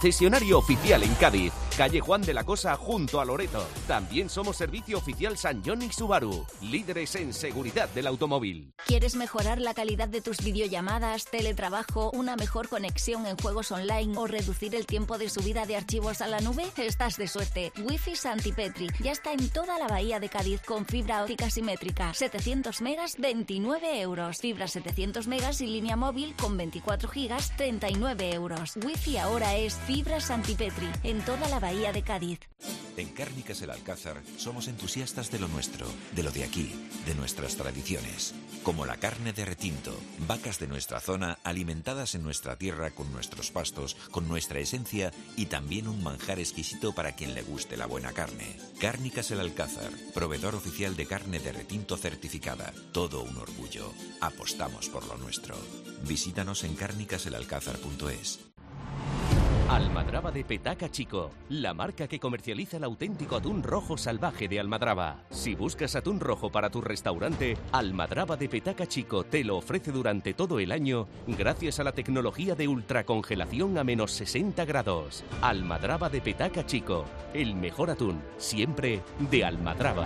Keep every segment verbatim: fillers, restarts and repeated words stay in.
Concesionario oficial en Cádiz, calle Juan de la Cosa junto a Loreto. También somos servicio oficial San John y Subaru, líderes en seguridad del automóvil. ¿Quieres mejorar la calidad de tus videollamadas, teletrabajo, una mejor conexión en juegos online o reducir el tiempo de subida de archivos a la nube? Estás de suerte. Wi-Fi Santipetri ya está en toda la bahía de Cádiz con fibra óptica simétrica. setecientos megas, veintinueve euros. Fibra setecientos megas y línea móvil con veinticuatro gigas, treinta y nueve euros. Wi-Fi ahora es Fibra Santipetri, en toda la bahía de Cádiz. En Cárnicas El Alcázar somos entusiastas de lo nuestro, de lo de aquí, de nuestras tradiciones. Como la carne de retinto, vacas de nuestra zona alimentadas en nuestra tierra con nuestros pastos, con nuestra esencia y también un manjar exquisito para quien le guste la buena carne. Cárnicas El Alcázar, proveedor oficial de carne de retinto certificada. Todo un orgullo. Apostamos por lo nuestro. Visítanos en cárnicas el alcázar punto es. Almadraba de Petaca Chico, la marca que comercializa el auténtico atún rojo salvaje de Almadraba. Si buscas atún rojo para tu restaurante, Almadraba de Petaca Chico te lo ofrece durante todo el año gracias a la tecnología de ultracongelación a menos sesenta grados. Almadraba de Petaca Chico, el mejor atún, siempre de Almadraba.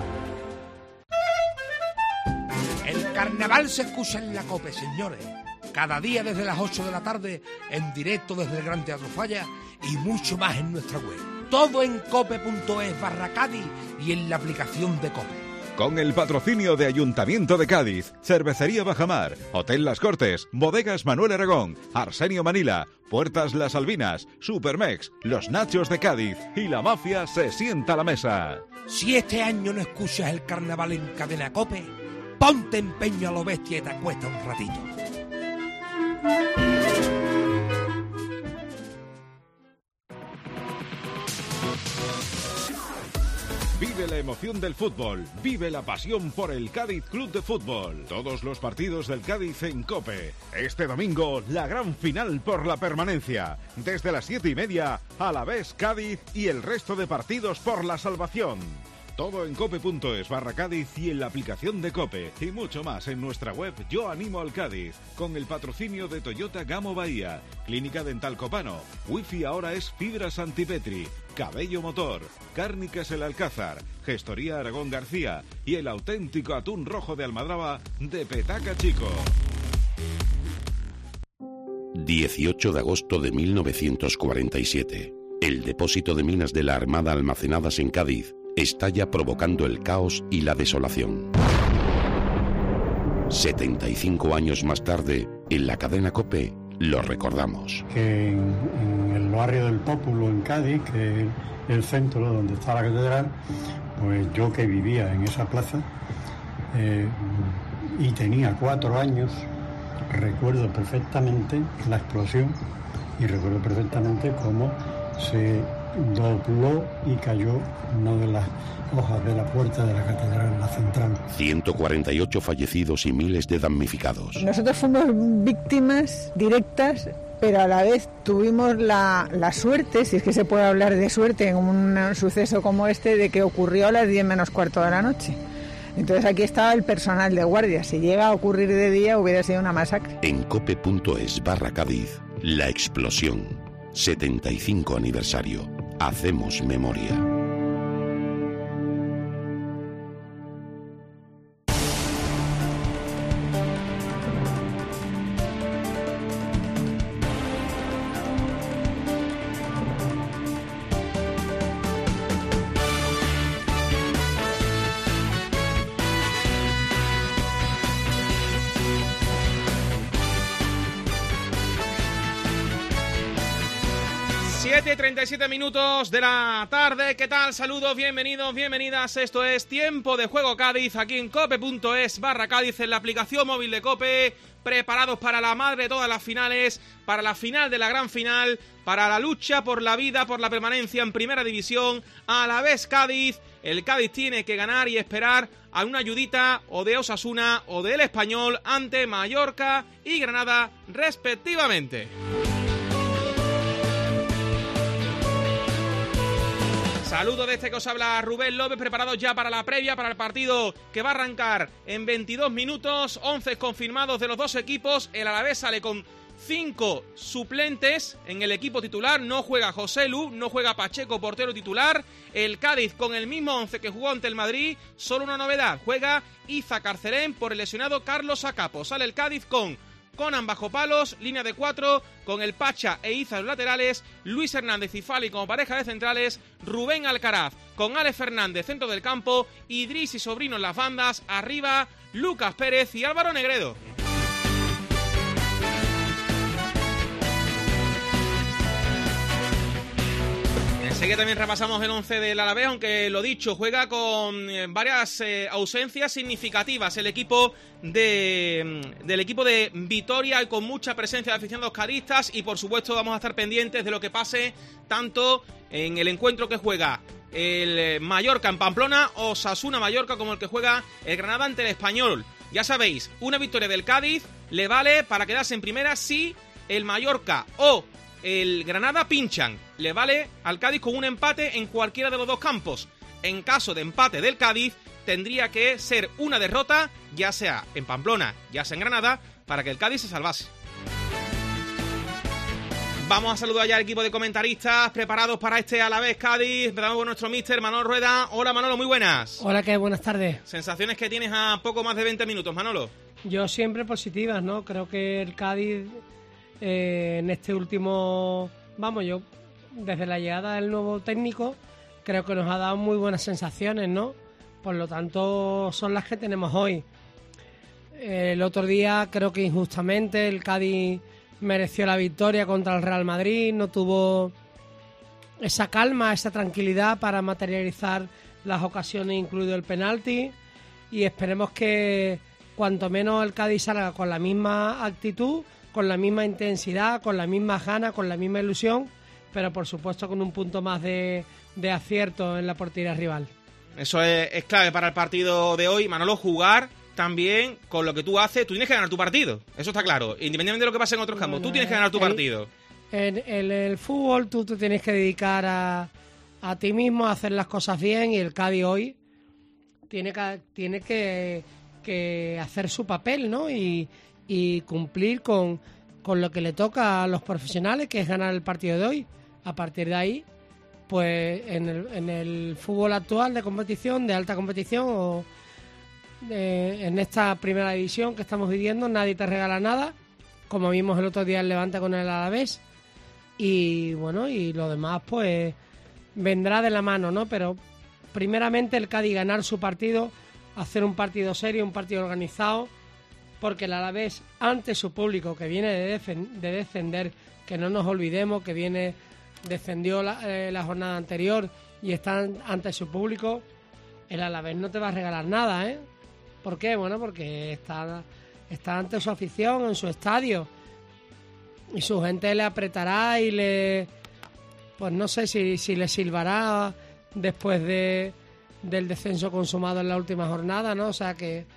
El carnaval se escucha en la COPE, señores. Cada día desde las ocho de la tarde, en directo desde el Gran Teatro Falla y mucho más en nuestra web. Todo en cope.es barra Cádiz y en la aplicación de COPE. Con el patrocinio de Ayuntamiento de Cádiz, Cervecería Bajamar, Hotel Las Cortes, Bodegas Manuel Aragón, Arsenio Manila, Puertas Las Albinas, Supermex, Los Nachos de Cádiz y la mafia se sienta a la mesa. Si este año no escuchas el carnaval en Cadena COPE, ponte empeño a lo bestia y te acuesta un ratito. Vive la emoción del fútbol, vive la pasión por el Cádiz Club de Fútbol. Todos los partidos del Cádiz en COPE. Este domingo, la gran final por la permanencia. Desde las siete y media, Alavés Cádiz y el resto de partidos por la salvación. Todo en cope.es barra Cádiz y en la aplicación de COPE. Y mucho más en nuestra web Yo Animo al Cádiz. Con el patrocinio de Toyota Gamo Bahía, Clínica Dental Copano, Wi-Fi ahora es Fibra Santipetri, Cabello Motor, Cárnicas El Alcázar, Gestoría Aragón García y el auténtico atún rojo de Almadraba de Petaca Chico. dieciocho de agosto de mil novecientos cuarenta y siete. El depósito de minas de la Armada almacenadas en Cádiz estalla provocando el caos y la desolación. setenta y cinco años más tarde, en la cadena COPE, lo recordamos. Que en, en el barrio del Pópulo, en Cádiz, que es el centro donde está la catedral, pues yo que vivía en esa plaza eh, y tenía cuatro años, recuerdo perfectamente la explosión y recuerdo perfectamente cómo se dobló y cayó una de las hojas de la puerta de la catedral, la central. ciento cuarenta y ocho fallecidos y miles de damnificados. Nosotros fuimos víctimas directas, pero a la vez tuvimos la, la suerte, si es que se puede hablar de suerte en un suceso como este, de que ocurrió a las diez menos cuarto de la noche. Entonces aquí estaba el personal de guardia. Si llega a ocurrir de día hubiera sido una masacre. En cope.es barra Cádiz, la explosión. setenta y cinco aniversario. Hacemos memoria. siete y treinta y siete minutos de la tarde. ¿Qué tal? Saludos, bienvenidos, bienvenidas. Esto es Tiempo de Juego Cádiz, aquí en cope.es barra Cádiz, en la aplicación móvil de COPE. Preparados para la madre de todas las finales, para la final de la gran final, para la lucha por la vida, por la permanencia en Primera División. Alavés Cádiz. El Cádiz tiene que ganar y esperar a una ayudita o de Osasuna o del Español ante Mallorca y Granada, respectivamente. Saludo de este que os habla Rubén López, preparados ya para la previa, para el partido que va a arrancar en veintidós minutos, once confirmados de los dos equipos. El Alavés sale con cinco suplentes en el equipo titular. No juega José Lu, no juega Pacheco, portero titular. El Cádiz con el mismo once que jugó ante el Madrid. Solo una novedad, juega Iza Carcelén por el lesionado Carlos Acapo. Sale el Cádiz con Conan bajo palos, línea de cuatro, con el Pacha e Iza en los laterales, Luis Hernández y Fali como pareja de centrales, Rubén Alcaraz con Alex Fernández centro del campo, Idris y Sobrino en las bandas, arriba Lucas Pérez y Álvaro Negredo. Enseguida también repasamos el once del Alavés, aunque lo dicho, juega con eh, varias eh, ausencias significativas el equipo de del equipo de Vitoria, y con mucha presencia de aficionados cadistas, y por supuesto vamos a estar pendientes de lo que pase tanto en el encuentro que juega el Mallorca en Pamplona o Osasuna Mallorca, como el que juega el Granada ante el Español. Ya sabéis, una victoria del Cádiz le vale para quedarse en primera si el Mallorca o el Granada pinchan. Le vale al Cádiz con un empate en cualquiera de los dos campos. En caso de empate del Cádiz, tendría que ser una derrota, ya sea en Pamplona, ya sea en Granada, para que el Cádiz se salvase. Vamos a saludar ya al equipo de comentaristas preparados para este Alavés Cádiz. Empezamos con nuestro mister Manolo Rueda. Hola Manolo, muy buenas. Hola, ¿qué? Buenas tardes. Sensaciones que tienes a poco más de veinte minutos, Manolo. Yo siempre positivas, ¿no? Creo que el Cádiz eh, en este último... Vamos, yo desde la llegada del nuevo técnico creo que nos ha dado muy buenas sensaciones, ¿no? Por lo tanto, son las que tenemos hoy. El otro día creo que injustamente el Cádiz mereció la victoria contra el Real Madrid, no tuvo esa calma, esa tranquilidad para materializar las ocasiones, incluido el penalti, y esperemos que cuanto menos el Cádiz salga con la misma actitud, con la misma intensidad, con la misma gana, con la misma ilusión, pero por supuesto con un punto más de, de acierto en la portería rival. Eso es, es clave para el partido de hoy, Manolo, jugar también con lo que tú haces. Tú tienes que ganar tu partido, eso está claro, independientemente de lo que pase en otros campos. Bueno, tú tienes que ganar tu el, partido. En, en el fútbol tú te tienes que dedicar a, a ti mismo, a hacer las cosas bien, y el Cádiz hoy tiene que, tiene que, que hacer su papel, ¿no? Y, y cumplir con, con lo que le toca a los profesionales, que es ganar el partido de hoy. A partir de ahí, pues en el, en el fútbol actual de competición, de alta competición, o de, en esta primera división que estamos viviendo, nadie te regala nada, como vimos el otro día el Levante con el Alavés, y bueno, y lo demás pues vendrá de la mano, ¿no? Pero primeramente el Cádiz ganar su partido, hacer un partido serio, un partido organizado, porque el Alavés, ante su público, que viene de, defen- de descender, que no nos olvidemos, que viene descendió la, eh, la jornada anterior y está ante su público, el Alavés no te va a regalar nada, ¿eh? ¿Por qué? Bueno, porque está, está ante su afición, en su estadio, y su gente le apretará y le... pues no sé si, si le silbará después de, del descenso consumado en la última jornada, ¿no? O sea que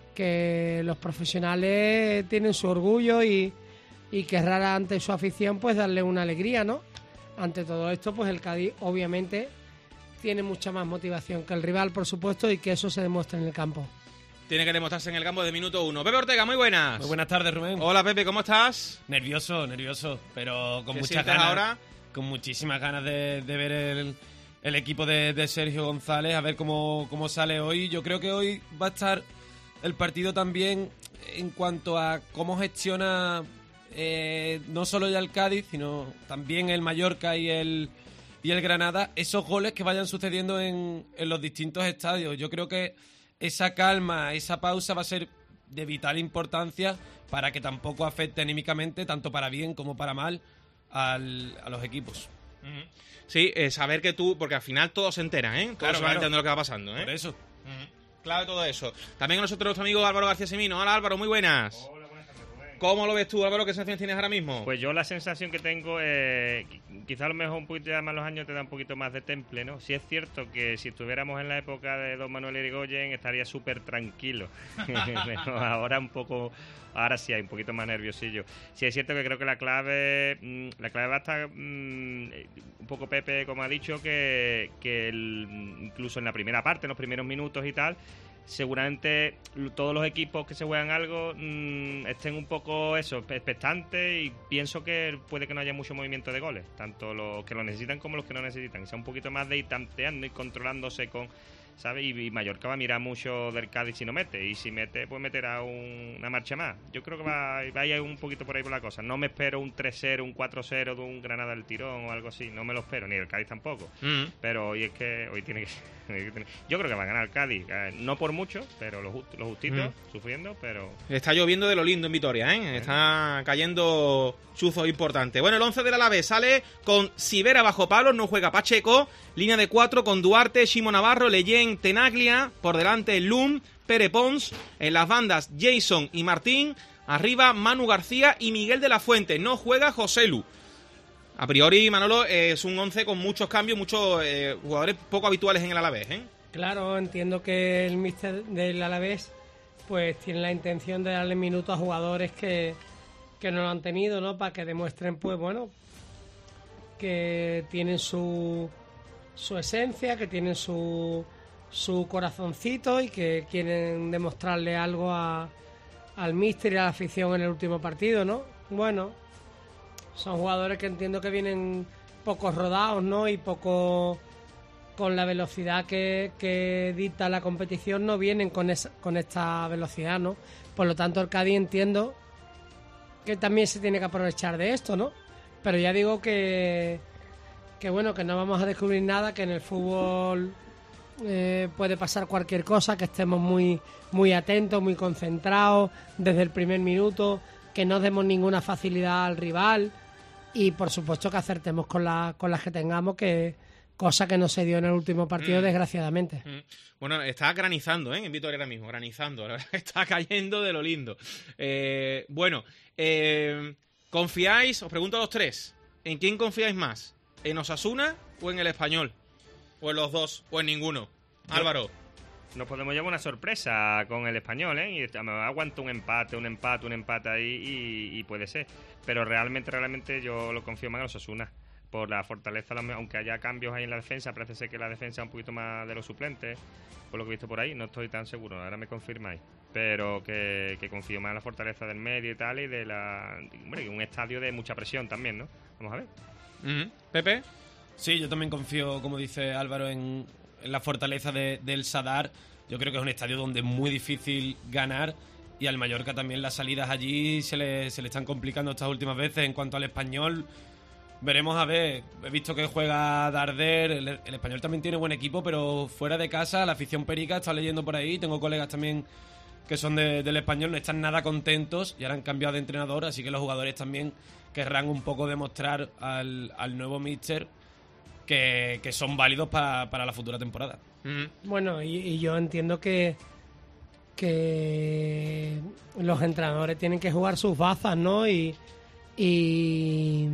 que los profesionales tienen su orgullo y, y querrán ante su afición pues darle una alegría, ¿no? Ante todo esto, pues el Cádiz obviamente tiene mucha más motivación que el rival, por supuesto, y que eso se demuestra en el campo. Tiene que demostrarse en el campo de minuto uno. Pepe Ortega, muy buenas. Muy buenas tardes, Rubén. Hola, Pepe, ¿cómo estás? Nervioso, nervioso, pero con ¿Qué muchas sientes ganas. ahora? Con muchísimas ganas de, de ver el, el equipo de, de Sergio González, a ver cómo, cómo sale hoy. Yo creo que hoy va a estar el partido también en cuanto a cómo gestiona eh, no solo ya el Cádiz, sino también el Mallorca y el y el Granada, esos goles que vayan sucediendo en, en los distintos estadios. Yo creo que esa calma, esa pausa va a ser de vital importancia para que tampoco afecte anímicamente, tanto para bien como para mal, al, a los equipos. Uh-huh. Sí, eh, saber que tú, porque al final todos se enteran, ¿eh? Todos Claro, se van claro. enterando de lo que va pasando, ¿eh? Por eso. Uh-huh. Clave todo eso. También con nosotros nuestro amigo Álvaro García Semino. Hola Álvaro, muy buenas. Hola, buenas tardes, Rubén. ¿Cómo lo ves tú, Álvaro? ¿Qué sensaciones tienes ahora mismo? Pues yo la sensación que tengo, eh, quizá a lo mejor un poquito ya más los años te da un poquito más de temple, ¿no? Sí es cierto que si estuviéramos en la época de don Manuel Irigoyen estaría súper tranquilo. Ahora un poco, ahora sí hay un poquito más nerviosillo. Sí es cierto que creo que la clave, mmm, la clave va a estar mmm, un poco Pepe, como ha dicho, que, que el, incluso en la primera parte, en los primeros minutos y tal, seguramente todos los equipos que se juegan algo mmm, estén un poco eso, expectantes, y pienso que puede que no haya mucho movimiento de goles, tanto los que lo necesitan como los que no necesitan, sea un poquito más de ir tanteando y controlándose con, ¿sabes? Y, y Mallorca va a mirar mucho del Cádiz si no mete, y si mete, pues meterá un, una marcha más. Yo creo que va, va a ir un poquito por ahí por la cosa. No me espero un tres cero, un cuatro cero de un Granada al tirón o algo así, no me lo espero, ni el Cádiz tampoco. Mm. Pero hoy es que hoy tiene que, tiene que tener, yo creo que va a ganar el Cádiz, eh, no por mucho, pero lo, just, lo justito, mm. sufriendo, pero... Está lloviendo de lo lindo en Vitoria, ¿eh? Está cayendo chuzos importantes. Bueno, el once del Alavés sale con Sivera bajo palos, no juega Pacheco, línea de cuatro con Duarte, Ximo Navarro, Leyen, Tenaglia, por delante Lum, Pere Pons, en las bandas Jason y Martín, arriba Manu García y Miguel de la Fuente, no juega Joselu. A priori, Manolo, es un once con muchos cambios, muchos eh, jugadores poco habituales en el Alavés, ¿eh? Claro, entiendo que el míster del Alavés pues tiene la intención de darle minutos a jugadores que, que no lo han tenido, ¿no? Para que demuestren, pues bueno, que tienen su, su esencia, que tienen su, su corazoncito y que quieren demostrarle algo a, al míster y a la afición en el último partido, ¿no? Bueno, son jugadores que entiendo que vienen pocos rodados, ¿no? Y poco con la velocidad que, que dicta la competición, no vienen con, esa, con esta velocidad, ¿no? Por lo tanto, el Cádiz entiendo que también se tiene que aprovechar de esto, ¿no? Pero ya digo que, que bueno, que no vamos a descubrir nada, que en el fútbol eh, puede pasar cualquier cosa, que estemos muy, muy atentos, muy concentrados desde el primer minuto, que no demos ninguna facilidad al rival y por supuesto que acertemos con, la, con las que tengamos, que cosa que no se dio en el último partido, mm. desgraciadamente. Mm. Bueno, está granizando, ¿eh? En Vitoria ahora mismo, granizando. La verdad, está cayendo de lo lindo. Eh, bueno, eh, ¿confiáis? Os pregunto a los tres. ¿En quién confiáis más? ¿En Osasuna o en el Español? ¿O en los dos? ¿O en ninguno? Yo, Álvaro. Nos podemos llevar una sorpresa con el Español, ¿eh? Y me aguanto un empate, un empate, un empate ahí y, y puede ser. Pero realmente, realmente yo lo confío más en Osasuna. Por la fortaleza, aunque haya cambios ahí en la defensa, parece ser que la defensa es un poquito más de los suplentes, por lo que he visto por ahí, no estoy tan seguro, ahora me confirmáis, pero que, que confío más en la fortaleza del medio y tal, y de la hombre, un estadio de mucha presión también, ¿no? Vamos a ver. Uh-huh. ¿Pepe? Sí, yo también confío, como dice Álvaro, en, en la fortaleza de, del Sadar. Yo creo que es un estadio donde es muy difícil ganar, y al Mallorca también las salidas allí se le, se le están complicando estas últimas veces. En cuanto al Español, veremos a ver. He visto que juega Darder. El, el Español también tiene buen equipo, pero fuera de casa, la afición perica, está leyendo por ahí. Tengo colegas también que son de, del Español, no están nada contentos y ahora han cambiado de entrenador, así que los jugadores también querrán un poco demostrar al, al nuevo míster que, que son válidos para, para la futura temporada. Mm-hmm. Bueno, y, y yo entiendo que que los entrenadores tienen que jugar sus bazas, ¿no? Y y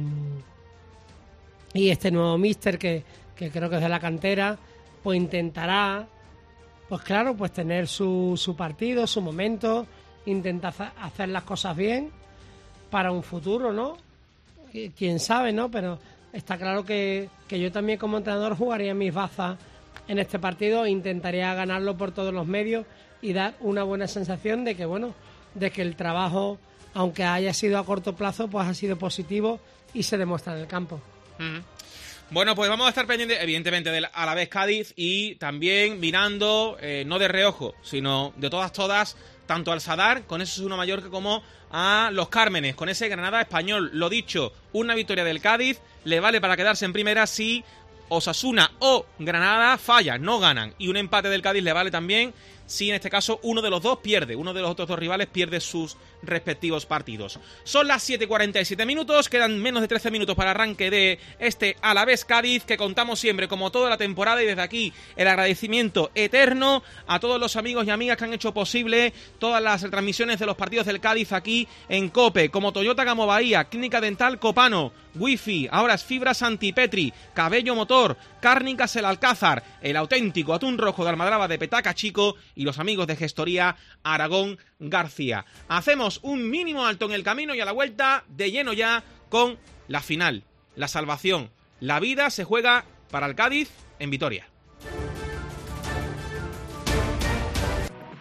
Y este nuevo míster, que, que creo que es de la cantera, pues intentará, pues claro, pues tener su, su partido, su momento, intentar hacer las cosas bien para un futuro, ¿no? Quién sabe, ¿no? Pero está claro que, que yo también como entrenador jugaría mis bazas en este partido, intentaría ganarlo por todos los medios y dar una buena sensación de que, bueno, de que el trabajo, aunque haya sido a corto plazo, pues ha sido positivo y se demuestra en el campo. Uh-huh. Bueno, pues vamos a estar pendientes, evidentemente, del Alavés Cádiz y también mirando, eh, no de reojo, sino de todas, todas, tanto al Sadar, con ese Osasuna Mallorca, como a los Cármenes, con ese Granada Español. Lo dicho, una victoria del Cádiz le vale para quedarse en primera si Osasuna o Granada fallan, no ganan. Y un empate del Cádiz le vale también si en este caso uno de los dos pierde, uno de los otros dos rivales pierde sus respectivos partidos. Son las siete y cuarenta y siete minutos, quedan menos de trece minutos para arranque de este Alavés Cádiz, que contamos siempre como toda la temporada, y desde aquí el agradecimiento eterno a todos los amigos y amigas que han hecho posible todas las transmisiones de los partidos del Cádiz aquí en COPE, como Toyota Gamo Bahía, Clínica Dental Copano, Wi-Fi, ahora es Fibras Santipetri, Cabello Motor, Cárnicas El Alcázar, el auténtico atún rojo de Almadraba de Petaca Chico y los amigos de Gestoría Aragón García. Hacemos un mínimo alto en el camino y a la vuelta de lleno ya con la final, la salvación. La vida se juega para el Cádiz en Vitoria.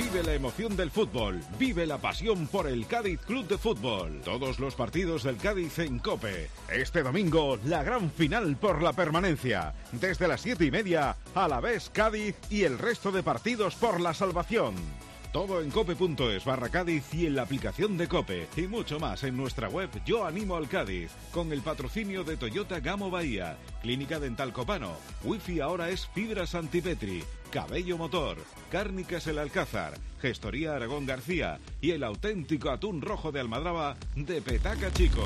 Vive la emoción del fútbol, vive la pasión por el Cádiz Club de Fútbol. Todos los partidos del Cádiz en COPE. Este domingo, la gran final por la permanencia. Desde las siete y media, Alavés Cádiz y el resto de partidos por la salvación. Todo en cope.es barra Cádiz y en la aplicación de COPE. Y mucho más en nuestra web Yo Animo al Cádiz. Con el patrocinio de Toyota Gamo Bahía, Clínica Dental Copano, Wi-Fi ahora es Fibra Santipetri, Cabello Motor, Cárnicas El Alcázar, Gestoría Aragón García y el auténtico atún rojo de Almadraba de Petaca Chico.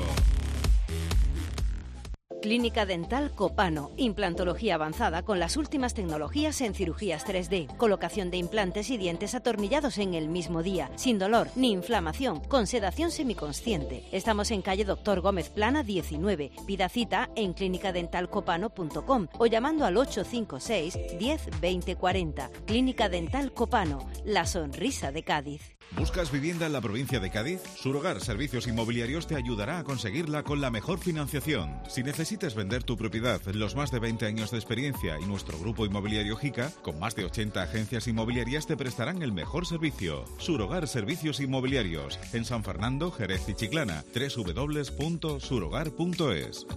Clínica Dental Copano, implantología avanzada con las últimas tecnologías en cirugías tres D, colocación de implantes y dientes atornillados en el mismo día, sin dolor ni inflamación, con sedación semiconsciente. Estamos en calle Doctor Gómez Plana diecinueve. Pida cita en clínica dental copano punto com o llamando al ocho cinco seis, diez, veinte, cuarenta. Clínica Dental Copano, la sonrisa de Cádiz. ¿Buscas vivienda en la provincia de Cádiz? Surogar Servicios Inmobiliarios te ayudará a conseguirla con la mejor financiación. Si necesitas vender tu propiedad, los más de veinte años de experiencia y nuestro grupo inmobiliario Jica, con más de ochenta agencias inmobiliarias, te prestarán el mejor servicio. Surogar Servicios Inmobiliarios, en San Fernando, Jerez y Chiclana. doble u doble u doble u punto surogar punto es.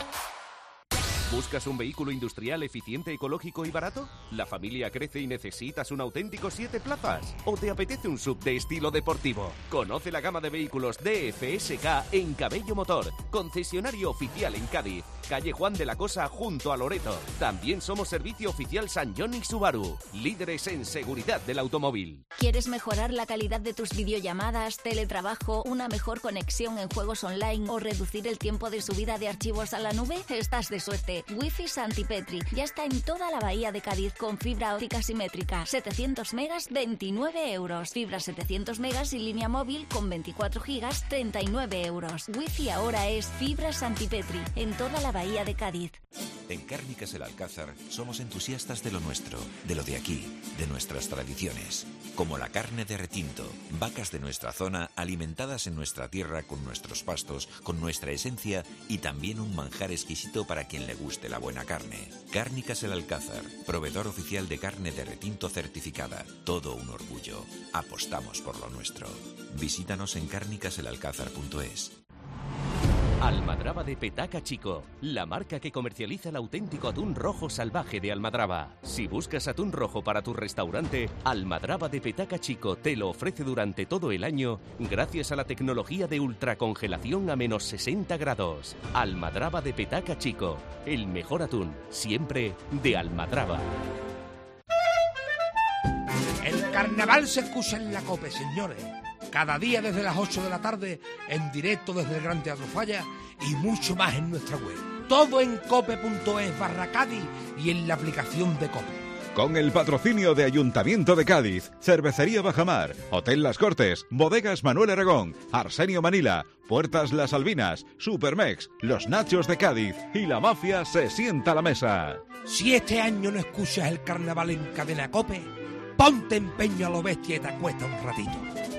¿Buscas un vehículo industrial eficiente, ecológico y barato? ¿La familia crece y necesitas un auténtico siete plazas? ¿O te apetece un sub de estilo deportivo? Conoce la gama de vehículos D F S K en Cabello Motor, concesionario oficial en Cádiz, calle Juan de la Cosa junto a Loreto. También somos servicio oficial San John y Subaru, líderes en seguridad del automóvil. ¿Quieres mejorar la calidad de tus videollamadas, teletrabajo, una mejor conexión en juegos online o reducir el tiempo de subida de archivos a la nube? Estás de suerte. Wi-Fi Santipetri ya está en toda la bahía de Cádiz con fibra óptica simétrica. setecientos megas, veintinueve euros. Fibra setecientos megas y línea móvil con veinticuatro gigas, treinta y nueve euros. Wi-Fi ahora es fibra Santipetri en toda la bahía de Cádiz. En Cárnicas El Alcázar somos entusiastas de lo nuestro, de lo de aquí, de nuestras tradiciones. Como la carne de retinto, vacas de nuestra zona alimentadas en nuestra tierra con nuestros pastos, con nuestra esencia y también un manjar exquisito para quien le guste la buena carne. Cárnicas El Alcázar, proveedor oficial de carne de retinto certificada. Todo un orgullo. Apostamos por lo nuestro. Visítanos en cárnicas el alcázar punto es. Almadraba de Petaca Chico, la marca que comercializa el auténtico atún rojo salvaje de Almadraba. Si buscas atún rojo para tu restaurante, Almadraba de Petaca Chico te lo ofrece durante todo el año gracias a la tecnología de ultracongelación a menos sesenta grados. Almadraba de Petaca Chico, el mejor atún, siempre de Almadraba. El carnaval se escucha en la COPE, señores. Cada día desde las ocho de la tarde, en directo desde el Gran Teatro Falla y mucho más en nuestra web. Todo en cope.es barra Cádiz y en la aplicación de COPE. Con el patrocinio de Ayuntamiento de Cádiz, Cervecería Bajamar, Hotel Las Cortes, Bodegas Manuel Aragón, Arsenio Manila, Puertas Las Albinas, Supermex, Los Nachos de Cádiz y la mafia se sienta a la mesa. Si este año no escuchas el carnaval en cadena COPE, ponte empeño a lo bestia y te acuesta un ratito.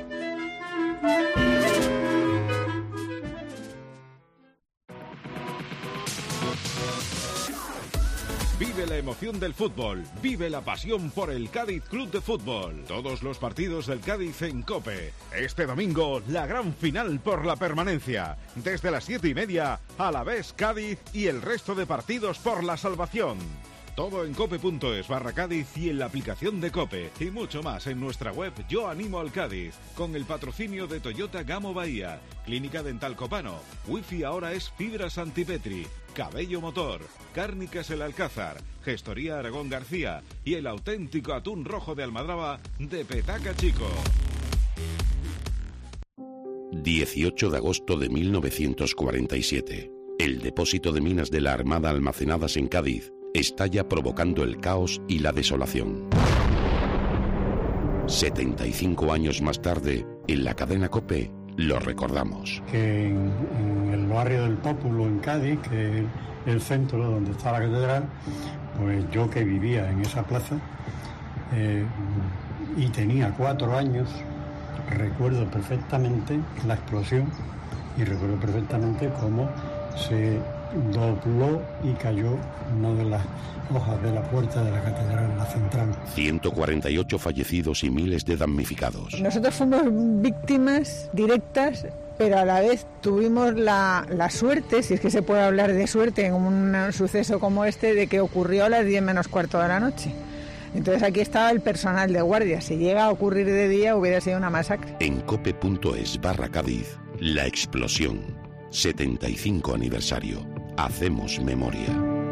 Vive la emoción del fútbol, vive la pasión por el Cádiz Club de Fútbol. Todos los partidos del Cádiz en COPE. Este domingo, la gran final por la permanencia. Desde las siete y media, Alavés Cádiz y el resto de partidos por la salvación. Todo en cope.es barra Cádiz y en la aplicación de COPE. Y mucho más en nuestra web Yo Animo al Cádiz. Con el patrocinio de Toyota Gamo Bahía, Clínica Dental Copano, Wi-Fi ahora es Fibra Santipetri, Cabello Motor, Cárnicas El Alcázar, Gestoría Aragón García y el auténtico atún rojo de Almadraba de Petaca Chico. dieciocho de agosto de mil novecientos cuarenta y siete. El depósito de minas de la Armada almacenadas en Cádiz estalla provocando el caos y la desolación. setenta y cinco años más tarde, en la cadena COPE, lo recordamos. Que en, en el barrio del Pópulo, en Cádiz, que es el centro donde está la catedral, pues yo que vivía en esa plaza eh, y tenía cuatro años, recuerdo perfectamente la explosión y recuerdo perfectamente cómo se dobló y cayó una de las hojas de la puerta de la catedral, la central. ciento cuarenta y ocho fallecidos y miles de damnificados. Nosotros fuimos víctimas directas, pero a la vez tuvimos la, la suerte, si es que se puede hablar de suerte en un suceso como este, de que ocurrió a las diez menos cuarto de la noche. Entonces aquí estaba el personal de guardia. Si llega a ocurrir de día hubiera sido una masacre. En cope.es barra Cádiz, la explosión. setenta y cinco aniversario. Hacemos memoria.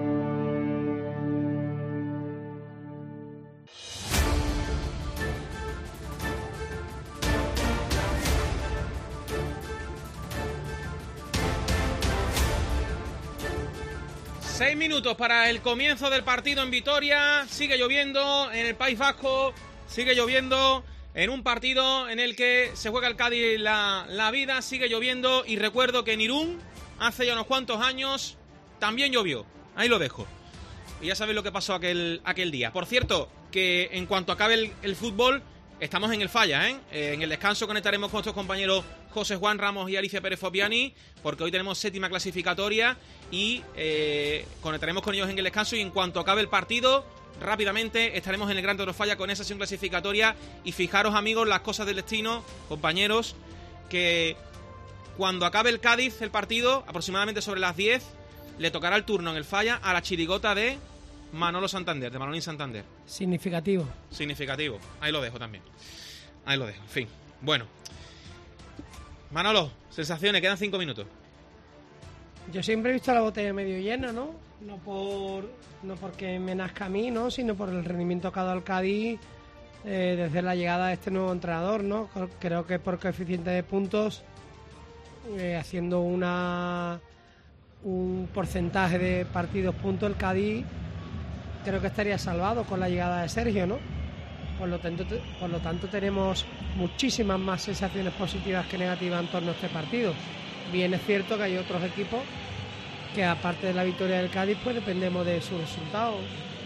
Seis minutos para el comienzo del partido en Vitoria. Sigue lloviendo en el País Vasco. Sigue lloviendo en un partido en el que se juega el Cádiz la, la vida. Sigue lloviendo y recuerdo que en Irún, hace ya unos cuantos años, también llovió. Ahí lo dejo. Y ya sabéis lo que pasó aquel, aquel día. Por cierto, que en cuanto acabe el, el fútbol, estamos en el Falla, ¿eh? En el descanso conectaremos con nuestros compañeros José Juan Ramos y Alicia Pérez Fopiani, porque hoy tenemos séptima clasificatoria y eh, conectaremos con ellos en el descanso. Y en cuanto acabe el partido, rápidamente estaremos en el Gran Toro Falla con esa sesión clasificatoria. Y fijaros, amigos, las cosas del destino, compañeros, que cuando acabe el Cádiz, el partido, aproximadamente sobre las diez, le tocará el turno en el Falla a la chirigota de Manolo Santander, de Manolín Santander. Significativo. Significativo. Ahí lo dejo también. Ahí lo dejo. En fin. Bueno. Manolo, sensaciones, quedan cinco minutos. Yo siempre he visto la botella medio llena, ¿no? No por no porque me nazca a mí, ¿no? Sino por el rendimiento que ha dado el Cádiz eh, desde la llegada de este nuevo entrenador, ¿no? Creo que por coeficiente de puntos, eh, haciendo una un porcentaje de partidos puntos, el Cádiz creo que estaría salvado con la llegada de Sergio, ¿no? Por lo tanto, por lo tanto tenemos muchísimas más sensaciones positivas que negativas en torno a este partido. Bien es cierto que hay otros equipos que, aparte de la victoria del Cádiz, pues dependemos de sus resultados.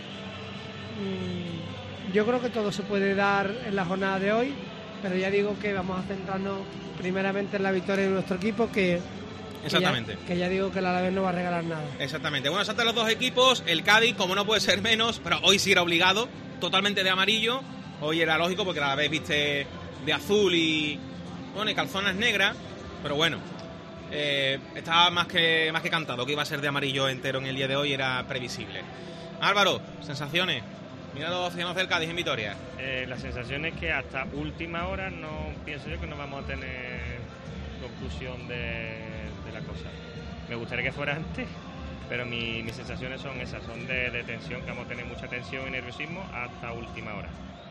Yo creo que todo se puede dar en la jornada de hoy, pero ya digo que vamos a centrarnos primeramente en la victoria de nuestro equipo, que Exactamente. Que ya, que ya digo que el Alavés no va a regalar nada. Exactamente. Bueno, saltan los dos equipos. El Cádiz, como no puede ser menos, pero hoy sí era obligado, totalmente de amarillo. Hoy era lógico porque el Alavés viste de azul y, bueno, y calzonas negras. Pero bueno, eh, estaba más que, más que cantado que iba a ser de amarillo entero en el día de hoy. Era previsible. Álvaro, sensaciones. Mira los aficionados del Cádiz en Vitoria. Eh, la sensación es que hasta última hora no pienso yo que no vamos a tener conclusión de, de la cosa. Me gustaría que fuera antes, pero mi, mis sensaciones son esas, son de, de tensión, que vamos a tener mucha tensión y nerviosismo hasta última hora.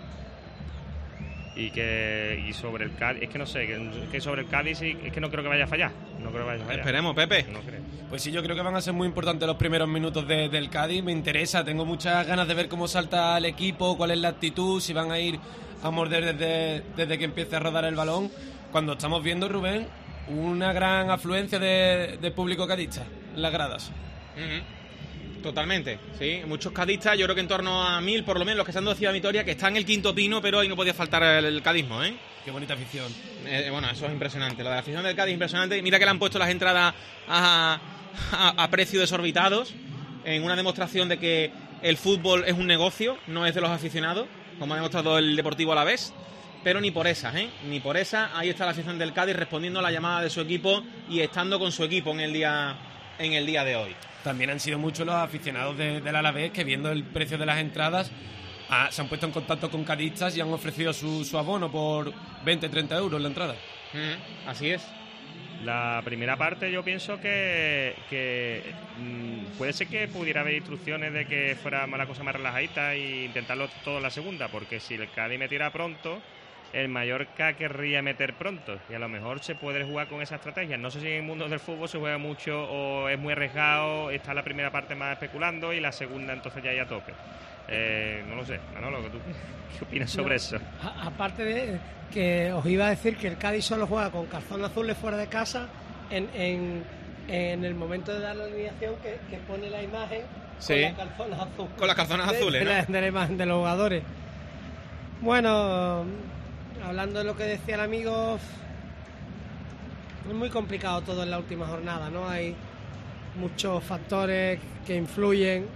Y que y sobre el Cádiz, es que no sé, que, que sobre el Cádiz es que no creo que vaya a fallar. No creo que vaya a fallar. Esperemos, Pepe. No creo. Pues sí, yo creo que van a ser muy importantes los primeros minutos de, del Cádiz. Me interesa, tengo muchas ganas de ver cómo salta el equipo, cuál es la actitud, si van a ir a morder desde, desde que empiece a rodar el balón. Cuando estamos viendo, Rubén, una gran afluencia de, de público cadista en las gradas. Uh-huh. Totalmente, sí. Muchos cadistas, yo creo que en torno a mil, por lo menos, los que están de Ciudad Vitoria, que están en el quinto pino, pero ahí no podía faltar el, el cadismo, ¿eh? Qué bonita afición. Eh, bueno, eso es impresionante. La de la afición del Cádiz es impresionante. Mira que le han puesto las entradas a, a, a precios desorbitados, en una demostración de que el fútbol es un negocio, no es de los aficionados, como ha demostrado el Deportivo Alavés. Pero ni por esas, ¿eh? Ni por esas. Ahí está la afición del Cádiz respondiendo a la llamada de su equipo y estando con su equipo en el día, en el día de hoy. También han sido muchos los aficionados de, del Alavés que, viendo el precio de las entradas, ah, se han puesto en contacto con cadistas y han ofrecido su, su abono por veinte, treinta euros la entrada. Mm, así es. La primera parte yo pienso que, que mmm, puede ser que pudiera haber instrucciones de que fuera la cosa más relajadita e intentarlo todo en la segunda, porque si el Cádiz metiera pronto, el Mallorca querría meter pronto y a lo mejor se puede jugar con esa estrategia. No sé si en el mundo del fútbol se juega mucho o es muy arriesgado, está la primera parte más especulando y la segunda entonces ya hay a tope. Eh, no lo sé, Manolo, ¿tú qué opinas sobre no, eso? A, aparte de que os iba a decir que el Cádiz solo juega con calzón azules fuera de casa en, en, en el momento de dar la alineación que, que pone la imagen sí, con las calzonas azules. Con las calzonas azules, de, ¿no? de, la, de la imagen de los jugadores. Bueno, hablando de lo que decía el amigo, es muy complicado todo en la última jornada, ¿no? Hay muchos factores que influyen.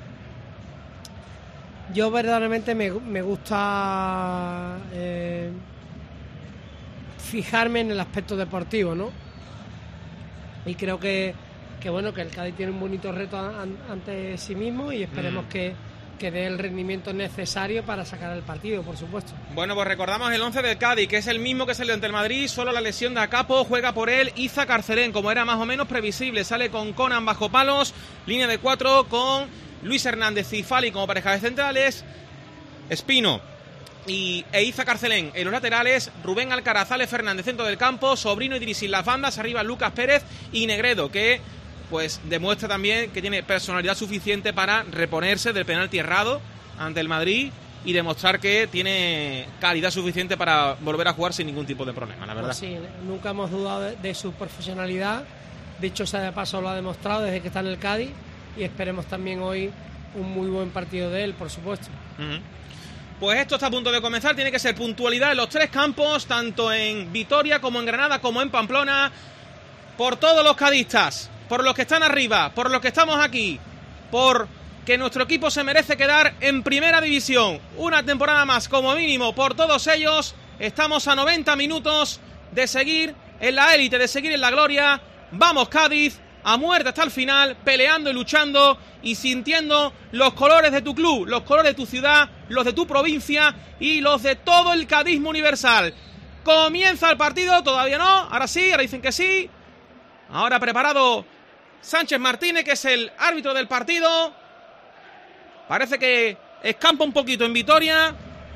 Yo verdaderamente me, me gusta eh, fijarme en el aspecto deportivo, ¿no? Y creo que, que bueno, que el Cádiz tiene un bonito reto an, ante sí mismo y esperemos mm. que, que dé el rendimiento necesario para sacar el partido, por supuesto. Bueno, pues recordamos el once del Cádiz, que es el mismo que es el ante el Madrid, solo la lesión de Acapo, juega por él Iza Carcelén, como era más o menos previsible, sale con Conan bajo palos, línea de cuatro con Luis Hernández y Fali como pareja de centrales, Espino y Eiza Carcelén en los laterales, Rubén Alcaraz, Ale Fernández centro del campo, Sobrino y Idrissi en las bandas, arriba Lucas Pérez y Negredo, que pues demuestra también que tiene personalidad suficiente para reponerse del penalti errado ante el Madrid y demostrar que tiene calidad suficiente para volver a jugar sin ningún tipo de problema, la verdad. Pues sí, nunca hemos dudado de, de su profesionalidad, dicho sea de paso lo ha demostrado desde que está en el Cádiz. Y esperemos también hoy un muy buen partido de él, por supuesto. Uh-huh. Pues esto está a punto de comenzar. Tiene que ser puntualidad en los tres campos, tanto en Vitoria como en Granada como en Pamplona. Por todos los cadistas, por los que están arriba, por los que estamos aquí, por que nuestro equipo se merece quedar en primera división. Una temporada más como mínimo por todos ellos. Estamos a noventa minutos de seguir en la élite, de seguir en la gloria. Vamos Cádiz, a muerte hasta el final, peleando y luchando y sintiendo los colores de tu club, los colores de tu ciudad, los de tu provincia y los de todo el cadismo universal. Comienza el partido, todavía no, ahora sí, ahora dicen que sí. Ahora preparado Sánchez Martínez, que es el árbitro del partido. Parece que escampa un poquito en Vitoria.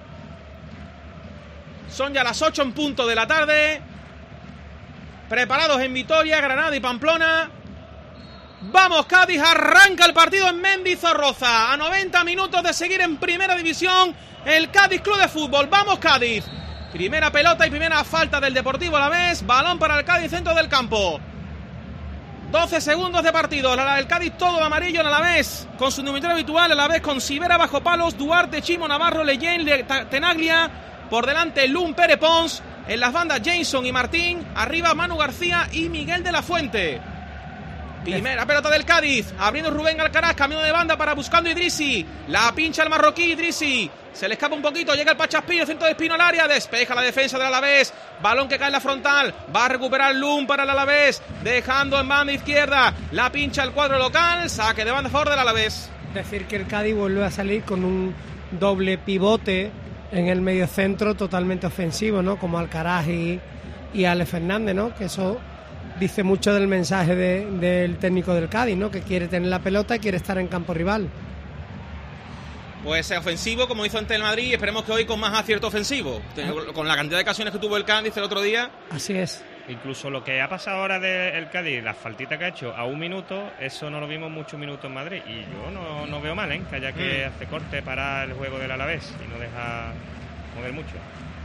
Son ya las ocho en punto de la tarde. Preparados en Vitoria, Granada y Pamplona. Vamos Cádiz, arranca el partido en Mendizorroza. A noventa minutos de seguir en primera división el Cádiz Club de Fútbol. Vamos Cádiz. Primera pelota y primera falta del Deportivo Alavés. Balón para el Cádiz, centro del campo. doce segundos de partido. El Cádiz todo amarillo, el Alavés con su indumentaria habitual. El Alavés con Sivera bajo palos, Duarte, Chimo, Navarro, Leyen, Tenaglia. Por delante Lum, Pere Pons. En las bandas Jason y Martín. Arriba Manu García y Miguel de la Fuente. Primera pelota del Cádiz, abriendo Rubén Alcaraz, camino de banda para buscando Idrissi. La pincha el marroquí Idrissi. Se le escapa un poquito, llega el Pachaspino, centro de Espino al área, despeja la defensa del Alavés. Balón que cae en la frontal, va a recuperar Lum para el Alavés, dejando en banda izquierda. La pincha el cuadro local, saque de banda a favor del Alavés. Decir que el Cádiz vuelve a salir con un doble pivote en el mediocentro totalmente ofensivo, ¿no? Como Alcaraz y, y Ale Fernández, ¿no? Que eso dice mucho del mensaje de, del técnico del Cádiz, ¿no? Que quiere tener la pelota y quiere estar en campo rival. Pues ofensivo, como hizo ante el Madrid, y esperemos que hoy con más acierto ofensivo. Con la cantidad de ocasiones que tuvo el Cádiz el otro día. Así es. Incluso lo que ha pasado ahora del Cádiz, la faltita que ha hecho a un minuto, eso no lo vimos muchos minutos en Madrid. Y yo no, no veo mal, ¿eh? Que haya que mm. hacer corte para el juego del Alavés y no deja mover mucho.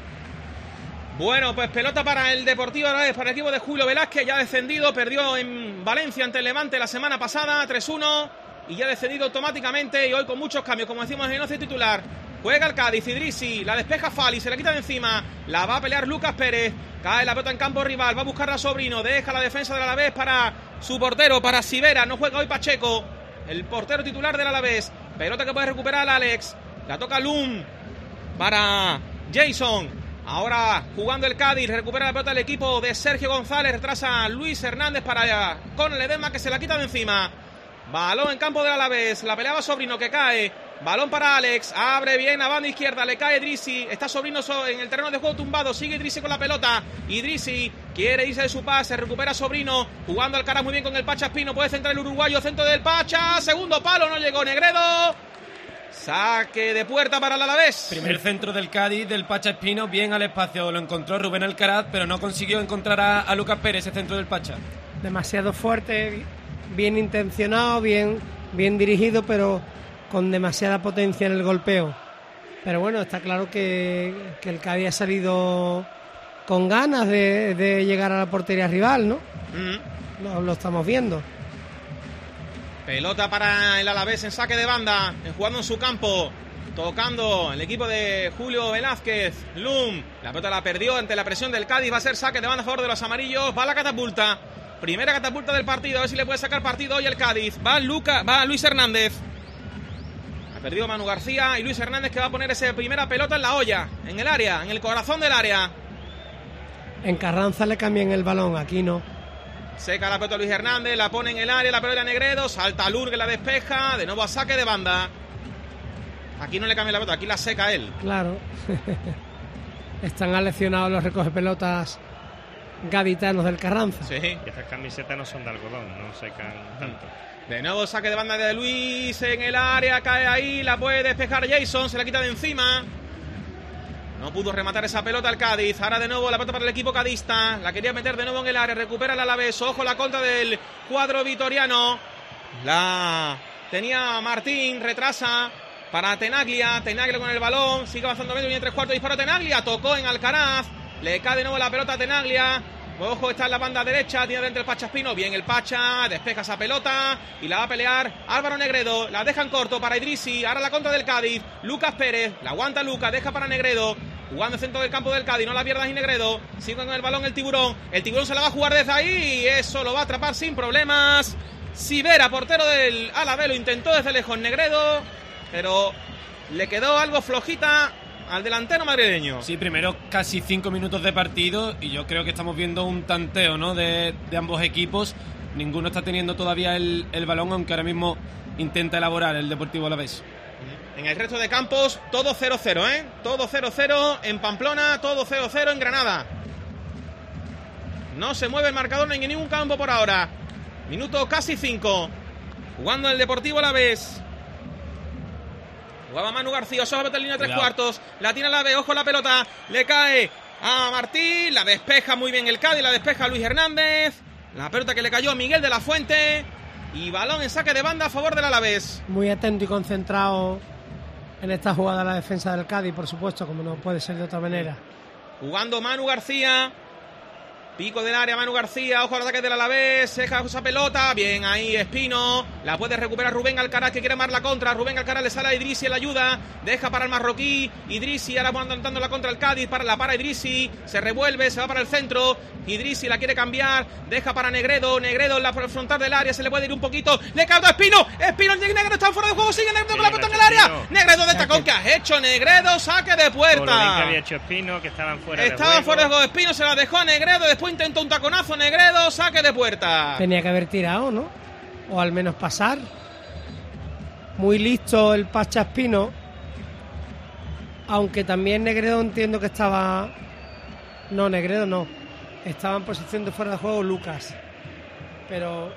Bueno, pues pelota para el Deportivo Alavés, para el equipo de Julio Velázquez, ya descendido, perdió en Valencia ante el Levante la semana pasada, tres uno, y ya descendido automáticamente, y hoy con muchos cambios, como decimos en el once titular. Juega el Cádiz, Idrissi, la despeja Fali, se la quita de encima, la va a pelear Lucas Pérez, cae la pelota en campo rival, va a buscar a Sobrino, deja la defensa del Alavés para su portero, para Sivera, no juega hoy Pacheco, el portero titular del Alavés, pelota que puede recuperar Alex, la toca Lum para Jason. Ahora jugando el Cádiz, recupera la pelota el equipo de Sergio González, retrasa Luis Hernández para allá, con el Edema que se la quita de encima. Balón en campo del Alavés, la peleaba Sobrino que cae, balón para Alex, abre bien a banda izquierda, le cae Idrissi, está Sobrino en el terreno de juego tumbado, sigue Idrissi con la pelota, Idrissi quiere irse de su pase, recupera Sobrino, jugando al cara muy bien con el Pachaspino, puede centrar el uruguayo, centro del Pacha, segundo palo, no llegó Negredo. Saque de puerta para el Alavés. Primer centro del Cádiz, del Pacha Espino, bien al espacio, lo encontró Rubén Alcaraz, pero no consiguió encontrar a, a Lucas Pérez, ese centro del Pacha. Demasiado fuerte, bien intencionado, bien, bien dirigido, pero con demasiada potencia en el golpeo. Pero bueno, está claro que, que el Cádiz ha salido con ganas de, de llegar a la portería rival, ¿no? Mm. Lo, lo estamos viendo. Pelota para el Alavés en saque de banda, jugando en su campo, tocando el equipo de Julio Velázquez. Lum, la pelota la perdió ante la presión del Cádiz, va a ser saque de banda a favor de los amarillos, va la catapulta. Primera catapulta del partido, a ver si le puede sacar partido hoy el Cádiz. Va Luca, va Luis Hernández. Ha perdido Manu García y Luis Hernández, que va a poner esa primera pelota en la olla, en el área, en el corazón del área. En Carranza le cambian el balón, aquí no. Seca la pelota Luis Hernández, la pone en el área, la pelota de Negredo, salta Lur, que la despeja, de nuevo a saque de banda. Aquí no le cambia la pelota, aquí la seca él. Claro. Están aleccionados los recoge pelotas gaditanos del Carranza. Sí. Y estas camisetas no son de algodón, no secan tanto. De nuevo saque de banda de Luis en el área, cae ahí, la puede despejar Jason, se la quita de encima. No pudo rematar esa pelota al Cádiz. Ahora de nuevo la pelota para el equipo cadista. La quería meter de nuevo en el área. Recupera el Alavés. Ojo la contra del cuadro vitoriano. La tenía Martín. Retrasa para Tenaglia. Tenaglia con el balón. Sigue avanzando medio y en tres cuartos. Disparo Tenaglia. Tocó en Alcaraz. Le cae de nuevo la pelota a Tenaglia. Ojo, está en la banda derecha. Tiene dentro el Pacha Espino. Bien el Pacha. Despeja esa pelota. Y la va a pelear Álvaro Negredo. La dejan corto para Idrisi. Ahora la contra del Cádiz. Lucas Pérez. La aguanta Lucas. Deja para Negredo. Jugando en centro del campo del Cádiz. No la pierdas y Negredo. Sigue con el balón el Tiburón. El Tiburón se la va a jugar desde ahí. Y eso lo va a atrapar sin problemas. Sivera, portero del Alavés. Lo intentó desde lejos Negredo. Pero le quedó algo flojita al delantero madrileño. Sí, primero casi cinco minutos de partido y yo creo que estamos viendo un tanteo, ¿no?, de, de ambos equipos. Ninguno está teniendo todavía el, el balón, aunque ahora mismo intenta elaborar el Deportivo Alavés. En el resto de campos, todo cero cero, ¿eh? Todo cero cero en Pamplona, todo cero cero en Granada. No se mueve el marcador en ningún campo por ahora. Minuto casi cinco. Jugando el Deportivo Alavés. Jugaba Manu García, Sosa mete en línea tres cuartos. La tiene la ve, ojo la pelota. Le cae a Martín. La despeja muy bien el Cádiz. La despeja Luis Hernández. La pelota que le cayó a Miguel de la Fuente. Y balón en saque de banda a favor del Alavés. Muy atento y concentrado en esta jugada la defensa del Cádiz, por supuesto, como no puede ser de otra manera. Jugando Manu García. Pico del área, Manu García, ojo al ataque del Alavés, deja esa pelota, bien ahí Espino, la puede recuperar Rubén Alcaraz, que quiere más la contra. Rubén Alcaraz le sale a Idrisi en la ayuda, deja para el marroquí, Idrisi ahora dando la contra el Cádiz, para la para Idrisi, se revuelve, se va para el centro, Idrisi la quiere cambiar, deja para Negredo, Negredo en la frontal del área, se le puede ir un poquito, le cae a Espino, Espino, Negredo está fuera de juego, sigue Negredo con la pelota en el área, Negredo de tacón, ¿qué has hecho Negredo? Saque de puerta. Por lo bien que había hecho Espino, que estaban fuera de juego. Estaban fuera de juego, Espino se la dejó a Negredo, después intentó un taconazo Negredo, saque de puerta. Tenía que haber tirado, ¿no? O al menos pasar. Muy listo el Pacha Espino. Aunque también Negredo entiendo que estaba... No, Negredo no. Estaba en posición de fuera de juego Lucas. Pero...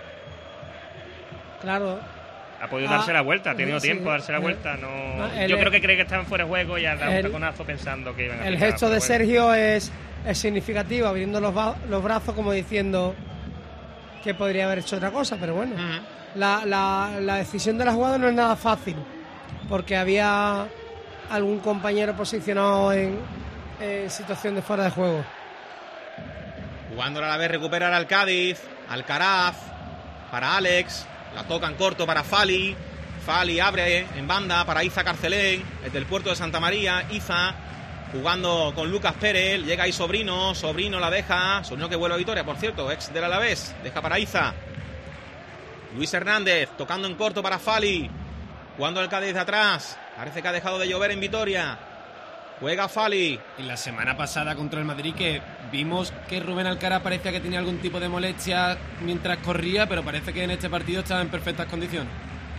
Claro... Ha podido ah, darse la vuelta, ha tenido sí, tiempo de darse la el, vuelta. No, el, yo creo que cree que estaban fuera de juego y ha dado el, un taconazo pensando que iban a El picar, gesto de bueno. Sergio es, es significativo, abriendo los, los brazos como diciendo que podría haber hecho otra cosa, pero bueno. Uh-huh. la, la, la decisión de la jugada no es nada fácil, porque había algún compañero posicionado en, en situación de fuera de juego. Jugando a la vez, recuperar al Cádiz, Alcaraz, para Alex, la tocan corto para Fali. Fali abre en banda para Iza Carcelén, desde el puerto de Santa María. Iza jugando con Lucas Pérez, llega ahí Sobrino, Sobrino la deja, Sobrino que vuelve a Vitoria, por cierto, ex del Alavés, deja para Iza. Luis Hernández tocando en corto para Fali, jugando el Cádiz de atrás, parece que ha dejado de llover en Vitoria. Juega Fali. Y la semana pasada contra el Madrid, que vimos que Rubén Alcaraz parecía que tenía algún tipo de molestia mientras corría, pero parece que en este partido estaba en perfectas condiciones.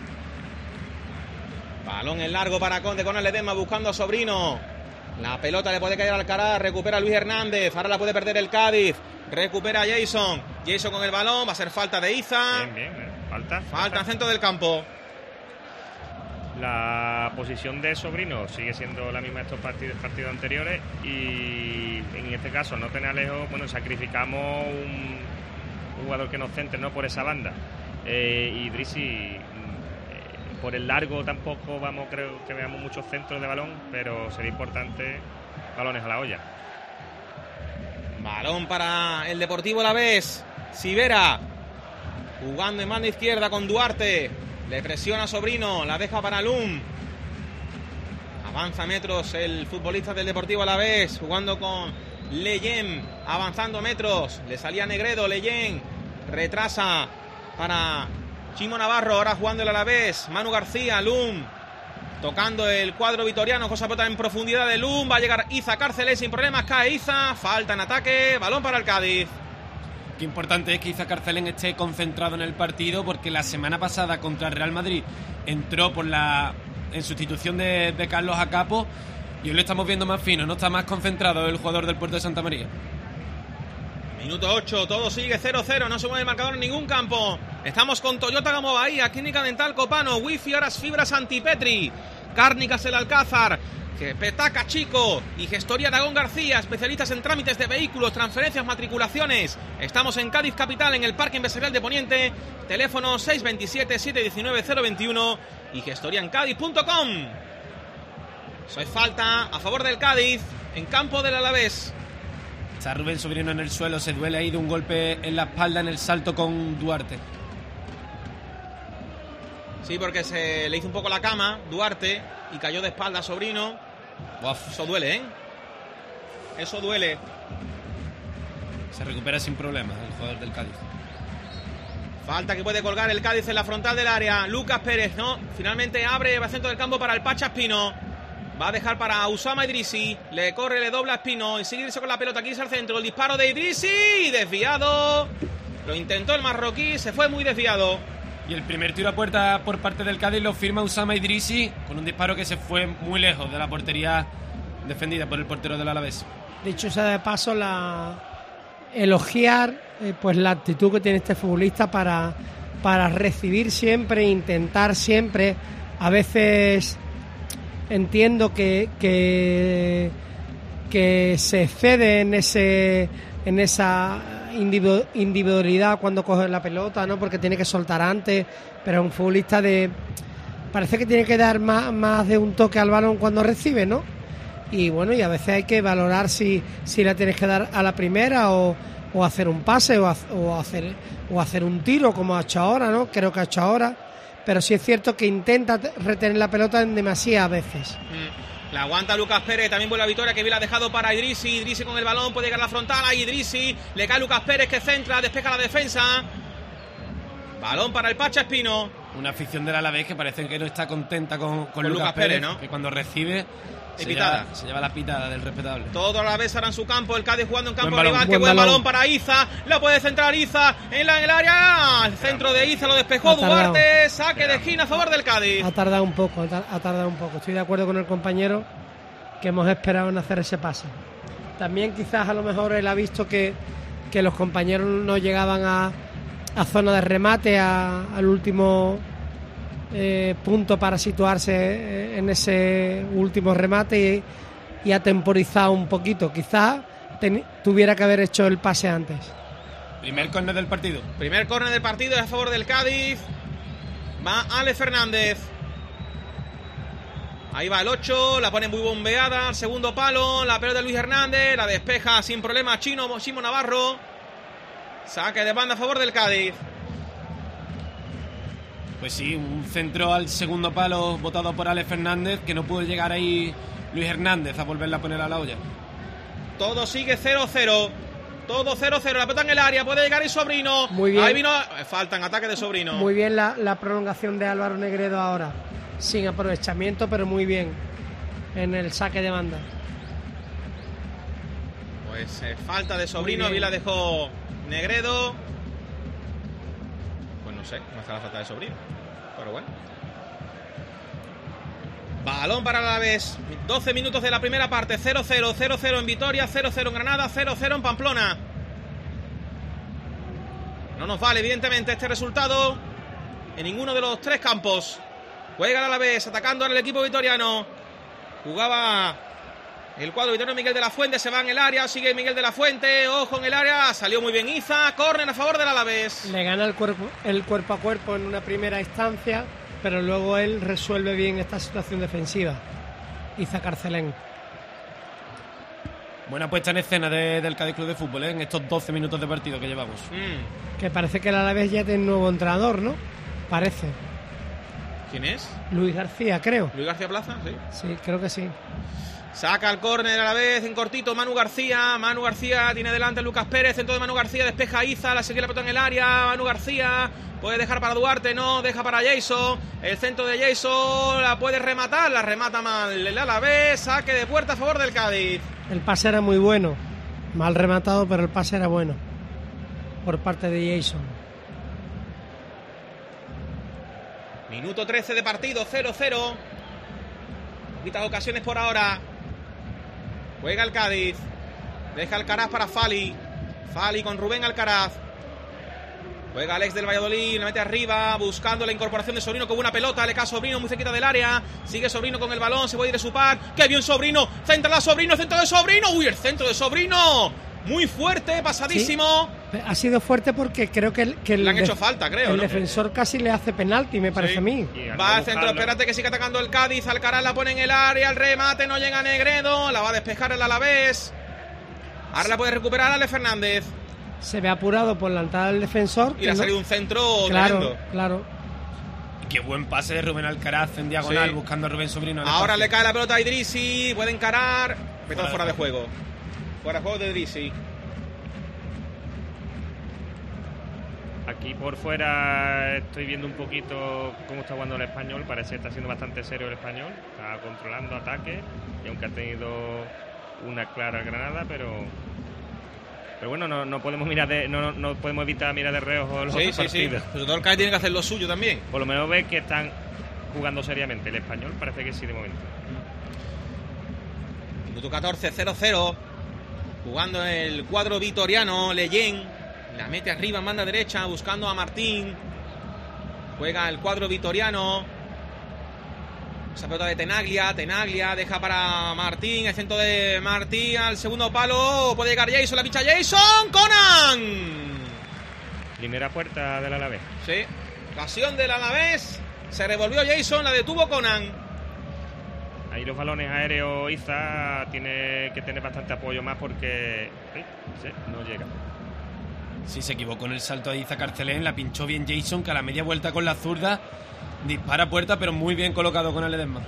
Balón en largo para Conde con el Ledesma buscando a Sobrino. La pelota le puede caer al Alcaraz, recupera Luis Hernández, ahora la puede perder el Cádiz. Recupera a Jason. Jason con el balón, va a ser falta de Iza. Bien, bien, bien. Falta. Falta en centro del campo. La posición de Sobrino sigue siendo la misma de estos partidos, partidos anteriores, y en este caso no tener Alejo, bueno, sacrificamos un, un jugador que nos centre, ¿no?, por esa banda. Eh, y Idrisi, eh, por el largo tampoco vamos, creo que veamos muchos centros de balón, pero sería importante balones a la olla. Balón para el Deportivo Alavés. Sivera jugando en mano izquierda con Duarte. Le presiona Sobrino, la deja para Lum. Avanza metros el futbolista del Deportivo Alavés, jugando con Leyen, avanzando metros. Le salía Negredo, Leyen retrasa para Chimo Navarro, ahora jugando el Alavés, Manu García, Lum, tocando el cuadro vitoriano, cosa pelota en profundidad de Lum, va a llegar Iza Cárceles sin problemas, cae Iza, falta en ataque, balón para el Cádiz. Qué importante es que Iza Carcelén esté concentrado en el partido, porque la semana pasada contra el Real Madrid entró por la en sustitución de, de Carlos Acapo, y hoy lo estamos viendo más fino, no está más concentrado el jugador del Puerto de Santa María. Minuto ocho, todo sigue cero cero, no se mueve el marcador en ningún campo. Estamos con Toyota Gamo Bahía, Clínica Dental Copano, Wifi, Horas Fibras Antipetri, Cárnicas El Alcázar, Petaca Chico y Gestoría Aragón García, especialistas en trámites de vehículos, transferencias, matriculaciones. Estamos en Cádiz Capital, en el Parque Empresarial de Poniente, teléfono seis dos siete, siete uno nueve, cero dos uno y gestoría en cádiz punto com. Eso es falta a favor del Cádiz en campo del Alavés. Está Rubén Sobrino en el suelo, se duele ahí de un golpe en la espalda en el salto con Duarte. Sí, porque se le hizo un poco la cama Duarte y cayó de espalda a Sobrino. Uf. Eso duele, ¿eh? Eso duele. Se recupera sin problemas el jugador del Cádiz. Falta que puede colgar el Cádiz en la frontal del área. Lucas Pérez, ¿no? Finalmente abre el centro del campo para el Pacha Espino. Va a dejar para Usama Idrisi. Le corre, le dobla a Espino y sigue irse con la pelota. Aquí es al centro. El disparo de Idrisi. Desviado. Lo intentó el marroquí. Se fue muy desviado. Y el primer tiro a puerta por parte del Cádiz lo firma Usama Idrisi con un disparo que se fue muy lejos de la portería defendida por el portero del Alavés. Dicho sea de paso, la elogiar eh, pues la actitud que tiene este futbolista para, para recibir siempre, intentar siempre. A veces entiendo que, que, que se excede en ese en esa individualidad cuando coge la pelota, ¿no? Porque tiene que soltar antes, pero es un futbolista de... Parece que tiene que dar más, más de un toque al balón cuando recibe, ¿no? Y bueno, y a veces hay que valorar si, si la tienes que dar a la primera o, o hacer un pase o, o, hacer, o hacer un tiro como ha hecho ahora, ¿no? Creo que ha hecho ahora, pero sí es cierto que intenta retener la pelota en demasiadas veces. Mm. La aguanta Lucas Pérez, también vuelve a Vitoria, que bien la ha dejado para Idrisi. Idrisi con el balón, puede llegar a la frontal, ahí Idrisi, le cae Lucas Pérez que centra, despeja la defensa. Balón para el Pacha Espino. Una afición del Alavés que parece que no está contenta con, con, con Lucas, Lucas Pérez, Pérez, ¿no? Que cuando recibe se lleva, se lleva la pitada del respetable. Todo Alavés ahora en su campo, el Cádiz jugando en campo buen rival, buen que buen balón. balón para Iza, la puede centrar Iza en, la, en el área, el centro de Iza lo despejó Duarte, saque de esquina a favor del Cádiz. Ha tardado un poco, ha tardado un poco, estoy de acuerdo con el compañero que hemos esperado en hacer ese pase. También quizás a lo mejor él ha visto que, que los compañeros no llegaban a, a zona de remate, a, al último eh, punto para situarse en ese último remate y, y ha temporizado un poquito. Quizás ten, tuviera que haber hecho el pase antes. Primer córner del partido. Primer córner del partido es a favor del Cádiz. Va Ale Fernández. Ahí va el ocho, la pone muy bombeada, al segundo palo, la pelota de Luis Hernández, la despeja sin problema Chino, Chimo Navarro. Saque de banda a favor del Cádiz. Pues sí, un centro al segundo palo botado por Ale Fernández, que no pudo llegar ahí Luis Hernández a volverla a poner a la olla. Todo sigue cero cero. Todo cero cero, la pelota en el área, puede llegar el Sobrino. Muy bien. Ahí vino, falta en ataque de Sobrino. Muy bien la, la prolongación de Álvaro Negredo ahora. Sin aprovechamiento, pero muy bien en el saque de banda. Pues eh, falta de Sobrino, ahí la dejó Negredo. Pues no sé, no hace la falta de Sobrino, pero bueno. Balón para el Alavés, doce minutos de la primera parte, cero cero, cero cero en Vitoria, cero cero en Granada, cero cero en Pamplona. No nos vale evidentemente este resultado en ninguno de los tres campos. Juega el Alavés, atacando ahora el equipo vitoriano. Jugaba el cuadro vitoriano Miguel de la Fuente, se va en el área, sigue Miguel de la Fuente, ojo en el área, salió muy bien Iza, córner a favor del Alavés. Le gana el cuerpo, el cuerpo a cuerpo en una primera instancia, pero luego él resuelve bien esta situación defensiva. Iza Carcelén. Buena puesta en escena de, del Cádiz Club de Fútbol, ¿eh? En estos doce minutos de partido que llevamos. Mm. Que parece que el Alavés ya tiene un nuevo entrenador, ¿no? Parece. ¿Quién es? Luis García, creo. ¿Luis García Plaza? Sí. Sí, creo que sí. Saca el córner a la vez en cortito Manu García. Manu García tiene delante a Lucas Pérez. Centro de Manu García, despeja Iza. La sigue la pelota en el área. Manu García puede dejar para Duarte, no, deja para Jason. El centro de Jason la puede rematar. La remata mal el Alavés. Saque de puerta a favor del Cádiz. El pase era muy bueno. Mal rematado, pero el pase era bueno por parte de Jason. Minuto trece de partido, cero cero. Poquitas ocasiones por ahora. Juega el Cádiz. Deja Alcaraz para Fali. Fali con Rubén Alcaraz. Juega Alex del Valladolid, le mete arriba, buscando la incorporación de Sobrino con una pelota, le cae Sobrino muy cerquita del área, sigue Sobrino con el balón, se puede ir de su par, ¡qué bien Sobrino! Centra la Sobrino, centro de Sobrino, ¡uy, el centro de Sobrino! Muy fuerte, pasadísimo. Sí, ha sido fuerte porque creo que el, que el le han hecho falta, creo, el ¿no? defensor casi le hace penalti, me parece sí. a mí. Va al centro, espérate que sigue atacando el Cádiz, Alcaraz la pone en el área, el remate no llega a Negredo, la va a despejar el Alavés. Ahora la puede recuperar Ale Fernández. Se ve apurado por la entrada del defensor. Y le ha salido no... un centro claro, tremendo. Claro, Y qué buen pase de Rubén Alcaraz en diagonal, sí. buscando a Rubén Sobrino. Ahora le cae la pelota a Idrissi, puede encarar. Pero fuera de juego. Fuera de juego de Idrissi. Aquí por fuera estoy viendo un poquito cómo está jugando el Español. Parece que está siendo bastante serio el Español. Está controlando ataques. Y aunque ha tenido una clara el Granada, pero... Pero bueno, no, no podemos mirar de, no, no podemos evitar mirar de reojo los sí, otros sí, partidos. Sí. Pero todo el Cádiz tiene que hacer lo suyo también. Por lo menos ves que están jugando seriamente. El Español parece que sí de momento. Minuto catorce, cero cero. Jugando el cuadro vitoriano, Leyen. La mete arriba en banda derecha, buscando a Martín. Juega el cuadro vitoriano. Esa pelota de Tenaglia, Tenaglia deja para Martín, el centro de Martín al segundo palo, puede llegar Jason, la picha Jason, Conan. Primera puerta del Alavés. Sí, ocasión del Alavés, se revolvió Jason, la detuvo Conan. Ahí los balones aéreos Iza tiene que tener bastante apoyo más porque sí, sí, no llega. Sí, se equivocó en el salto de Iza Carcelén, la pinchó bien Jason, que a la media vuelta con la zurda dispara puerta, pero muy bien colocado con Ledesma.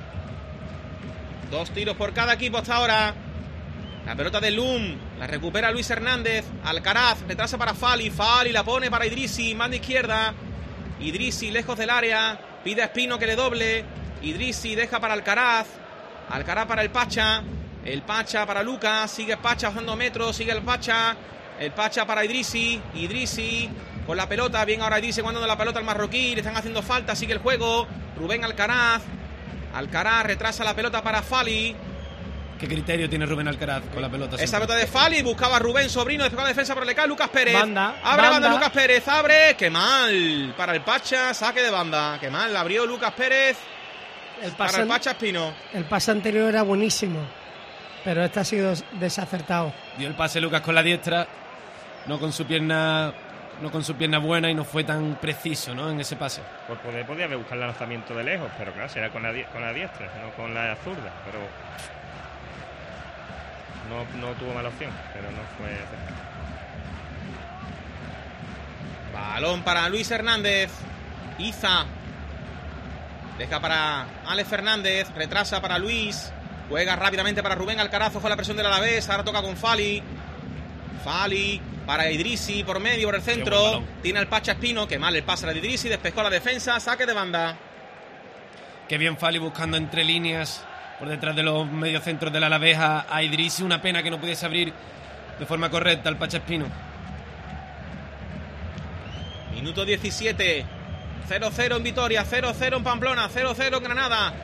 Dos tiros por cada equipo hasta ahora. La pelota de Lum, la recupera Luis Hernández. Alcaraz, retrasa para Fali. Fali la pone para Idrissi, manda izquierda. Idrissi lejos del área. Pide a Espino que le doble. Idrissi deja para Alcaraz. Alcaraz para el Pacha. El Pacha para Lucas. Sigue Pacha bajando metros. Sigue el Pacha. El Pacha para Idrissi. Idrissi con la pelota, bien ahora Idrissi mandando la pelota al marroquí, le están haciendo falta, sigue el juego, Rubén Alcaraz, Alcaraz retrasa la pelota para Fali. ¿Qué criterio tiene Rubén Alcaraz con la pelota? Esa pelota de Fali, buscaba a Rubén Sobrino, despejó la defensa, pero le cae Lucas Pérez. Banda, abre banda. banda Lucas Pérez, abre, qué mal, para el Pacha, saque de banda, qué mal, la abrió Lucas Pérez, el para el Pacha Espino. El pase anterior era buenísimo, pero este ha sido desacertado. Dio el pase Lucas con la diestra, no con su pierna... no con su pierna buena y no fue tan preciso, ¿no?, en ese pase. Por poder podía haber buscado el lanzamiento de lejos, pero claro, será con la, con la diestra, no con la zurda, pero no, no tuvo mala opción, pero no fue cerca. Balón para Luis Hernández. Iza deja para Alex Fernández, retrasa para Luis, juega rápidamente para Rubén Alcaraz, fue la presión del Alavés, ahora toca con Fali. Fali para Idrissi por medio, por el centro. Tiene al Pacha Espino, que mal el pase de Idrissi, despejó la defensa, saque de banda. Qué bien Fali buscando entre líneas por detrás de los mediocentros del Alavés a, a Idrissi. Una pena que no pudiese abrir de forma correcta al Pacha Espino. Minuto diecisiete, cero cero en Vitoria, cero cero en Pamplona, cero cero en Granada.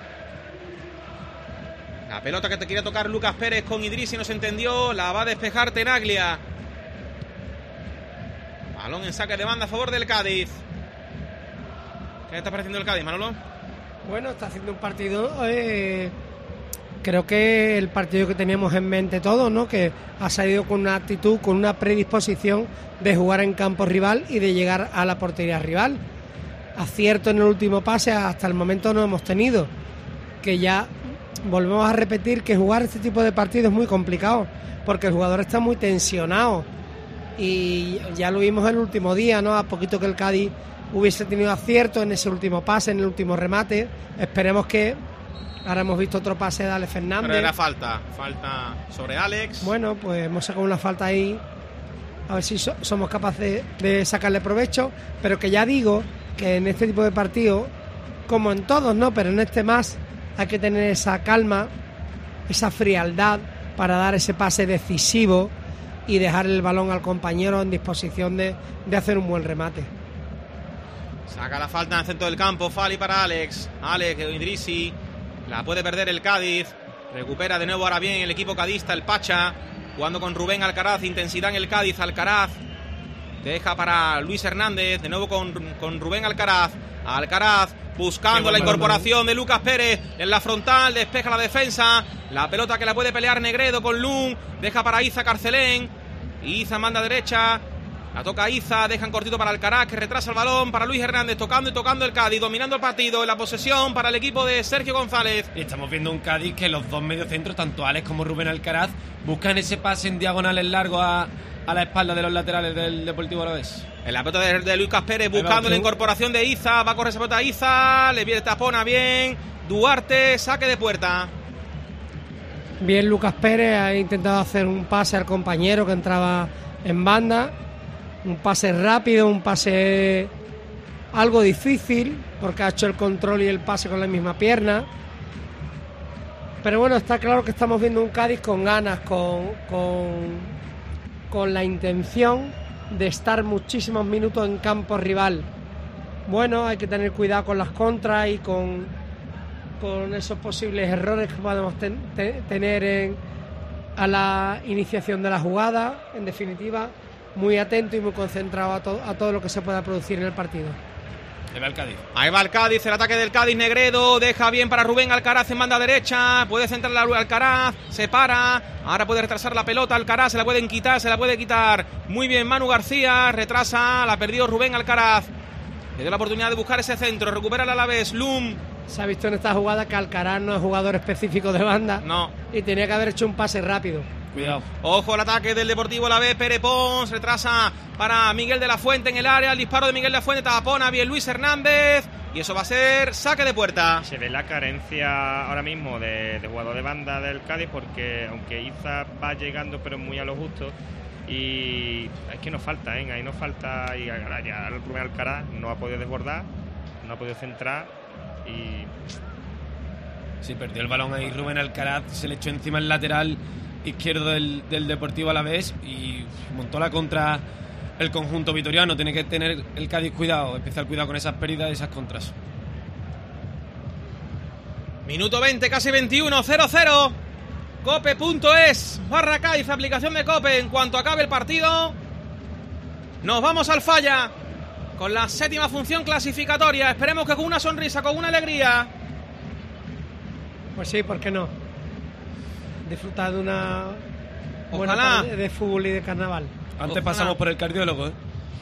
La pelota que te quería tocar Lucas Pérez con Idrissi no se entendió, la va a despejar Tenaglia. Balón en saque de banda a favor del Cádiz. ¿Qué está pareciendo el Cádiz, Manolo? Bueno, está haciendo un partido, eh, creo que el partido que teníamos en mente todos, ¿no?, que ha salido con una actitud, con una predisposición de jugar en campo rival y de llegar a la portería rival. Acierto en el último pase hasta el momento no hemos tenido, que ya volvemos a repetir que jugar este tipo de partidos es muy complicado, porque el jugador está muy tensionado. Y ya lo vimos el último día, ¿no?, a poquito que el Cádiz hubiese tenido acierto en ese último pase, en el último remate. Esperemos que Ahora hemos visto otro pase de Alex Fernández. Pero era falta, falta sobre Alex. Bueno, pues hemos sacado una falta ahí. A ver si so- somos capaces de, de sacarle provecho. Pero que ya digo que en este tipo de partidos, como en todos, ¿no? Pero en este más, hay que tener esa calma, esa frialdad para dar ese pase decisivo y dejar el balón al compañero en disposición de, de hacer un buen remate. Saca la falta en el centro del campo, Fali para Alex. Alex, Idrissi, la puede perder el Cádiz. Recupera de nuevo ahora bien el equipo cadista, el Pacha. Jugando con Rubén Alcaraz, intensidad en el Cádiz, Alcaraz. Deja para Luis Hernández, de nuevo con, con Rubén Alcaraz. Alcaraz buscando la incorporación de Lucas Pérez en la frontal, despeja la defensa. La pelota que la puede pelear Negredo con Lun. Deja para Iza Carcelén. Iza manda derecha. La toca Iza, dejan cortito para Alcaraz, que retrasa el balón para Luis Hernández, tocando y tocando el Cádiz, dominando el partido, en la posesión para el equipo de Sergio González. Y estamos viendo un Cádiz que los dos mediocentros, tanto Alex como Rubén Alcaraz, buscan ese pase en diagonales largo a, a la espalda de los laterales del Deportivo Alavés. En la pelota de, de Lucas Pérez, buscando la incorporación de Iza, va a correr esa pelota Iza, le viene tapona bien, Duarte, saque de puerta. Bien, Lucas Pérez ha intentado hacer un pase al compañero que entraba en banda. Un pase rápido, un pase algo difícil, porque ha hecho el control y el pase con la misma pierna. Pero bueno, está claro que estamos viendo un Cádiz con ganas, con, con, con la intención de estar muchísimos minutos en campo rival. Bueno, hay que tener cuidado con las contras y con, con esos posibles errores que podemos ten, te, tener en, a la iniciación de la jugada. En definitiva, muy atento y muy concentrado a, to- a todo lo que se pueda producir en el partido. Ahí va el Cádiz. Ahí va el Cádiz, el ataque del Cádiz. Negredo deja bien para Rubén Alcaraz en banda derecha, puede centrar la Alcaraz, se para, ahora puede retrasar la pelota Alcaraz, se la pueden quitar, se la puede quitar muy bien Manu García, retrasa, la perdió Rubén Alcaraz, le dio la oportunidad de buscar ese centro, recupera el Alavés, Lum. Se ha visto en esta jugada que Alcaraz no es jugador específico de banda, no, y tenía que haber hecho un pase rápido. Cuidado. Ojo al ataque del Deportivo Alavés, Pere Pons, retrasa para Miguel de la Fuente en el área, el disparo de Miguel de la Fuente, tapona bien Luis Hernández, y eso va a ser saque de puerta. Se ve la carencia ahora mismo de, de jugador de banda del Cádiz, porque aunque Iza va llegando pero muy a lo justo, y es que nos falta, ¿eh? Ahí nos falta, y ahora ya el primer Alcaraz no ha podido desbordar, no ha podido centrar, y... Sí, perdió el balón ahí Rubén Alcaraz, se le echó encima el lateral izquierdo del, del Deportivo Alavés y montó la contra el conjunto vitoriano. Tiene que tener el Cádiz cuidado, especial cuidado con esas pérdidas y esas contras. Minuto veinte, casi veintiuno, cero cero. Cope.es, barra Cádiz, aplicación de Cope. En cuanto acabe el partido, nos vamos al Falla con la séptima función clasificatoria. Esperemos que con una sonrisa, con una alegría. Pues sí, ¿por qué no? Disfrutar de una buena Ojalá. tarde de fútbol y de carnaval. Antes Ojalá. pasamos por el cardiólogo, ¿eh?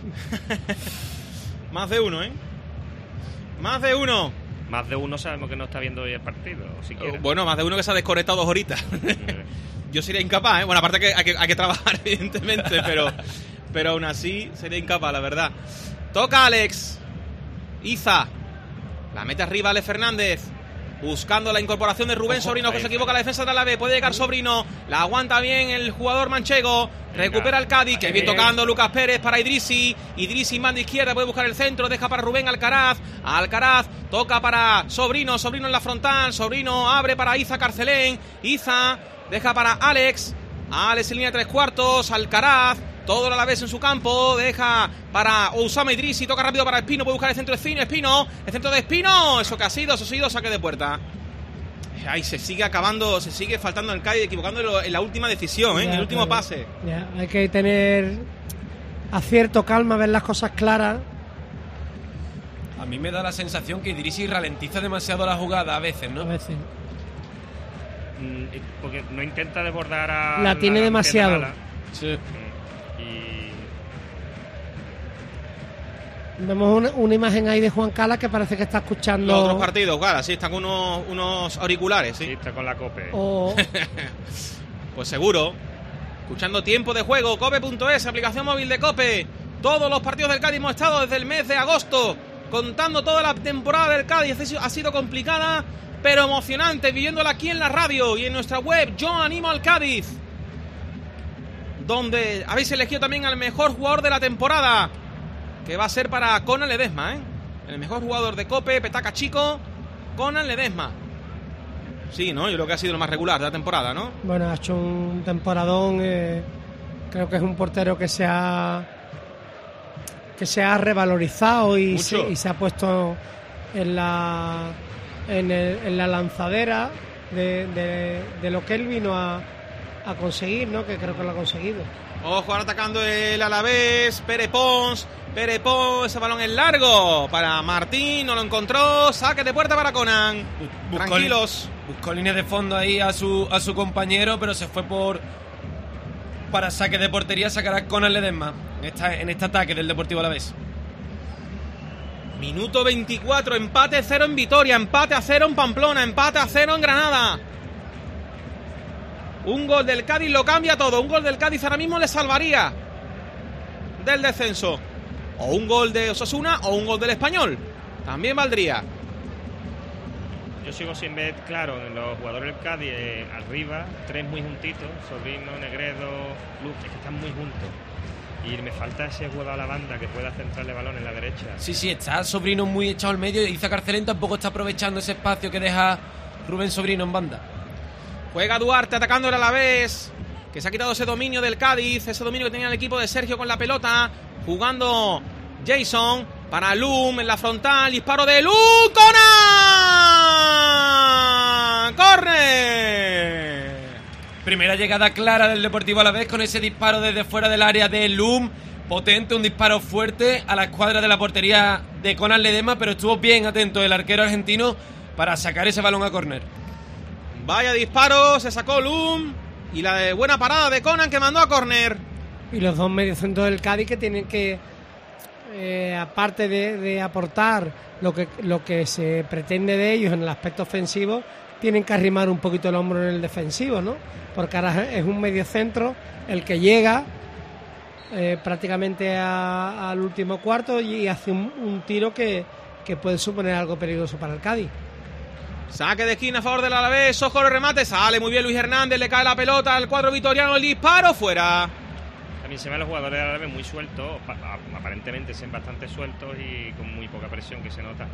Más de uno, ¿eh? Más de uno. Más de uno sabemos que no está viendo hoy el partido, si quiere. Bueno, más de uno que se ha desconectado dos horitas. Yo sería incapaz, ¿eh? Bueno, aparte que hay que, hay que trabajar, evidentemente, pero, pero aún así sería incapaz, la verdad. Toca Alex. Iza. La mete arriba Alex Fernández. Buscando la incorporación de Rubén Ojo, Sobrino, que ahí, se equivoca la defensa de Alavés. Puede llegar Sobrino. La aguanta bien el jugador manchego. Recupera el Cádiz, que bien tocando Lucas Pérez para Idrissi. Idrissi manda izquierda, puede buscar el centro. Deja para Rubén Alcaraz. Alcaraz toca para Sobrino. Sobrino en la frontal. Sobrino abre para Iza Carcelén. Iza deja para Alex. Alex en línea de tres cuartos. Alcaraz. Todo el Alavés en su campo, deja para Osama Idrissi, toca rápido para Espino, puede buscar el centro de Espino, Espino, el centro de Espino, eso que ha sido, eso ha sido saque de puerta. Ay, se sigue acabando, se sigue faltando el Cádiz, equivocando en la última decisión, ¿eh? Ya, en el último pero, pase. Ya, hay que tener acierto, calma, ver las cosas claras. A mí me da la sensación que Idrissi ralentiza demasiado la jugada a veces, ¿no? A veces. Mm, Porque no intenta desbordar a... La tiene demasiado. pierna mala. Sí. Y Vemos una, una imagen ahí de Juan Cala que parece que está escuchando. Los otros partidos, claro, sí, están con unos, unos auriculares, sí. sí, está con la Cope. O, Pues seguro. Escuchando tiempo de juego, cope.es, aplicación móvil de Cope. Todos los partidos del Cádiz hemos estado desde el mes de agosto, contando toda la temporada del Cádiz. Ha sido complicada, pero emocionante, viviéndola aquí en la radio y en nuestra web Yo Animo al Cádiz, donde habéis elegido también al mejor jugador de la temporada, que va a ser para Conan Ledesma, ¿eh? El mejor jugador de Cope, Petaca Chico, Conan Ledesma. Sí, ¿no? Yo creo que ha sido el más regular de la temporada, ¿no? Bueno, ha hecho un temporadón. Eh, creo que es un portero que se ha que se ha revalorizado y se, y se ha puesto en la en, el, en la lanzadera de, de, de lo que él vino a, a conseguir, ¿no? Que creo que lo ha conseguido. Ojo, ahora atacando el Alavés, Pere Pons, Pere Pons, ese balón es largo para Martín, no lo encontró, saque de puerta para Conan. Buscó Tranquilos. Buscó línea de fondo ahí a su a su compañero, pero se fue por para saque de portería, sacará Conan Ledesma en, esta, en este ataque del Deportivo Alavés. Minuto veinticuatro, empate cero en Vitoria, empate a cero en Pamplona, empate a cero en Granada. Un gol del Cádiz lo cambia todo. Un gol del Cádiz ahora mismo le salvaría del descenso. O un gol de Osasuna o un gol del Español. También valdría. Yo sigo sin ver, claro, los jugadores del Cádiz eh, arriba, tres muy juntitos, Sobrino, Negredo, Luz, es que están muy juntos. Y me falta ese jugador a la banda que pueda centrarle balón en la derecha. Sí, sí, está Sobrino muy echado al medio y Iza Carcelén tampoco está aprovechando ese espacio que deja Rubén Sobrino en banda. Juega Duarte atacando el Alavés, que se ha quitado ese dominio del Cádiz, ese dominio que tenía el equipo de Sergio con la pelota. Jugando Jason para Lum en la frontal, disparo de Lum, ¡Conan! ¡Corre! Primera llegada clara del Deportivo Alavés con ese disparo desde fuera del área de Lum. Potente, un disparo fuerte a la escuadra de la portería de Conan Ledesma, pero estuvo bien atento el arquero argentino para sacar ese balón a córner. Vaya disparo, se sacó Lum y la de buena parada de Conan que mandó a córner. Y los dos mediocentros del Cádiz que tienen que, eh, aparte de, de aportar lo que, lo que se pretende de ellos en el aspecto ofensivo, tienen que arrimar un poquito el hombro en el defensivo, ¿no? Porque ahora es un mediocentro el que llega eh, prácticamente a, al último cuarto y hace un, un tiro que, que puede suponer algo peligroso para el Cádiz. Saque de esquina a favor del Alavés, ojo el remate, sale muy bien Luis Hernández, le cae la pelota al cuadro vitoriano, el disparo fuera. También se ven los jugadores del Alavés muy sueltos, aparentemente se ven bastante sueltos y con muy poca presión que se nota.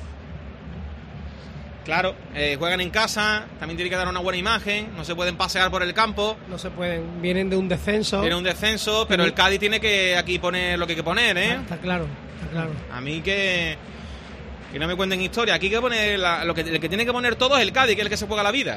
Claro, eh, juegan en casa, también tienen que dar una buena imagen, no se pueden pasear por el campo. No se pueden, vienen de un descenso. Viene un descenso, pero el Cádiz tiene que aquí poner lo que hay que poner, ¿eh? Está claro, está claro. A mí que... Que no me cuenten historia. Aquí hay que poner la, lo que, el que tiene que poner todo es el Cádiz, que es el que se juega la vida.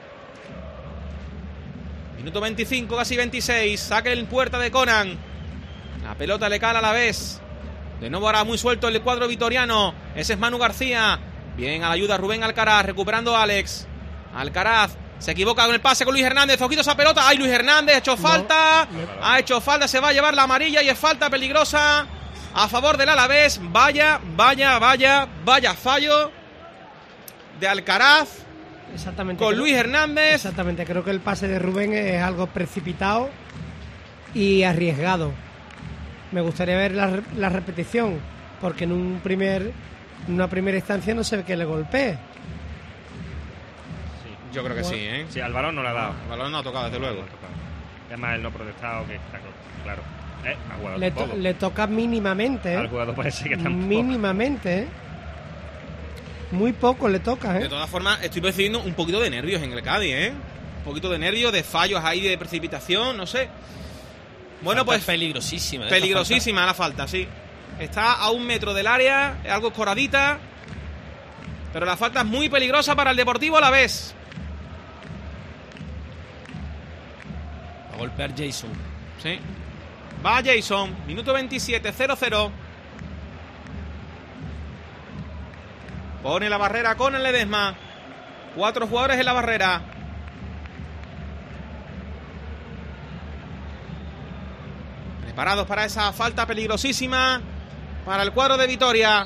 Minuto veinticinco, casi veintiséis. Saque en puerta de Conan. La pelota le cae a la vez. De nuevo ahora muy suelto el cuadro vitoriano. Ese es Manu García. Bien a la ayuda Rubén Alcaraz. Recuperando a Alex. Alcaraz se equivoca con el pase con Luis Hernández. Ojito esa pelota. ¡Ay, Luis Hernández! Ha hecho falta. No, no. Ha hecho falta. Se va a llevar la amarilla y es falta peligrosa a favor del Alavés. Vaya, vaya, vaya, vaya fallo de Alcaraz. Exactamente. Con creo, Luis Hernández. Exactamente, creo que el pase de Rubén es algo precipitado y arriesgado. Me gustaría ver la, la repetición, porque en un primer en una primera instancia no se ve que le golpee. Sí. Yo creo que bueno, sí, ¿eh? Sí, al balón no le ha dado. Al balón no ha tocado, desde luego. No además, él no ha protestado, que está claro. Eh, le, to- le toca mínimamente, ¿eh? Al jugador parece que tampoco. Mínimamente, ¿eh? Muy poco le toca, ¿eh? De todas formas, estoy percibiendo un poquito de nervios en el Cádiz, ¿eh? Un poquito de nervios, de fallos ahí, de precipitación, no sé. Bueno, falta pues... peligrosísima. ¿eh? Peligrosísima la falta, sí. Está a un metro del área, es algo escoradita. Pero la falta es muy peligrosa para el Deportivo Alavés. Va a golpear Jason. Sí. Va Jason, minuto veintisiete, cero cero. Pone la barrera con el Ledesma. Cuatro jugadores en la barrera. Preparados para esa falta peligrosísima para el cuadro de Vitoria.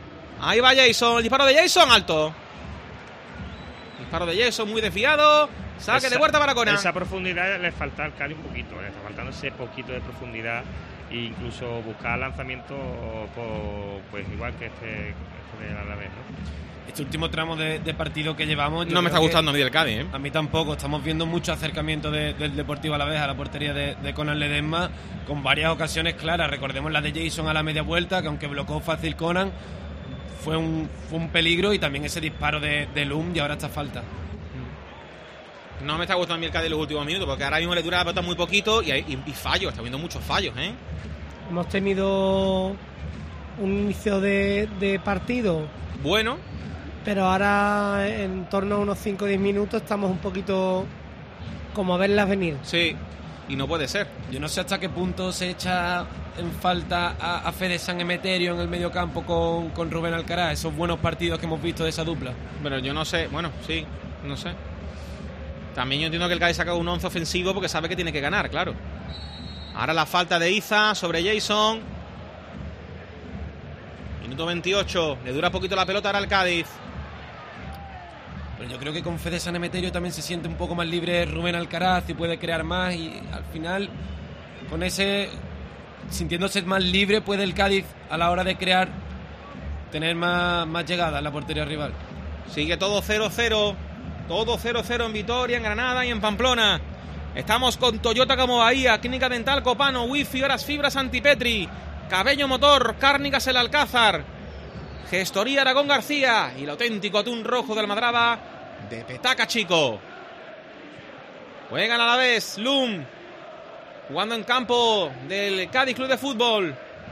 Ahí va Jason, el disparo de Jason, alto. Disparo de Jason muy desviado. Saque esa, de puerta para Conan. Esa profundidad le falta al Cádiz un poquito, le está faltando ese poquito de profundidad e incluso buscar lanzamientos pues igual que este, este de Alavés, ¿no? Este último tramo de, de partido que llevamos... No me está gustando a mí del Cádiz, ¿eh? A mí tampoco. Estamos viendo mucho acercamiento de, del Deportivo Alavés a la portería de, de Conan Ledesma, con varias ocasiones claras. Recordemos la de Jason a la media vuelta, que aunque bloqueó fácil Conan, fue un, fue un peligro, y también ese disparo de, de Lum, y ahora esta falta. No me está gustando a mí el Cádiz en los últimos minutos, porque ahora mismo le dura la pelota muy poquito y, y, y fallos, está viendo muchos fallos, ¿eh? Hemos tenido un inicio de, de partido bueno, pero ahora en torno a unos cinco o diez minutos estamos un poquito como a verlas venir. Sí, y no puede ser. Yo no sé hasta qué punto se echa en falta a, a Fede San Emeterio en el mediocampo con, con Rubén Alcaraz, esos buenos partidos que hemos visto de esa dupla. Pero yo no sé, bueno, sí, no sé. También yo entiendo que el Cádiz saca un once ofensivo porque sabe que tiene que ganar, claro. Ahora la falta de Iza sobre Jason. Minuto veintiocho, le dura poquito la pelota ahora al Cádiz. Pero yo creo que con Fede San Emeterio también se siente un poco más libre Rubén Alcaraz y puede crear más, y al final con ese, sintiéndose más libre, puede el Cádiz a la hora de crear tener más, más llegada en la portería rival. Sigue todo cero cero, todo cero cero en Vitoria, en Granada y en Pamplona. Estamos con Toyota como Bahía, Clínica Dental Copano, Wifi, Horas Fibras Antipetri, Cabello Motor, Cárnicas El Alcázar, Gestoría Aragón García y el auténtico atún rojo de Almadraba de Petaca Chico. Juegan a la vez Lum, jugando en campo del Cádiz Club de Fútbol,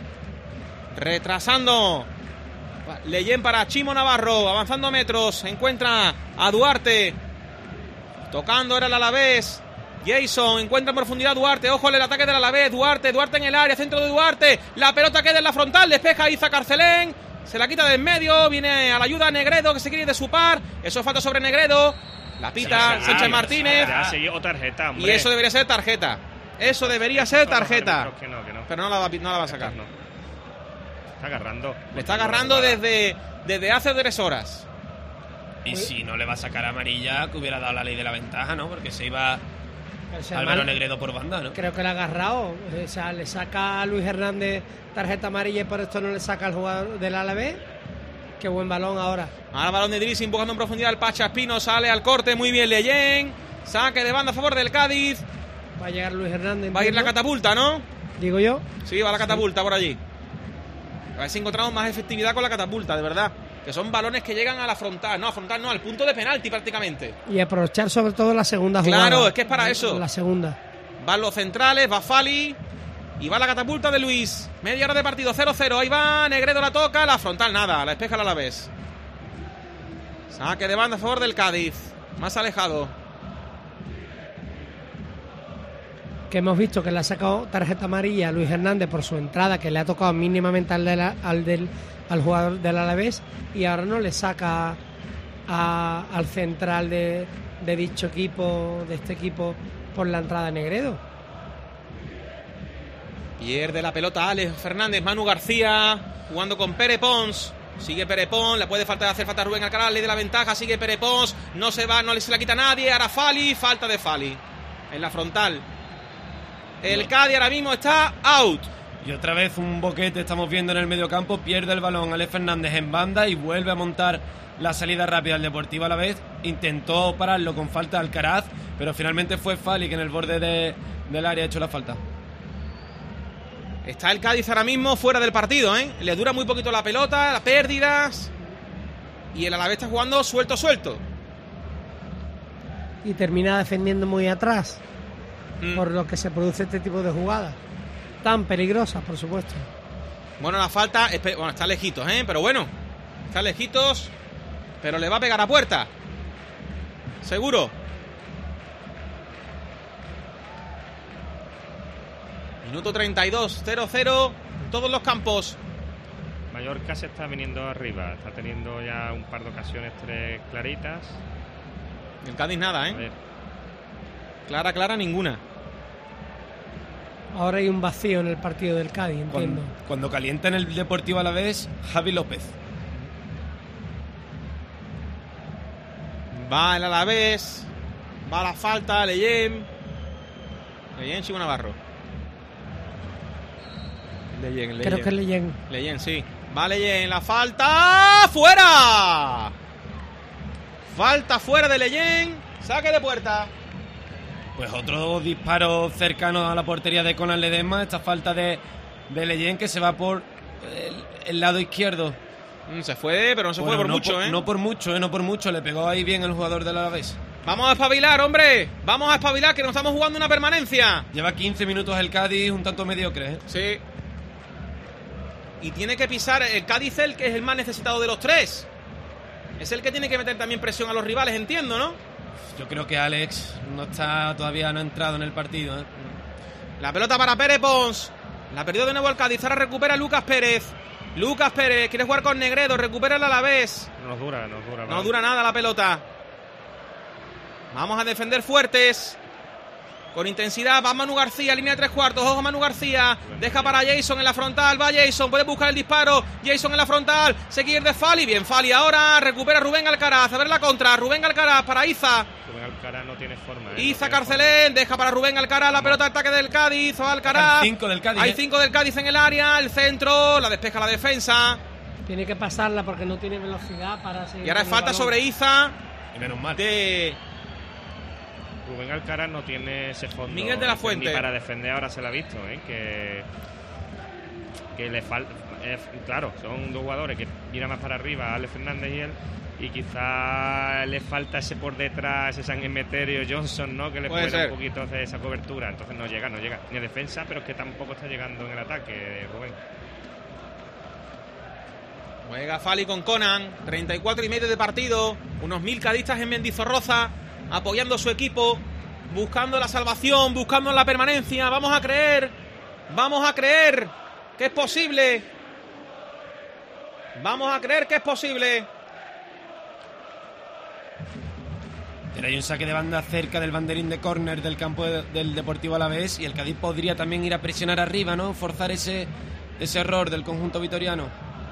retrasando Leyen para Chimo Navarro, avanzando metros, encuentra a Duarte, tocando era el Alavés. Jason encuentra en profundidad Duarte, ojo el ataque del Alavés, Duarte, Duarte en el área, centro de Duarte, la pelota queda en la frontal, despeja Iza Carcelén, se la quita de en medio, viene a la ayuda Negredo que se quiere de su par, eso falta sobre Negredo, la pita sí, Sánchez Martínez, ya siguió tarjeta, y eso debería ser tarjeta, eso debería ser tarjeta, que no, que no. pero no la va, no la va a sacar. No. Está agarrando. Le está agarrando desde, desde hace tres horas. Y si no le va a sacar amarilla, que hubiera dado la ley de la ventaja, ¿no? Porque se iba sea, Álvaro mal, Negredo por banda, ¿no? Creo que le ha agarrado. O sea, le saca a Luis Hernández tarjeta amarilla y por esto no le saca al jugador del Alavés. Qué buen balón ahora. Ahora balón de Idris, empujando en profundidad el Pacha Espino, sale al corte, muy bien Leyen. Saque de banda a favor del Cádiz. Va a llegar Luis Hernández. Va a ir la catapulta, ¿no? Digo yo. Sí, va la catapulta sí. por allí. A ver si encontramos más efectividad con la catapulta, de verdad. Que son balones que llegan a la frontal, no, a frontal no, al punto de penalti prácticamente. Y aprovechar sobre todo la segunda jugada. Claro, es que es para eso. La segunda. Van los centrales, va Fali y va la catapulta de Luis. Media hora de partido, cero cero, ahí va, Negredo la toca, la frontal nada, la despeja a la vez. Saque de banda a favor del Cádiz, más alejado. Que hemos visto que le ha sacado tarjeta amarilla a Luis Hernández por su entrada, que le ha tocado mínimamente al, de la, al, del, al jugador del Alavés, y ahora no le saca a, al central de, de dicho equipo, de este equipo, por la entrada de Negredo. Pierde la pelota Alex Fernández, Manu García jugando con Pere Pons. Sigue Pere Pons, le puede falta hacer falta a Rubén Alcaraz, le de la ventaja, sigue Pere Pons, no se va, no le se la quita a nadie, ahora Fali, falta de Fali en la frontal. El Cádiz ahora mismo está out. Y otra vez un boquete estamos viendo en el mediocampo. Pierde el balón Alex Fernández en banda y vuelve a montar la salida rápida del Deportivo Alavés. Intentó pararlo con falta Alcaraz, pero finalmente fue Fali que en el borde de, del área ha hecho la falta. Está el Cádiz ahora mismo fuera del partido, ¿eh? Le dura muy poquito la pelota, las pérdidas. Y el Alavés está jugando suelto, suelto. Y termina defendiendo muy atrás. Mm. Por lo que se produce este tipo de jugadas tan peligrosas, por supuesto. Bueno, la falta, bueno, está lejitos, ¿eh? Pero bueno, está lejitos, pero le va a pegar a puerta. Seguro. Minuto treinta y dos, cero cero en todos los campos. Mallorca se está viniendo arriba, está teniendo ya un par de ocasiones, tres claritas. El Cádiz nada, ¿eh? Clara, clara, ninguna. Ahora hay un vacío en el partido del Cádiz, entiendo. Cuando, cuando calienta en el Deportivo Alavés, Javi López. Va el Alavés. Va la falta, Leyen. Leyen, Chico Navarro. Leyen, Leyen. Creo que es Leyen. Leyen, sí. Va Leyen, la falta. ¡Fuera! Falta fuera de Leyen. Saque de puerta. Pues otro disparo cercano a la portería de Conan Ledesma. Esta falta de, de Leyen que se va por el, el lado izquierdo. Se fue, pero no se bueno, fue por no mucho, por, ¿eh? No por mucho, ¿eh? No por mucho. Le pegó ahí bien el jugador del Alavés. Vamos a espabilar, hombre. Vamos a espabilar, que nos estamos jugando una permanencia. Lleva quince minutos el Cádiz, un tanto mediocre, ¿eh? Sí. Y tiene que pisar el Cádiz, el que es el más necesitado de los tres. Es el que tiene que meter también presión a los rivales, entiendo, ¿no? Yo creo que Alex no está todavía, no ha entrado en el partido, ¿eh? La pelota para Pérez Pons. La perdió de nuevo el Cádiz. Ahora recupera Lucas Pérez. Lucas Pérez quiere jugar con Negredo. Recupera el Alavés. No nos dura, no dura. No dura nada la pelota. Vamos a defender fuertes. Con intensidad va Manu García, línea de tres cuartos. Ojo Manu García. Deja para Jason en la frontal. Va Jason, puede buscar el disparo. Jason en la frontal. Seguir de Fali. Bien Fali ahora. Recupera Rubén Alcaraz. A ver la contra. Rubén Alcaraz para Iza. Rubén Alcaraz no tiene forma. ¿eh? Iza no Carcelén. forma. Deja para Rubén Alcaraz. La pelota de ataque del Cádiz. O Alcaraz. Hay cinco del Cádiz. Hay ¿eh? cinco del Cádiz en el área. El centro. La despeja la defensa. Tiene que pasarla porque no tiene velocidad para seguir. Y ahora es falta balón. sobre Iza. Y menos mal. De Rubén Alcaraz no tiene ese fondo. Miguel de la Fuente. Ni para defender ahora se la ha visto, ¿eh? Que, que le falta. Eh, claro, son dos jugadores que miran más para arriba, Alex Fernández y él. Y quizá le falta ese por detrás, ese San Emeterio Johnson, ¿no? Que le Puede pueda ser. un poquito hacer esa cobertura. Entonces no llega, no llega ni a defensa, pero es que tampoco está llegando en el ataque, Rubén. Juega Fali con Conan. treinta y cuatro y medio de partido. Unos mil cadistas en Mendizorroza. Apoyando a su equipo. Buscando la salvación. Buscando la permanencia. Vamos a creer. Vamos a creer que es posible. Vamos a creer que es posible. Pero hay un saque de banda cerca del banderín de córner del campo de, del Deportivo Alavés. Y el Cádiz podría también ir a presionar arriba, ¿no? Forzar ese, ese error del conjunto vitoriano.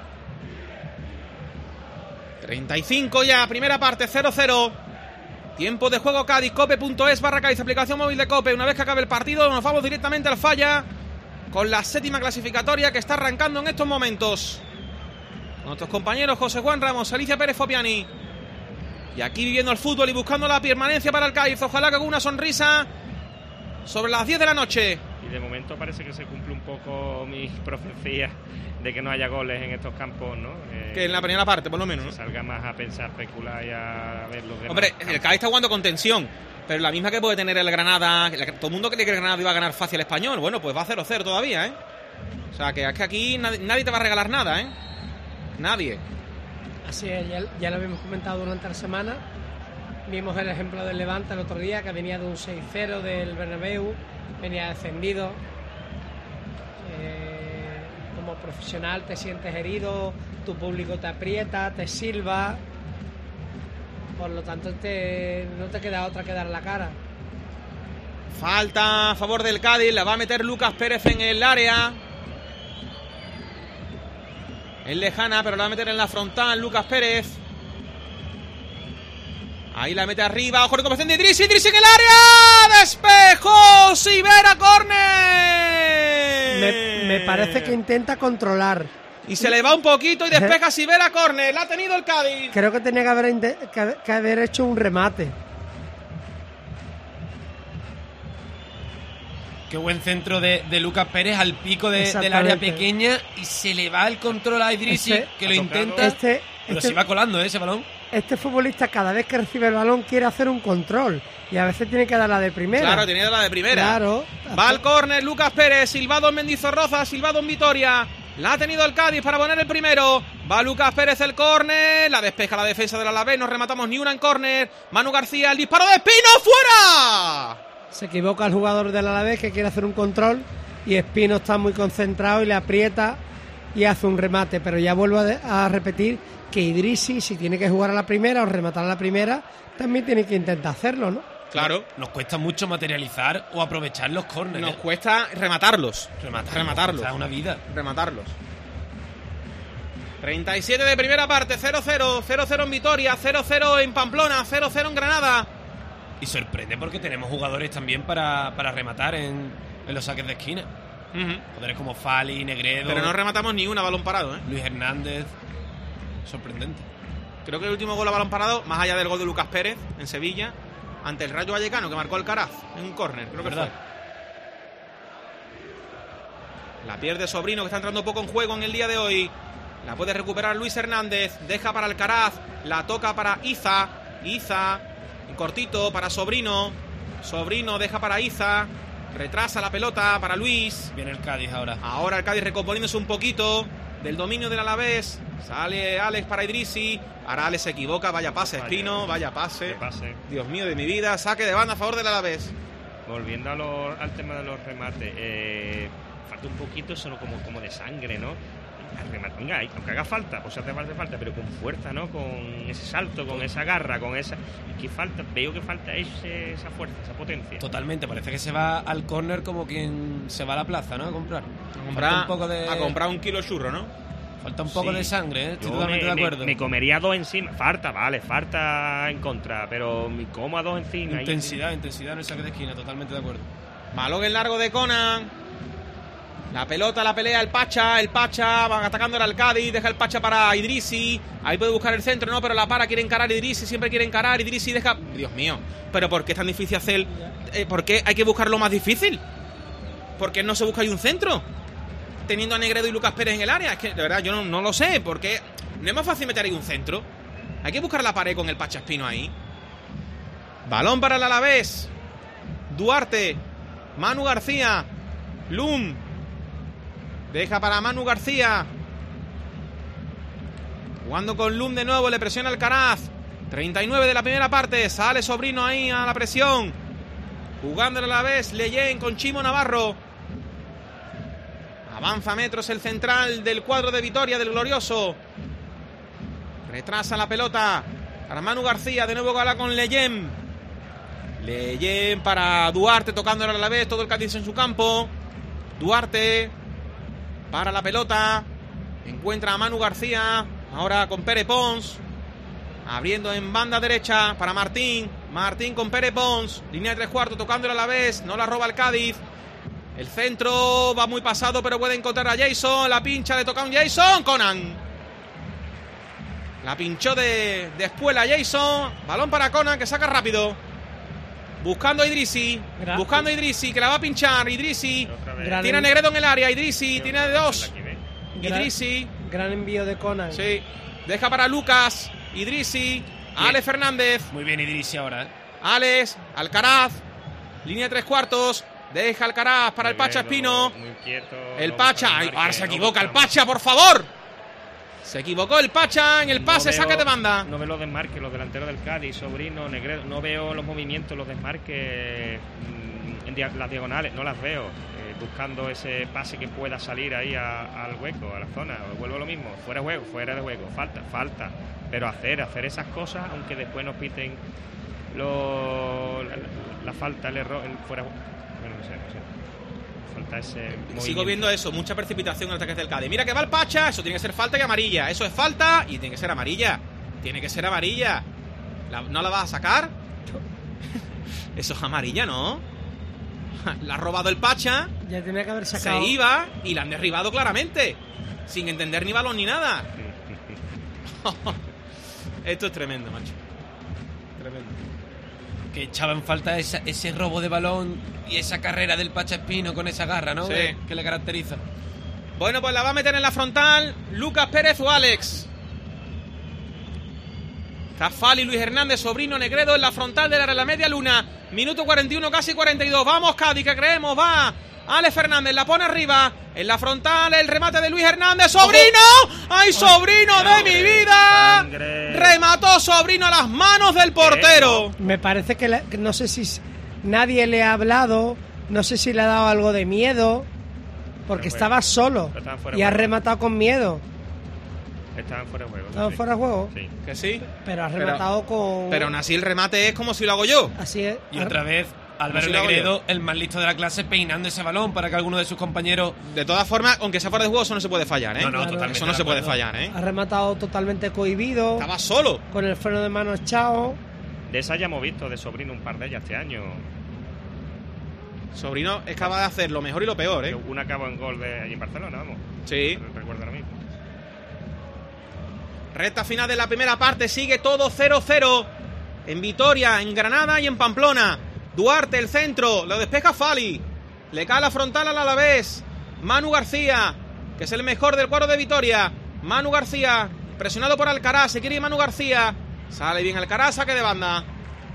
treinta y cinco ya, primera parte, cero cero. Tiempo de juego Cádiz, cope.es barra Cádiz, aplicación móvil de Cope. Una vez que acabe el partido nos vamos directamente al Falla con la séptima clasificatoria que está arrancando en estos momentos. Nuestros compañeros José Juan Ramos, Alicia Pérez Fopiani. Y aquí viviendo el fútbol y buscando la permanencia para el Cádiz. Ojalá que con una sonrisa sobre las diez de la noche. Y de momento parece que se cumple un poco mis profecías de que no haya goles en estos campos, ¿no? Eh, Que en la primera parte, por lo menos, ¿no? Se salga más a pensar, especular y a ver los demás. Hombre, campos. el Cádiz está jugando con tensión, pero la misma que puede tener el Granada. Todo el mundo cree que el Granada iba a ganar fácil el Español. Bueno, pues va a cero cero todavía, ¿eh? O sea, que es que aquí nadie, nadie te va a regalar nada, ¿eh? Nadie. Así es, ya, ya lo habíamos comentado durante la semana. Vimos el ejemplo del Levante el otro día, que venía de un seis cero del Bernabéu, venía descendido. Eh, como profesional te sientes herido, tu público te aprieta, te silba. Por lo tanto, te, no te queda otra que dar la cara. Falta a favor del Cádiz, la va a meter Lucas Pérez en el área. Es lejana, pero la va a meter en la frontal Lucas Pérez. Ahí la mete arriba, ojo, recuperación de Idrissi, Idrissi en el área. ¡Despejo! ¡Sivera, córner! Me, me parece que intenta controlar. Y se le va un poquito y despeja Sivera, córner. La ha tenido el Cádiz. Creo que tenía que haber, que haber, que haber hecho un remate. Qué buen centro de, de Lucas Pérez al pico de, del área pequeña y se le va el control a Idrissi, este, que lo intenta, este, pero este, se va colando ¿eh, ese balón. Este futbolista cada vez que recibe el balón quiere hacer un control y a veces tiene que dar la de primera. Claro, tiene que dar la de primera. Claro. Va al córner Lucas Pérez, silbado en Mendizorroza, silbado en Vitoria. La ha tenido el Cádiz para poner el primero. Va Lucas Pérez el córner, la despeja la defensa del Alavés, no rematamos ni una en córner. Manu García, el disparo de Espino, ¡fuera! Se equivoca el jugador del Alavés que quiere hacer un control y Espino está muy concentrado y le aprieta y hace un remate, pero ya vuelvo a, de, a repetir que Idrissi, si tiene que jugar a la primera o rematar a la primera, también tiene que intentar hacerlo, ¿no? Claro. Nos cuesta mucho materializar o aprovechar los córneres. Nos cuesta rematarlos. Rematarlos. Rematarlos. O sea, una vida. Rematarlos. treinta y siete de primera parte, cero cero. cero cero en Vitoria, cero cero en Pamplona, cero cero en Granada. Y sorprende porque tenemos jugadores también para, para rematar en, en los saques de esquina. Uh-huh. Jugadores como Fali, Negredo. Pero no rematamos ni una balón parado, ¿eh? Luis Hernández. Sorprendente. Creo que el último gol a balón parado, más allá del gol de Lucas Pérez en Sevilla, ante el Rayo Vallecano, que marcó Alcaraz en un córner, creo que ¿verdad? fue. La pierde Sobrino, que está entrando poco en juego en el día de hoy. La puede recuperar Luis Hernández. Deja para Alcaraz. La toca para Iza. Iza. En cortito para Sobrino. Sobrino deja para Iza. Retrasa la pelota para Luis. Viene el Cádiz ahora. Ahora el Cádiz recomponiéndose un poquito del dominio del Alavés. Sale Alex para Idrissi. Ahora Alex se equivoca. Vaya pase, Espino. Vaya pase. pase. Dios mío de mi vida. Saque de banda a favor del Alavés. Volviendo a los, al tema de los remates. Eh, falta un poquito solo como, como de sangre, ¿no? Remate, venga, aunque haga falta, pues hace falta, falta, pero con fuerza, ¿no? Con ese salto, con esa garra, con esa... ¿Qué falta? Veo que falta ese, esa fuerza, esa potencia. Totalmente, parece que se va al córner como quien se va a la plaza, ¿no? A comprar. A comprar un, poco de... a comprar un kilo churro, ¿no? Falta un poco sí. de sangre, ¿eh? Estoy Yo totalmente me, de acuerdo. Me, me comería dos encima. Falta, vale, falta en contra, pero me como a dos encima. Intensidad, ahí, intensidad en el saque de esquina, totalmente de acuerdo. Balón en largo de Conan. La pelota, la pelea el Pacha, el Pacha va atacando al Cádiz, deja el Pacha para Idrissi, ahí puede buscar el centro, no, pero la para, quiere encarar Idrissi, siempre quiere encarar, Idrissi deja... Dios mío, pero ¿por qué es tan difícil hacer? Eh, ¿Por qué hay que buscar lo más difícil? ¿Por qué no se busca ahí un centro? Teniendo a Negredo y Lucas Pérez en el área, es que de verdad yo no, no lo sé, porque no es más fácil meter ahí un centro. Hay que buscar la pared con el Pacha Espino ahí. Balón para el Alavés. Duarte, Manu García, Lum. Deja para Manu García. Jugando con Lum de nuevo. Le presiona Alcaraz. treinta y nueve de la primera parte. Sale Sobrino ahí a la presión. Jugándole a la vez Leyen con Chimo Navarro. Avanza metros el central del cuadro de Vitoria, del Glorioso. Retrasa la pelota para Manu García. De nuevo gala con Leyen. Leyen para Duarte tocándole a la vez. Todo el Cádiz en su campo. Duarte para la pelota, encuentra a Manu García, ahora con Pere Pons, abriendo en banda derecha para Martín, Martín con Pere Pons, línea de tres cuartos, tocándole a la vez, no la roba el Cádiz, el centro va muy pasado, pero puede encontrar a Jason, la pincha, le toca a un Jason, Conan, la pinchó de, de espuela a Jason, balón para Conan, que saca rápido, buscando a Idrissi, Gran. buscando a Idrissi, que la va a pinchar, Idrissi, Gran tiene a Negredo en el área, Idrissi, tiene a dos, Gran, Idrissi. Gran envío de Conan. Sí, deja para Lucas, Idrissi, Alex Fernández. Muy bien Idrissi ahora, ¿eh? Alex, Alcaraz, línea de tres cuartos, deja Alcaraz para el Pacha Espino. Muy quieto, el Pacha, ay, ahora se equivoca el Pacha, por favor. Se equivocó el Pacha en el pase, no veo, saque de banda. No veo los desmarques, los delanteros del Cádiz, Sobrino, Negredo. No veo los movimientos, los desmarques en dia las diagonales, no las veo. Eh, buscando ese pase que pueda salir ahí a, al hueco, a la zona. Vuelvo a lo mismo, fuera de juego, fuera de juego. Falta, falta. Pero hacer, hacer esas cosas, aunque después nos piten lo, la, la falta, el error, el fuera. Bueno, no sé, no sé. Falta ese Sigo viendo eso, mucha precipitación en el ataque del Cádiz. Mira que va el Pacha, eso tiene que ser falta y amarilla. Eso es falta y tiene que ser amarilla. Tiene que ser amarilla. ¿La, ¿No la vas a sacar? Eso es amarilla, ¿no? La ha robado el Pacha. Ya tenía que haber sacado. Se iba y la han derribado claramente. Sin entender ni balón ni nada. Esto es tremendo, macho. Tremendo. Que echaba en falta esa, ese robo de balón y esa carrera del Pacha Espino con esa garra, ¿no? Sí. Que, que le caracteriza. Bueno, pues la va a meter en la frontal Lucas Pérez o Alex. Está Fali, Luis Hernández, Sobrino, Negredo en la frontal de la, la media luna. Minuto cuarenta y uno, casi cuarenta y dos. Vamos, Cádiz, que creemos, va. Alex Fernández la pone arriba. En la frontal el remate de Luis Hernández. ¡Sobrino! ¡Ay, Sobrino de mi vida! Sangre. Remató Sobrino a las manos del portero. Me parece que, la, que no sé si nadie le ha hablado. No sé si le ha dado algo de miedo. Porque bueno, estaba solo. Y ha rematado con miedo. Estaban fuera de juego. ¿Estaban sí. fuera de juego? Sí. ¿Que sí? Pero ha rematado pero, con... Pero aún así el remate es como si lo hago yo. Así es. Y otra vez Álvaro Negredo, el más listo de la clase, peinando ese balón para que alguno de sus compañeros... De todas formas, aunque sea fuera de juego, eso no se puede fallar, ¿eh? No, no, claro, totalmente. Eso no se puede fallar, ¿eh? Ha rematado totalmente cohibido. Estaba solo. Con el freno de mano echado. De esas ya hemos visto de Sobrino un par de ellas este año. Sobrino es capaz de hacer lo mejor y lo peor, ¿eh? Una acabó en gol de allí en Barcelona, vamos. Sí. Recuerdo ahora mismo. Recta final de la primera parte, sigue todo cero cero. En Vitoria, en Granada y en Pamplona. Duarte, el centro, lo despeja Fali. Le cae la frontal al Alavés. Manu García, que es el mejor del cuadro de Vitoria. Manu García, presionado por Alcaraz, se quiere ir Manu García. Sale bien Alcaraz, saque de banda.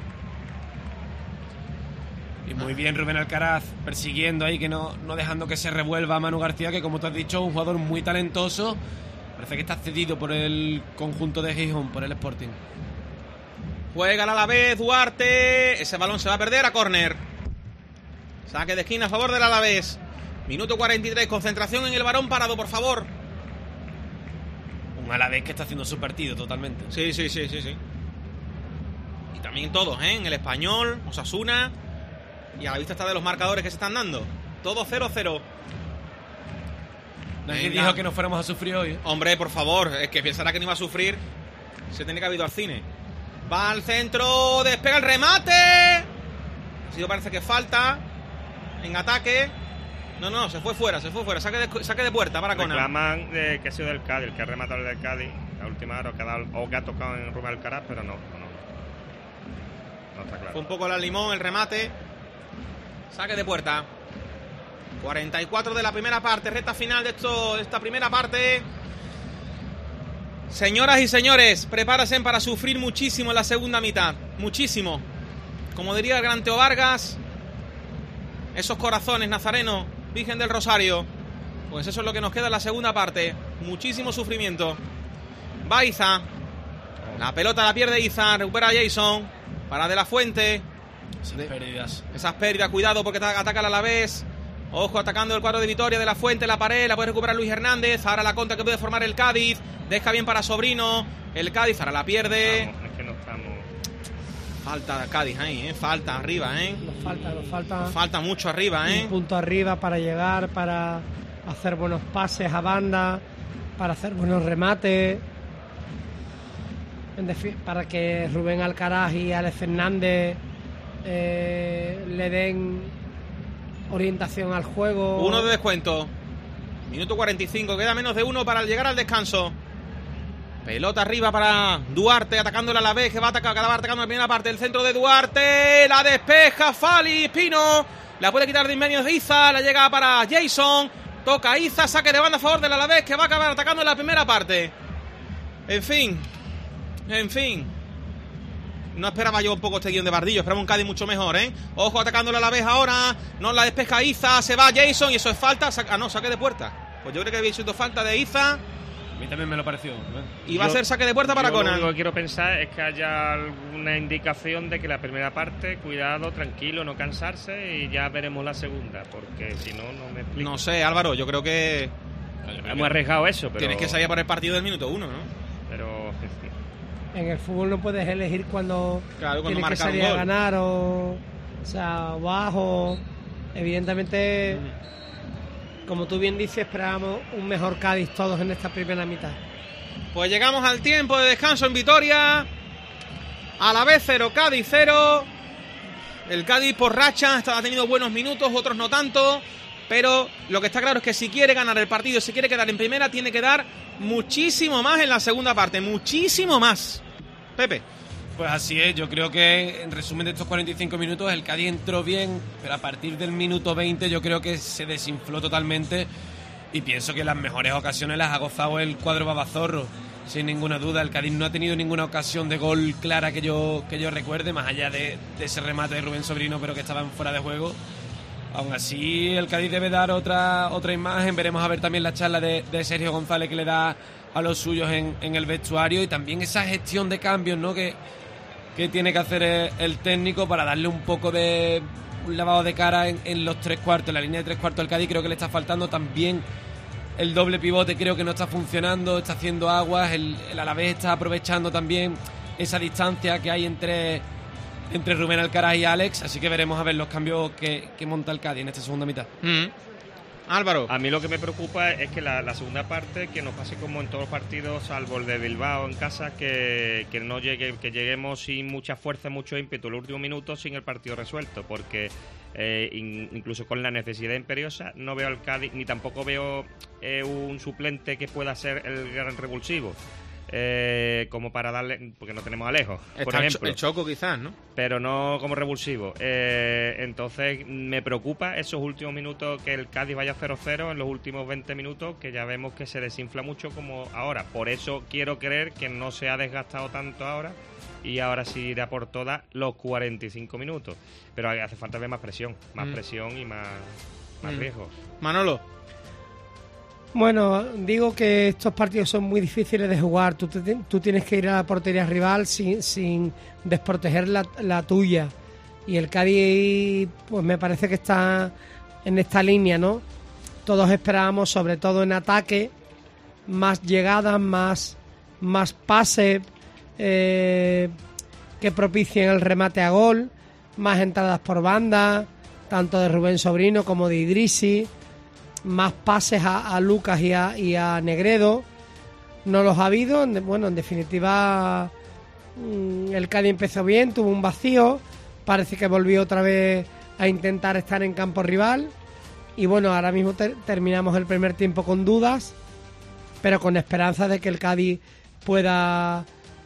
Y muy bien Rubén Alcaraz, persiguiendo ahí, que no, no dejando que se revuelva Manu García, que como tú has dicho, es un jugador muy talentoso. Parece que está cedido por el conjunto de Gijón, por el Sporting. Juega a la vez Duarte. Ese balón se va a perder a córner. Saque de esquina a favor del Alavés. Minuto cuarenta y tres, concentración en el varón parado, por favor. Un Alavés que está haciendo su partido totalmente. Sí, sí, sí, sí, sí. Y también todos, ¿eh? En el Español, Osasuna. Y a la vista está de los marcadores que se están dando. Todo cero cero. Nadie dijo que no fuéramos a sufrir hoy, ¿eh? Hombre, por favor, es que pensará que no iba a sufrir. Se tiene que haber ido al cine. Va al centro, despega el remate. Ha sido, parece que falta. En ataque. No, no, se fue fuera, se fue fuera. Saque de, saque de puerta para Conan. Reclaman de que ha sido del Cádiz, el que ha rematado el del Cádiz. La última hora, o que ha, dado, o que ha tocado en Rubén Alcaraz, pero no, no, no. No está claro. Fue un poco la limón el remate. Saque de puerta. cuarenta y cuatro de la primera parte, recta final de, esto, de esta primera parte. Señoras y señores, prepárense para sufrir muchísimo en la segunda mitad. Muchísimo. Como diría el gran Teo Vargas, esos corazones, Nazareno, Virgen del Rosario. Pues eso es lo que nos queda en la segunda parte. Muchísimo sufrimiento. Va Iza. La pelota la pierde Iza. Recupera Jason. Para De La Fuente. Esas pérdidas. Esas pérdidas, cuidado porque ataca el Alavés. Ojo, atacando el cuadro de Vitoria. De La Fuente, la pared, la puede recuperar Luis Hernández. Ahora la contra que puede formar el Cádiz. Deja bien para Sobrino. El Cádiz ahora la pierde. Vamos, es que no estamos. Falta Cádiz ahí, ¿eh? Falta arriba, ¿eh? Nos falta, nos falta. Nos falta mucho arriba, ¿eh? Un punto arriba para llegar, para hacer buenos pases a banda, para hacer buenos remates. En defi- para que Rubén Alcaraz y Alex Fernández eh, le den orientación al juego. Uno de descuento. Minuto cuarenta y cinco. Queda menos de uno para llegar al descanso. Pelota arriba para Duarte, atacando el Alavés, que va a atacar, que va atacando la primera parte. El centro de Duarte, la despeja Fali, Pino, la puede quitar de inmediato de Iza, la llega para Jason, toca Iza, saque de banda a favor del Alavés, que va a acabar atacando en la primera parte. En fin, en fin. No esperaba yo un poco este guión de Bardillo, esperaba un Cádiz mucho mejor, ¿eh? Ojo, atacando el Alavés ahora, no la despeja Iza, se va Jason y eso es falta. Ah, no, saque de puerta. Pues yo creo que había sido falta de Iza. A mí también me lo pareció, ¿eh? Y va yo, a ser saque de puerta para Conan. Lo único que quiero pensar es que haya alguna indicación de que la primera parte, cuidado, tranquilo, no cansarse, y ya veremos la segunda, porque si no, no me explico. No sé, Álvaro, yo creo que... Hemos arriesgado eso, pero... Tienes que salir por el partido del minuto uno, ¿no? Pero... En el fútbol no puedes elegir cuando, claro, cuando tienes que salir a ganar o... O sea, bajo... Evidentemente... Mm. Como tú bien dices, esperábamos un mejor Cádiz todos en esta primera mitad. Pues llegamos al tiempo de descanso en Vitoria. Alavés cero, Cádiz cero. El Cádiz por racha, ha tenido buenos minutos, otros no tanto. Pero lo que está claro es que si quiere ganar el partido, si quiere quedar en primera, tiene que dar muchísimo más en la segunda parte. Muchísimo más. Pepe. Pues así es, yo creo que en resumen de estos cuarenta y cinco minutos el Cádiz entró bien, pero a partir del minuto veinte yo creo que se desinfló totalmente y pienso que las mejores ocasiones las ha gozado el cuadro babazorro, sin ninguna duda. El Cádiz no ha tenido ninguna ocasión de gol clara que yo, que yo recuerde, más allá de, de ese remate de Rubén Sobrino, pero que estaban fuera de juego. Aún así, el Cádiz debe dar otra, otra imagen. Veremos a ver también la charla de, de Sergio González que le da a los suyos en, en el vestuario, y también esa gestión de cambios, ¿no?, que que tiene que hacer el técnico para darle un poco de un lavado de cara en, en los tres cuartos, en la línea de tres cuartos del Cádiz. Creo que le está faltando también el doble pivote, creo que no está funcionando, está haciendo aguas, el, el Alavés está aprovechando también esa distancia que hay entre, entre Rubén Alcaraz y Alex, así que veremos a ver los cambios que, que monta el Cádiz en esta segunda mitad. Mm. Álvaro. A mí lo que me preocupa es que la, la segunda parte, que nos pase como en todos los partidos, salvo el de Bilbao en casa, que, que no llegue, que lleguemos sin mucha fuerza, mucho ímpetu los últimos minutos sin el partido resuelto, porque eh, in, incluso con la necesidad imperiosa no veo al Cádiz, ni tampoco veo eh, un suplente que pueda ser el gran revulsivo. Eh, como para darle, porque no tenemos a Alejo, Está por ejemplo. El Choco quizás, ¿no? Pero no como revulsivo. Eh, entonces me preocupa esos últimos minutos, que el Cádiz vaya cero cero en los últimos veinte minutos, que ya vemos que se desinfla mucho como ahora. Por eso quiero creer que no se ha desgastado tanto ahora y ahora sí irá por todas los cuarenta y cinco minutos. Pero hace falta ver más presión, más mm. presión y más, más mm. riesgos. Manolo. Bueno, digo que estos partidos son muy difíciles de jugar. Tú, te, tú tienes que ir a la portería rival sin, sin desproteger la, la tuya. Y el Cádiz, pues me parece que está en esta línea, ¿no? Todos esperábamos, sobre todo en ataque, más llegadas, más, más pases eh, que propicien el remate a gol, más entradas por banda, tanto de Rubén Sobrino como de Idrissi, más pases a, a Lucas y a, y a Negredo. No los ha habido. Bueno, en definitiva, el Cádiz empezó bien, tuvo un vacío, parece que volvió otra vez a intentar estar en campo rival, y bueno, ahora mismo ter- terminamos el primer tiempo con dudas, pero con esperanza de que el Cádiz pueda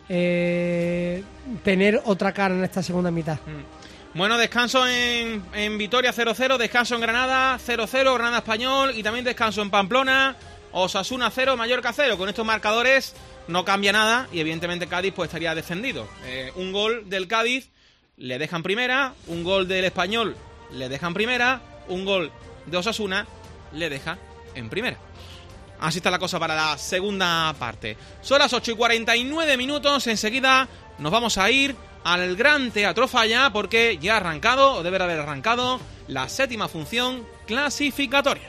eh, tener otra cara en esta segunda mitad. Mm. Bueno, descanso en, en Vitoria cero cero, descanso en Granada cero cero, Granada Español, y también descanso en Pamplona, Osasuna cero, Mallorca cero. Con estos marcadores no cambia nada y evidentemente Cádiz pues estaría descendido. Eh, un gol del Cádiz le dejan primera, un gol del Español le dejan primera, un gol de Osasuna le deja en primera. Así está la cosa para la segunda parte. Son las ocho y cuarenta y nueve minutos, enseguida nos vamos a ir al Gran Teatro Falla, porque ya ha arrancado, o debe haber arrancado, la séptima función clasificatoria.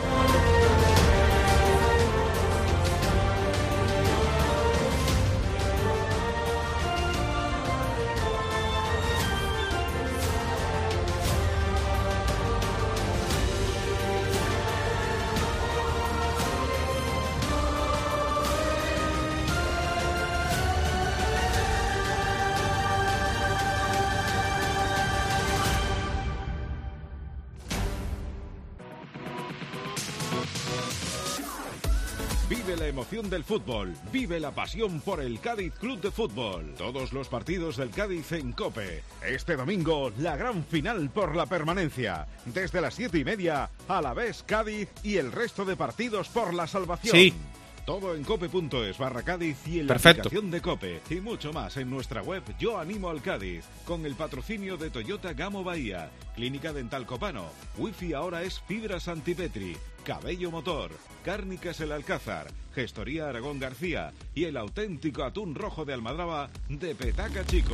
Vive la emoción del fútbol, vive la pasión por el Cádiz Club de Fútbol. Todos los partidos del Cádiz en COPE. Este domingo, la gran final por la permanencia. Desde las siete y media, Alavés Cádiz y el resto de partidos por la salvación. Sí. Todo en cope.es barra Cádiz y en la Perfecto. aplicación de COPE. Y mucho más en nuestra web Yo Animo al Cádiz, con el patrocinio de Toyota Gamo Bahía, Clínica Dental Copano, Wi-Fi ahora es Fibra Santipetri, Cabello Motor, Cárnicas El Alcázar, Gestoría Aragón García y el auténtico atún rojo de Almadraba de Petaca Chico.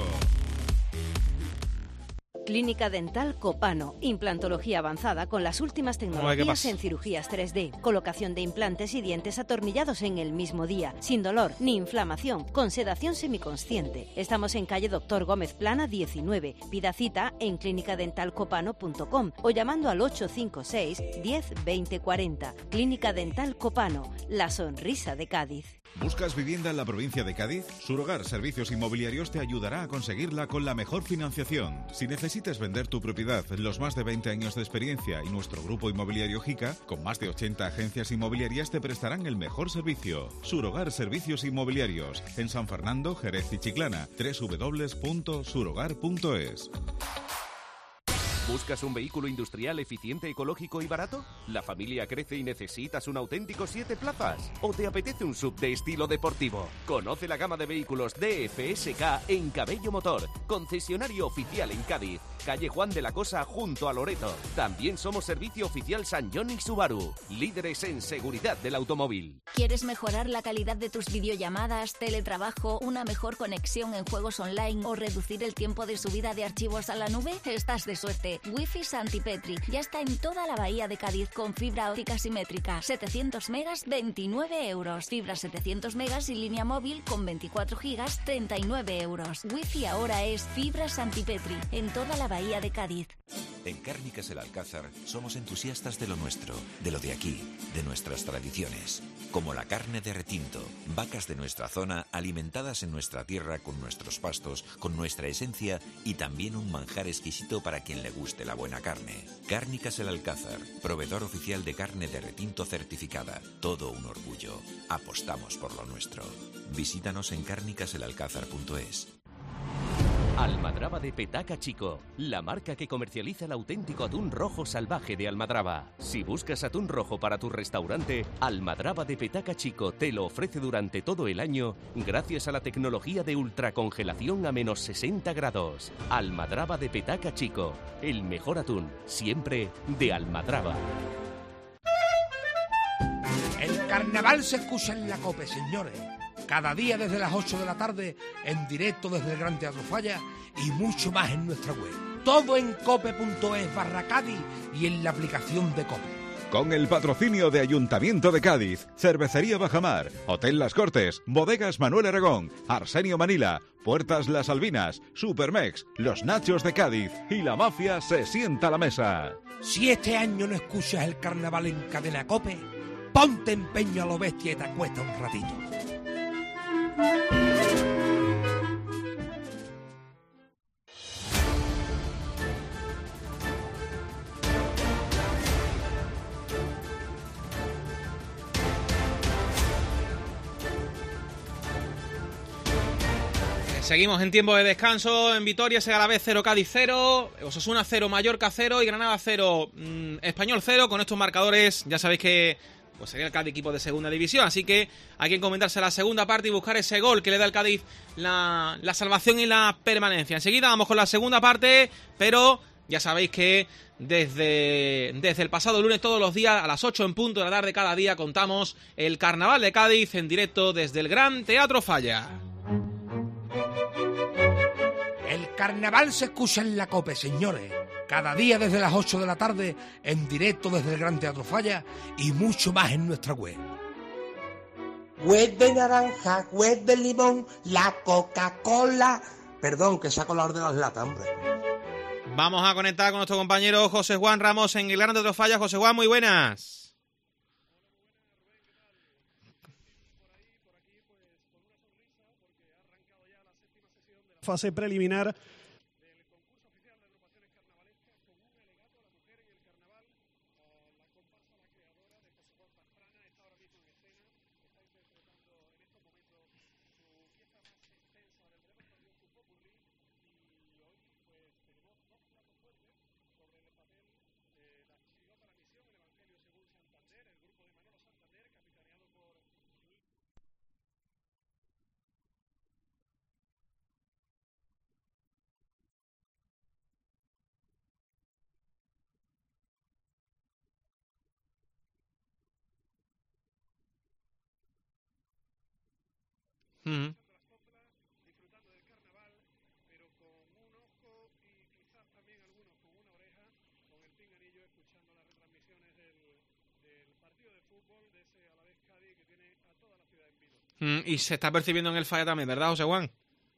Clínica Dental Copano, implantología avanzada con las últimas tecnologías en cirugías tres D, colocación de implantes y dientes atornillados en el mismo día, sin dolor ni inflamación, con sedación semiconsciente. Estamos en calle Doctor Gómez Plana diecinueve. Pida cita en clínica dental copano punto com o llamando al ocho cinco seis, diez, veinte, cuarenta. Clínica Dental Copano, la sonrisa de Cádiz. ¿Buscas vivienda en la provincia de Cádiz? Surogar Servicios Inmobiliarios te ayudará a conseguirla con la mejor financiación. Si necesitas vender tu propiedad, los más de veinte años de experiencia y nuestro grupo inmobiliario Jica, con más de ochenta agencias inmobiliarias, te prestarán el mejor servicio. Surogar Servicios Inmobiliarios, en San Fernando, Jerez y Chiclana. doble u doble u doble u punto surogar punto es. ¿Buscas un vehículo industrial eficiente, ecológico y barato? ¿La familia crece y necesitas un auténtico siete plazas? ¿O te apetece un sub de estilo deportivo? Conoce la gama de vehículos D F S K en Cabello Motor, concesionario oficial en Cádiz, calle Juan de la Cosa junto a Loreto. También somos servicio oficial San John y Subaru, líderes en seguridad del automóvil. ¿Quieres mejorar la calidad de tus videollamadas, teletrabajo, una mejor conexión en juegos online o reducir el tiempo de subida de archivos a la nube? Estás de suerte. Wi-Fi Santipetri ya está en toda la bahía de Cádiz con fibra óptica simétrica. setecientos megas, veintinueve euros. Fibra setecientos megas y línea móvil con veinticuatro gigas, treinta y nueve euros. Wi-Fi ahora es fibra Santipetri en toda la bahía de Cádiz. En Cárnicas El Alcázar somos entusiastas de lo nuestro, de lo de aquí, de nuestras tradiciones. Como la carne de retinto, vacas de nuestra zona alimentadas en nuestra tierra con nuestros pastos, con nuestra esencia y también un manjar exquisito para quien le guste la buena carne. Cárnicas El Alcázar, proveedor oficial de carne de retinto certificada. Todo un orgullo. Apostamos por lo nuestro. Visítanos en cárnicas el alcázar punto es. Almadraba de Petaca Chico, la marca que comercializa el auténtico atún rojo salvaje de Almadraba. Si buscas atún rojo para tu restaurante, Almadraba de Petaca Chico te lo ofrece durante todo el año gracias a la tecnología de ultracongelación a menos sesenta grados. Almadraba de Petaca Chico, el mejor atún, siempre de Almadraba. El carnaval se escucha en la COPE, señores. Cada día desde las ocho de la tarde, en directo desde el Gran Teatro Falla y mucho más en nuestra web. Todo en cope.es barra Cádiz y en la aplicación de COPE. Con el patrocinio de Ayuntamiento de Cádiz, Cervecería Bajamar, Hotel Las Cortes, Bodegas Manuel Aragón, Arsenio Manila, Puertas Las Albinas, Supermex, Los Nachos de Cádiz y la mafia se sienta a la mesa. Si este año no escuchas el carnaval en cadena COPE, ponte empeño a lo bestia y te acuesta un ratito. Seguimos en tiempo de descanso. En Vitoria, Segalavés cero, Cádiz cero, Osasuna cero, Mallorca cero y Granada cero, mmm, Español cero. Con estos marcadores ya sabéis que pues sería el Cádiz equipo de segunda división, así que hay que encomendarse a la segunda parte y buscar ese gol que le da al Cádiz la, la salvación y la permanencia. Enseguida vamos con la segunda parte, pero ya sabéis que desde, desde el pasado lunes todos los días a las ocho en punto de la tarde cada día contamos el Carnaval de Cádiz en directo desde el Gran Teatro Falla. El carnaval se escucha en la COPE, señores. Cada día desde las ocho de la tarde, en directo desde el Gran Teatro Falla y mucho más en nuestra web. Web de naranja, web de limón, la Coca-Cola. Perdón, que saco la orden de las latas, hombre. Vamos a conectar con nuestro compañero José Juan Ramos en el Gran Teatro Falla. José Juan, muy buenas. Fase preliminar Mm. Mm, y se está percibiendo en el Falla también, ¿verdad, José Juan?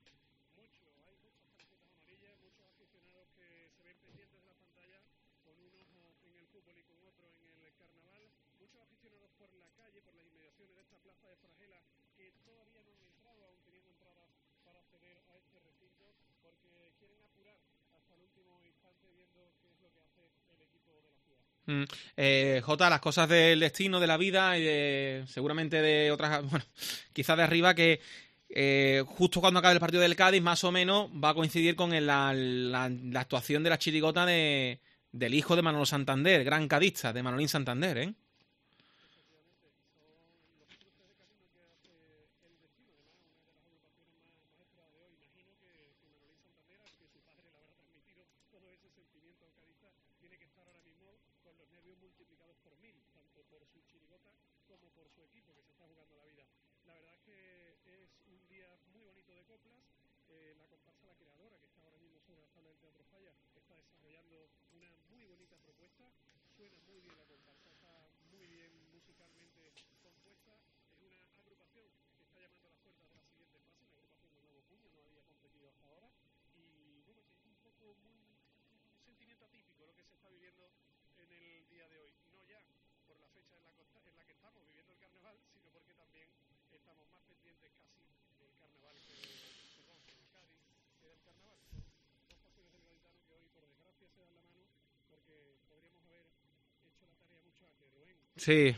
Mm, eh, Jota, las cosas del destino, de la vida y de, seguramente de otras, bueno, quizás de arriba, que eh, justo cuando acabe el partido del Cádiz, más o menos, va a coincidir con el, la, la, la actuación de la chirigota de, del hijo de Manolo Santander, gran cadista, de Manolín Santander, ¿eh? Sí.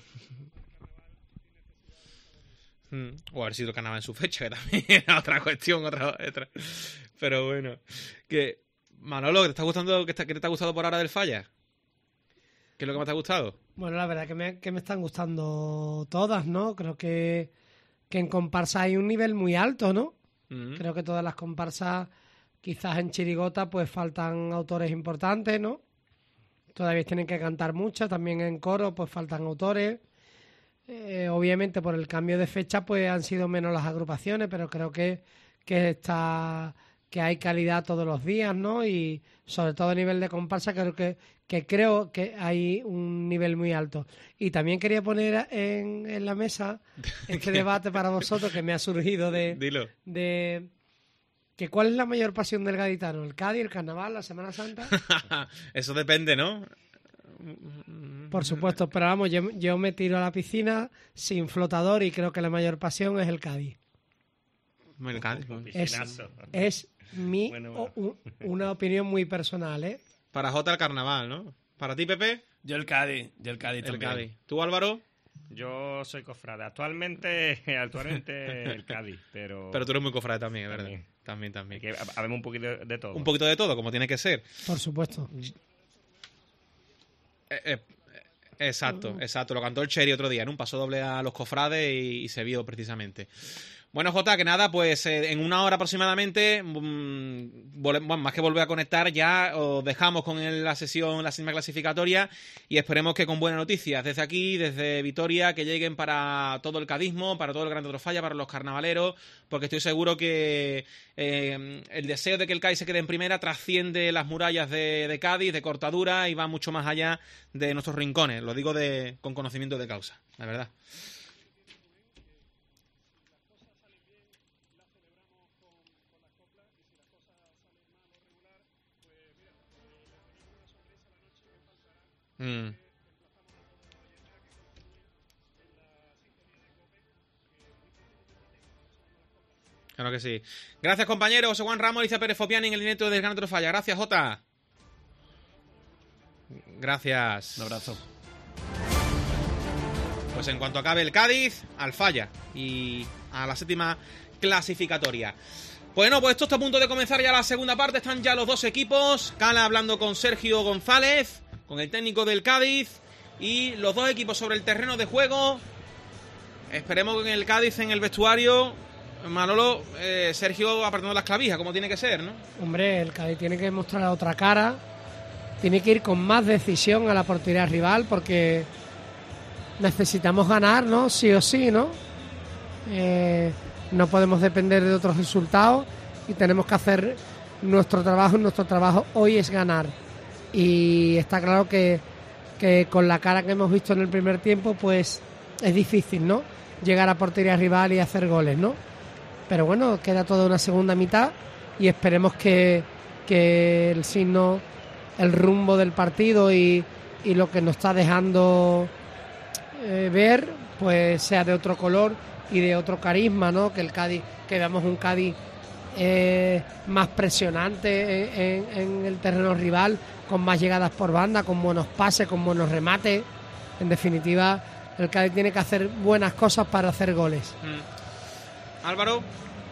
Mm. O haber sido el carnaval en su fecha, que también era otra cuestión, otra, otra. Pero bueno. Que, Manolo, ¿qué te está gustando, qué, está, qué te está gustando por ahora del Falla? ¿Qué es lo que más te ha gustado? Bueno, la verdad que me, que me están gustando todas, ¿no? Creo que, que en comparsa hay un nivel muy alto, ¿no? Mm. Creo que todas las comparsas, quizás en chirigota, pues faltan autores importantes, ¿no? Todavía tienen que cantar mucho, también en coro pues faltan autores. Eh, obviamente por el cambio de fecha pues han sido menos las agrupaciones, pero creo que, que está que hay calidad todos los días, ¿no? Y sobre todo a nivel de comparsa creo que, que creo que hay un nivel muy alto. Y también quería poner en, en la mesa este debate para vosotros que me ha surgido de... Dilo. de que ¿cuál es la mayor pasión del gaditano? ¿El Cádiz, el carnaval, la Semana Santa? Eso depende, ¿no? Por supuesto, pero vamos, yo, yo me tiro a la piscina sin flotador y creo que la mayor pasión es el Cádiz. El Cádiz. Es, es mi bueno, bueno. O, una opinión muy personal, ¿eh? Para Jota el carnaval, ¿no? ¿Para ti, Pepe? Yo el Cádiz, yo el Cádiz el también. Cádiz. ¿Tú, Álvaro? Yo soy cofrade. Actualmente, actualmente el Cádiz, pero... Pero tú eres muy cofrade también, ¿verdad? También, también. también. Que habemos un poquito de todo. Un poquito de todo, como tiene que ser. Por supuesto. Eh, eh, exacto, uh. exacto. Lo cantó el Cheri otro día, en un paso doble a los cofrades y, y se vio precisamente. Bueno, Jota, que nada, pues eh, en una hora aproximadamente, mmm, bueno, más que volver a conectar, ya os dejamos con el, la sesión, la sesión clasificatoria y esperemos que con buenas noticias desde aquí, desde Vitoria, que lleguen para todo el cadismo, para todo el Gran Teatro Falla, para los carnavaleros, porque estoy seguro que eh, el deseo de que el Cádiz se quede en primera trasciende las murallas de, de Cádiz, de Cortadura, y va mucho más allá de nuestros rincones. Lo digo de, con conocimiento de causa, la verdad. Mm. Claro que sí. Gracias, compañeros. José Juan Ramos, Alicia Pérez Fopiani en el directo del Gran Teatro Falla. Gracias, Jota. Gracias. Un abrazo. Pues en cuanto acabe el Cádiz, al Falla y a la séptima clasificatoria. Bueno, pues esto está a punto de comenzar ya la segunda parte. Están ya los dos equipos. Cala hablando con Sergio González, con el técnico del Cádiz, y los dos equipos sobre el terreno de juego. Esperemos que en el Cádiz, en el vestuario, Manolo, eh, Sergio apartando las clavijas, como tiene que ser, ¿no? Hombre, el Cádiz tiene que mostrar otra cara, tiene que ir con más decisión a la portería rival, porque necesitamos ganar, ¿no? Sí o sí, ¿no? Eh, no podemos depender de otros resultados y tenemos que hacer nuestro trabajo, y nuestro trabajo hoy es ganar. Y está claro que, que con la cara que hemos visto en el primer tiempo, pues es difícil, ¿no? Llegar a portería rival y hacer goles, ¿no? Pero bueno, queda toda una segunda mitad y esperemos que, que el signo, el rumbo del partido y, y lo que nos está dejando eh, ver, pues sea de otro color y de otro carisma, ¿no? Que el Cádiz, que veamos un Cádiz eh, más presionante en, en, en el terreno rival, con más llegadas por banda, con buenos pases, con buenos remates. En definitiva, el Cádiz tiene que hacer buenas cosas para hacer goles. Mm. Álvaro.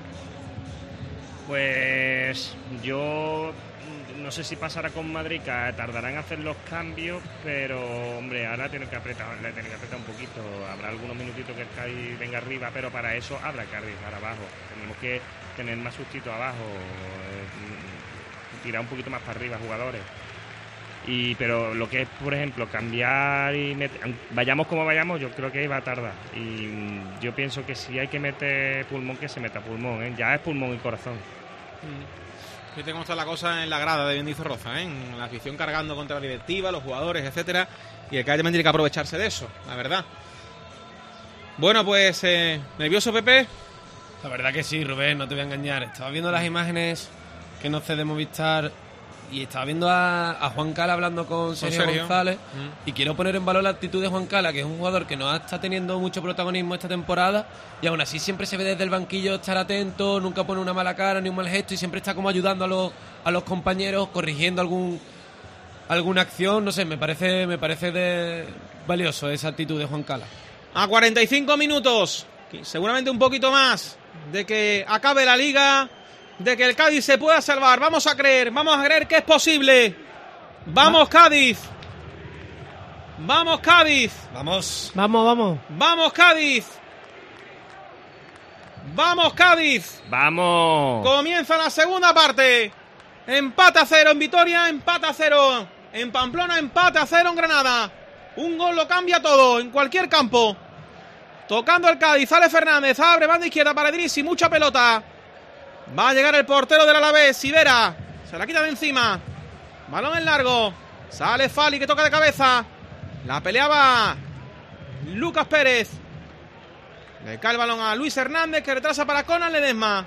Pues yo no sé si pasará con Madrid, que tardarán en hacer los cambios, pero hombre, ahora tienen que apretar, le tienen que apretar un poquito. Habrá algunos minutitos que el Cádiz venga arriba, pero para eso habrá que arriesgar abajo. Tenemos que tener más sustito abajo, eh, tirar un poquito más para arriba jugadores. Y pero lo que es, por ejemplo, cambiar y meter, vayamos como vayamos, yo creo que va a tardar. Y yo pienso que si hay que meter pulmón, que se meta pulmón, ¿eh? Ya es pulmón y corazón. Mm. Fíjate cómo está la cosa en la grada de Mendizorroza, ¿eh? En la afición cargando contra la directiva, los jugadores, etcétera. Y el Cádiz también tiene que aprovecharse de eso, la verdad. Bueno, pues, eh, ¿nervioso, Pepe? La verdad que sí, Rubén, no te voy a engañar. Estaba viendo las imágenes que nos cede Movistar y estaba viendo a, a Juan Cala hablando con Sergio, Sergio. González Mm. y quiero poner en valor la actitud de Juan Cala, que es un jugador que no está teniendo mucho protagonismo esta temporada y aún así siempre se ve desde el banquillo estar atento, nunca pone una mala cara ni un mal gesto y siempre está como ayudando a los, a los compañeros, corrigiendo algún alguna acción, no sé, me parece me parece de valioso esa actitud de Juan Cala. A cuarenta y cinco minutos, seguramente un poquito más, de que acabe la Liga, de que el Cádiz se pueda salvar. Vamos a creer, vamos a creer que es posible. ¡Vamos, Cádiz! ¡Vamos, Cádiz! ¡Vamos! Vamos, vamos. ¡Vamos, Cádiz! ¡Vamos, Cádiz! ¡Vamos! Comienza la segunda parte. Empate a cero en Vitoria, empate a cero en Pamplona, empate a cero en Granada. Un gol lo cambia todo, en cualquier campo. Tocando el Cádiz, sale Fernández, abre banda izquierda para Idrissi, mucha pelota. Va a llegar el portero del Alavés, Sivera. Se la quita de encima. Balón en largo. Sale Fali, que toca de cabeza. La peleaba Lucas Pérez. Le cae el balón a Luis Hernández, que retrasa para Conan Ledesma.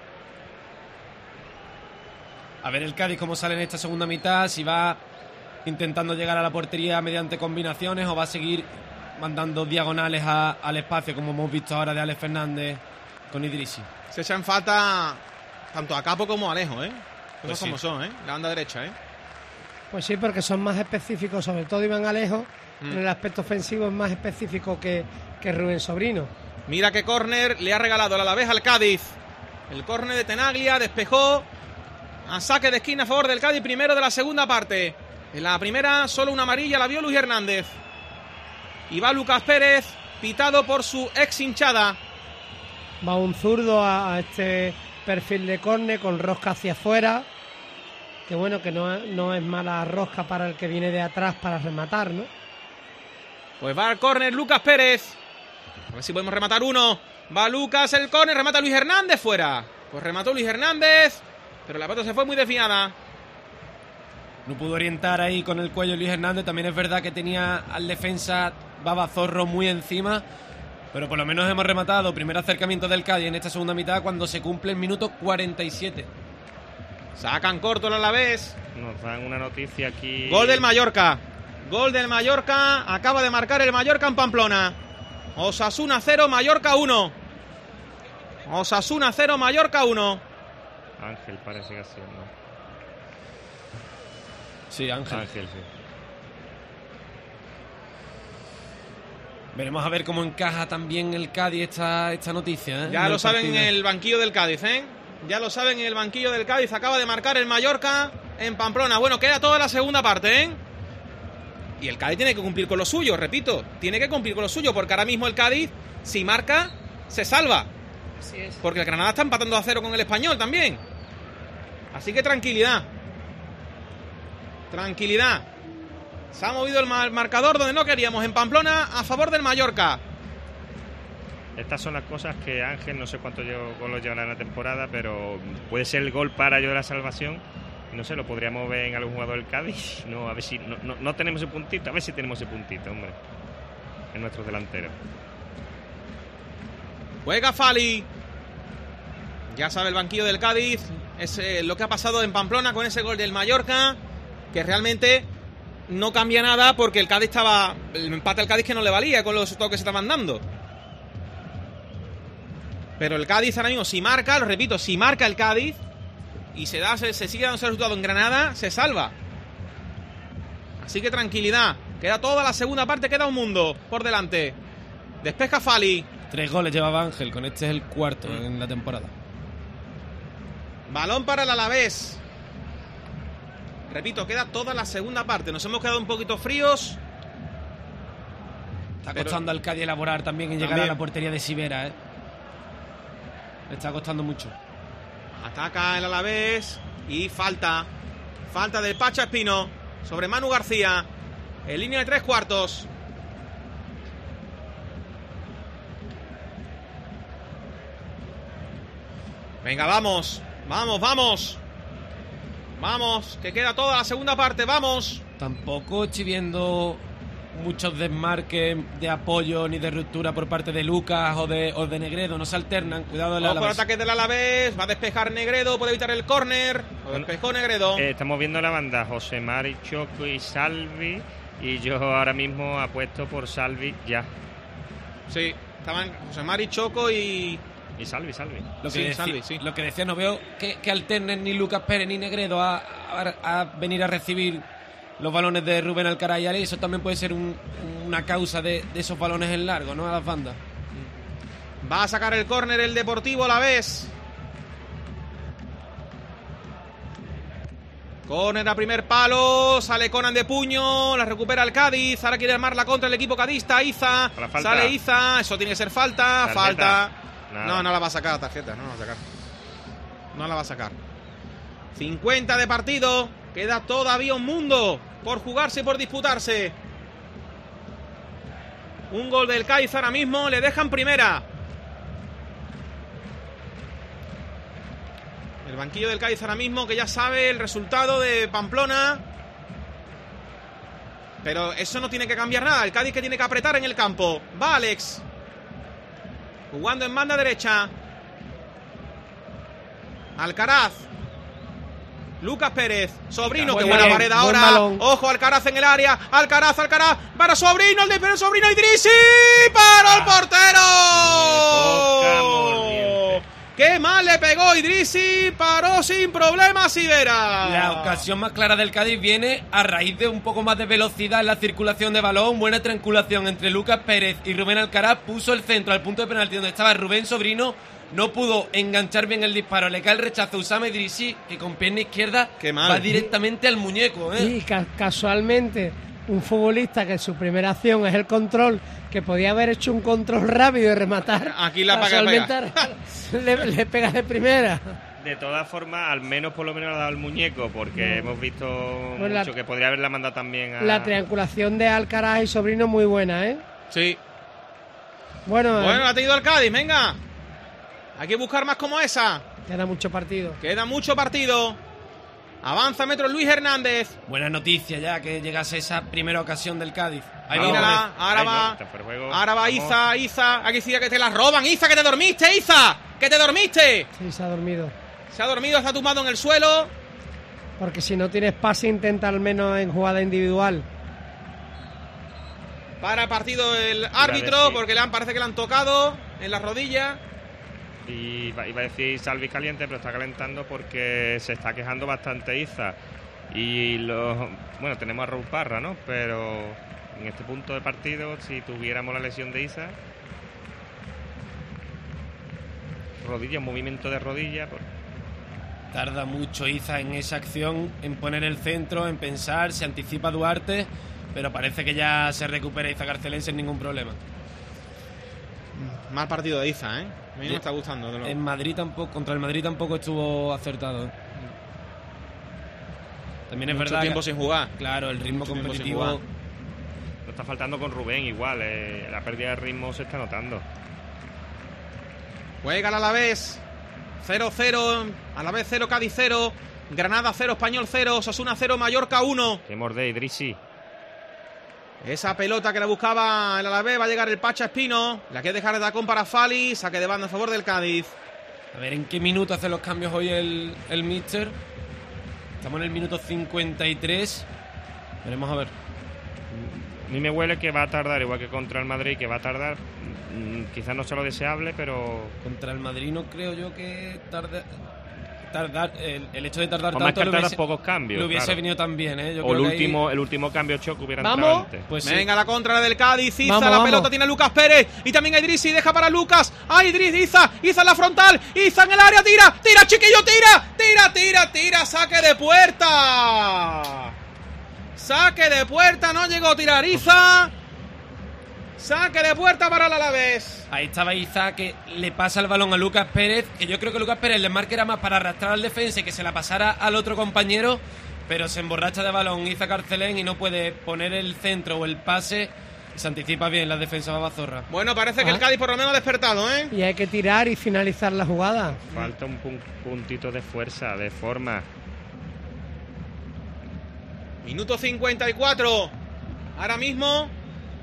A ver el Cádiz cómo sale en esta segunda mitad, si va intentando llegar a la portería mediante combinaciones o va a seguir mandando diagonales a, al espacio, como hemos visto ahora de Alex Fernández con Idrissi. Se echan falta tanto a Capo como a Alejo, ¿eh? Cosas Pues sí. como son, ¿eh? La banda derecha, ¿eh? Pues sí, porque son más específicos, sobre todo Iván Alejo, Mm. en el aspecto ofensivo es más específico que, que Rubén Sobrino. Mira que córner le ha regalado el Alavés al Cádiz. El córner de Tenaglia despejó a saque de esquina a favor del Cádiz, primero de la segunda parte. En la primera solo una amarilla la vio Luis Hernández. Y va Lucas Pérez, pitado por su ex hinchada. Va un zurdo a, a este perfil de córner con rosca hacia afuera. Que bueno, que no, no es mala rosca para el que viene de atrás para rematar, ¿no? Pues va al córner Lucas Pérez. A ver si podemos rematar uno. Va Lucas, el córner, remata Luis Hernández fuera. Pues remató Luis Hernández, pero la pelota se fue muy desviada. No pudo orientar ahí con el cuello Luis Hernández. También es verdad que tenía al defensa Baba Zorro muy encima. Pero por lo menos hemos rematado. Primer acercamiento del Cádiz en esta segunda mitad cuando se cumple el minuto cuarenta y siete. Sacan corto el Alavés. Nos dan una noticia aquí. Gol del Mallorca. Gol del Mallorca. Acaba de marcar el Mallorca en Pamplona. Osasuna cero, Mallorca uno. Osasuna cero, Mallorca uno. Ángel parece que ha sido, ¿no? Sí, Ángel. Ángel, sí. Veremos a ver cómo encaja también el Cádiz esta, esta noticia, ¿eh? Ya En lo el saben en partido. el banquillo del Cádiz, ¿eh? Ya lo saben en el banquillo del Cádiz. Acaba de marcar el Mallorca en Pamplona. Bueno, queda toda la segunda parte, ¿eh? Y el Cádiz tiene que cumplir con lo suyo, repito. Tiene que cumplir con lo suyo, porque ahora mismo el Cádiz, si marca, se salva. Así es. Porque el Granada está empatando a cero con el Español también. Así que tranquilidad. Tranquilidad. Se ha movido el mar- marcador donde no queríamos, en Pamplona, a favor del Mallorca. Estas son las cosas que Ángel, no sé cuánto yo- goles llevará en la temporada, pero puede ser el gol para yo de la salvación. No sé, lo podríamos ver en algún jugador del Cádiz. No, a ver si no, no, no tenemos ese puntito, a ver si tenemos ese puntito, hombre. En nuestros delanteros. Juega Fali. Ya sabe el banquillo del Cádiz. Es eh, lo que ha pasado en Pamplona con ese gol del Mallorca, que realmente no cambia nada porque el Cádiz estaba... El empate al Cádiz que no le valía con los toques que se estaban dando. Pero el Cádiz ahora mismo, si marca, lo repito, si marca el Cádiz y se da, se, se sigue dando ese resultado en Granada, se salva. Así que tranquilidad. Queda toda la segunda parte, queda un mundo por delante. Despeja Fali. Tres goles llevaba Ángel, con este es el cuarto Mm. en la temporada. Balón para el Alavés. Repito, queda toda la segunda parte. Nos hemos quedado un poquito fríos. Está Pero- costando al Cádiz elaborar también en llegar También. a la portería de Sivera, ¿eh? Le está costando mucho. Ataca el Alavés y falta. Falta del Pacha Espino sobre Manu García. En línea de tres cuartos. Venga, vamos. Vamos, vamos. Vamos, que queda toda la segunda parte. Vamos. Tampoco estoy viendo muchos desmarques de apoyo ni de ruptura por parte de Lucas o de, o de Negredo, no se alternan. Cuidado del Ojo al Alavés. ataque del Alavés, va a despejar Negredo, puede evitar el córner. Lo despejó Negredo. Eh, estamos viendo la banda José Mari, Choco y Salvi, y yo ahora mismo apuesto por Salvi ya. Sí, estaban José Mari, Choco y... Y Salvi, Salvi. Lo que, Sí, decía, Salvi, sí. lo que decía, no veo que, que alternen ni Lucas Pérez ni Negredo a, a, a venir a recibir los balones de Rubén Alcaraz y Ale. Eso también puede ser un, una causa de, de esos balones en largo, ¿no? A las bandas. Va a sacar el córner el Deportivo Alavés. Córner a primer palo, sale Conan de puño, la recupera el Cádiz, ahora quiere armar la contra el equipo cadista, Iza, sale Iza, eso tiene que ser falta, Tarjeta. falta. Nada. No, no la va a sacar tarjeta, no la va a sacar. No la va a sacar. cincuenta de partido, queda todavía un mundo por jugarse y por disputarse. Un gol del Cádiz ahora mismo, le dejan primera. El banquillo del Cádiz ahora mismo, que ya sabe el resultado de Pamplona. Pero eso no tiene que cambiar nada. El Cádiz que tiene que apretar en el campo. Va Alex. Jugando en banda derecha. Alcaraz. Lucas Pérez. Sobrino, Buen que buena balón, pared buen ahora. balón. Ojo, Alcaraz en el área. Alcaraz, Alcaraz. Para Sobrino, el de Pérez Sobrino. Idrissi. ¡Para el portero! ¡Qué mal le pegó Idrissi! Paró sin problemas Ibera. La ocasión más clara del Cádiz viene a raíz de un poco más de velocidad en la circulación de balón, buena triangulación entre Lucas Pérez y Rubén Alcaraz, puso el centro al punto de penalti donde estaba Rubén Sobrino, no pudo enganchar bien el disparo, le cae el rechazo a Usama Idrissi, que con pierna izquierda va directamente al muñeco. ¿eh? Y ca- casualmente un futbolista que su primera acción es el control, que podía haber hecho un control rápido y rematar. Aquí la paga, casualmente le, le pega de primera. De todas formas, al menos por lo menos le ha dado el muñeco, porque No. hemos visto Pues mucho la- que podría haberla mandado también a... La triangulación de Alcaraz y Sobrino muy buena, ¿eh? Sí. Bueno, Bueno, ha tenido el Cádiz, venga. Hay que buscar más como esa. queda mucho partido. Queda mucho partido. Avanza metro Luis Hernández. Buena noticia ya que llegase esa primera ocasión del Cádiz. Ahí Mírala, vamos. ahora Ay, va. no, está fuera de juego. Ahora va Vamos. Iza, Iza. Aquí decía que te la roban. Iza, que te dormiste, Iza. Que te dormiste. Sí, se ha dormido. Se ha dormido, está tumbado en el suelo. Porque si no tienes pase, intenta al menos en jugada individual. Para partido el árbitro, sí. porque le han, parece que le han tocado en la rodilla. Y iba, iba a decir Salvi caliente, pero está calentando porque se está quejando bastante Iza. Y los, bueno, tenemos a Raúl Parra, ¿no? Pero en este punto de partido, si tuviéramos la lesión de Iza, rodilla, movimiento de rodilla, pues, Tarda mucho Iza en esa acción, en poner el centro, en pensar, se anticipa Duarte, pero parece que ya se recupera Iza Carcelense sin ningún problema. Mal partido de Iza, ¿eh? A mí no me está gustando. De lo... En Madrid tampoco, contra el Madrid tampoco estuvo acertado. También es Mucho verdad tiempo que, sin jugar. claro, el ritmo Mucho tiempo sin competitivo. jugar. no está faltando con Rubén igual. Eh, la pérdida de ritmo se está notando. Juega el Alavés. cero cero. Alavés cero, Cádiz cero. Granada cero, Español cero. Osasuna cero, Mallorca uno. Que morde Idrissi. Esa pelota que la buscaba el Alavés, va a llegar el Pacha Espino. La quiere dejar de tacón para Fali. Saque de banda a favor del Cádiz. A ver en qué minuto hace los cambios hoy el, el míster. Estamos en el minuto cincuenta y tres. Veremos a ver. A mí me huele que va a tardar, igual que contra el Madrid, que va a tardar. Mm, quizás no sea lo deseable, pero... Contra el Madrid no creo yo que tarde... Tardar, el, el hecho de tardar O más tanto que le tardas hubiese, pocos cambios. le hubiese claro. venido tan bien, ¿eh? Yo O el creo que último, ahí- el último cambio choque hubiera ¿Vamos? entrado antes. Pues sí. Venga la contra del Cádiz. Iza, Vamos, la vamos. pelota tiene Lucas Pérez. Y también a Idrissi. Deja para Lucas. ¡Ay, Idris! Iza! Iza en la frontal. Iza en el área. Tira. Tira, chiquillo. Tira. Tira, tira, tira. Saque de puerta. Saque de puerta. No llegó a tirar Iza. Saque de puerta para el Alavés. Ahí estaba Iza, que le pasa el balón a Lucas Pérez, que yo creo que Lucas Pérez le marca era más para arrastrar al defensa y que se la pasara al otro compañero, pero se emborracha de balón Iza Carcelén y no puede poner el centro o el pase. Se anticipa bien la defensa Babazorra. Bueno, parece que Ah. el Cádiz por lo menos ha despertado, ¿eh? Y hay que tirar y finalizar la jugada. Falta un pun- puntito de fuerza, de forma. Minuto cincuenta y cuatro. Ahora mismo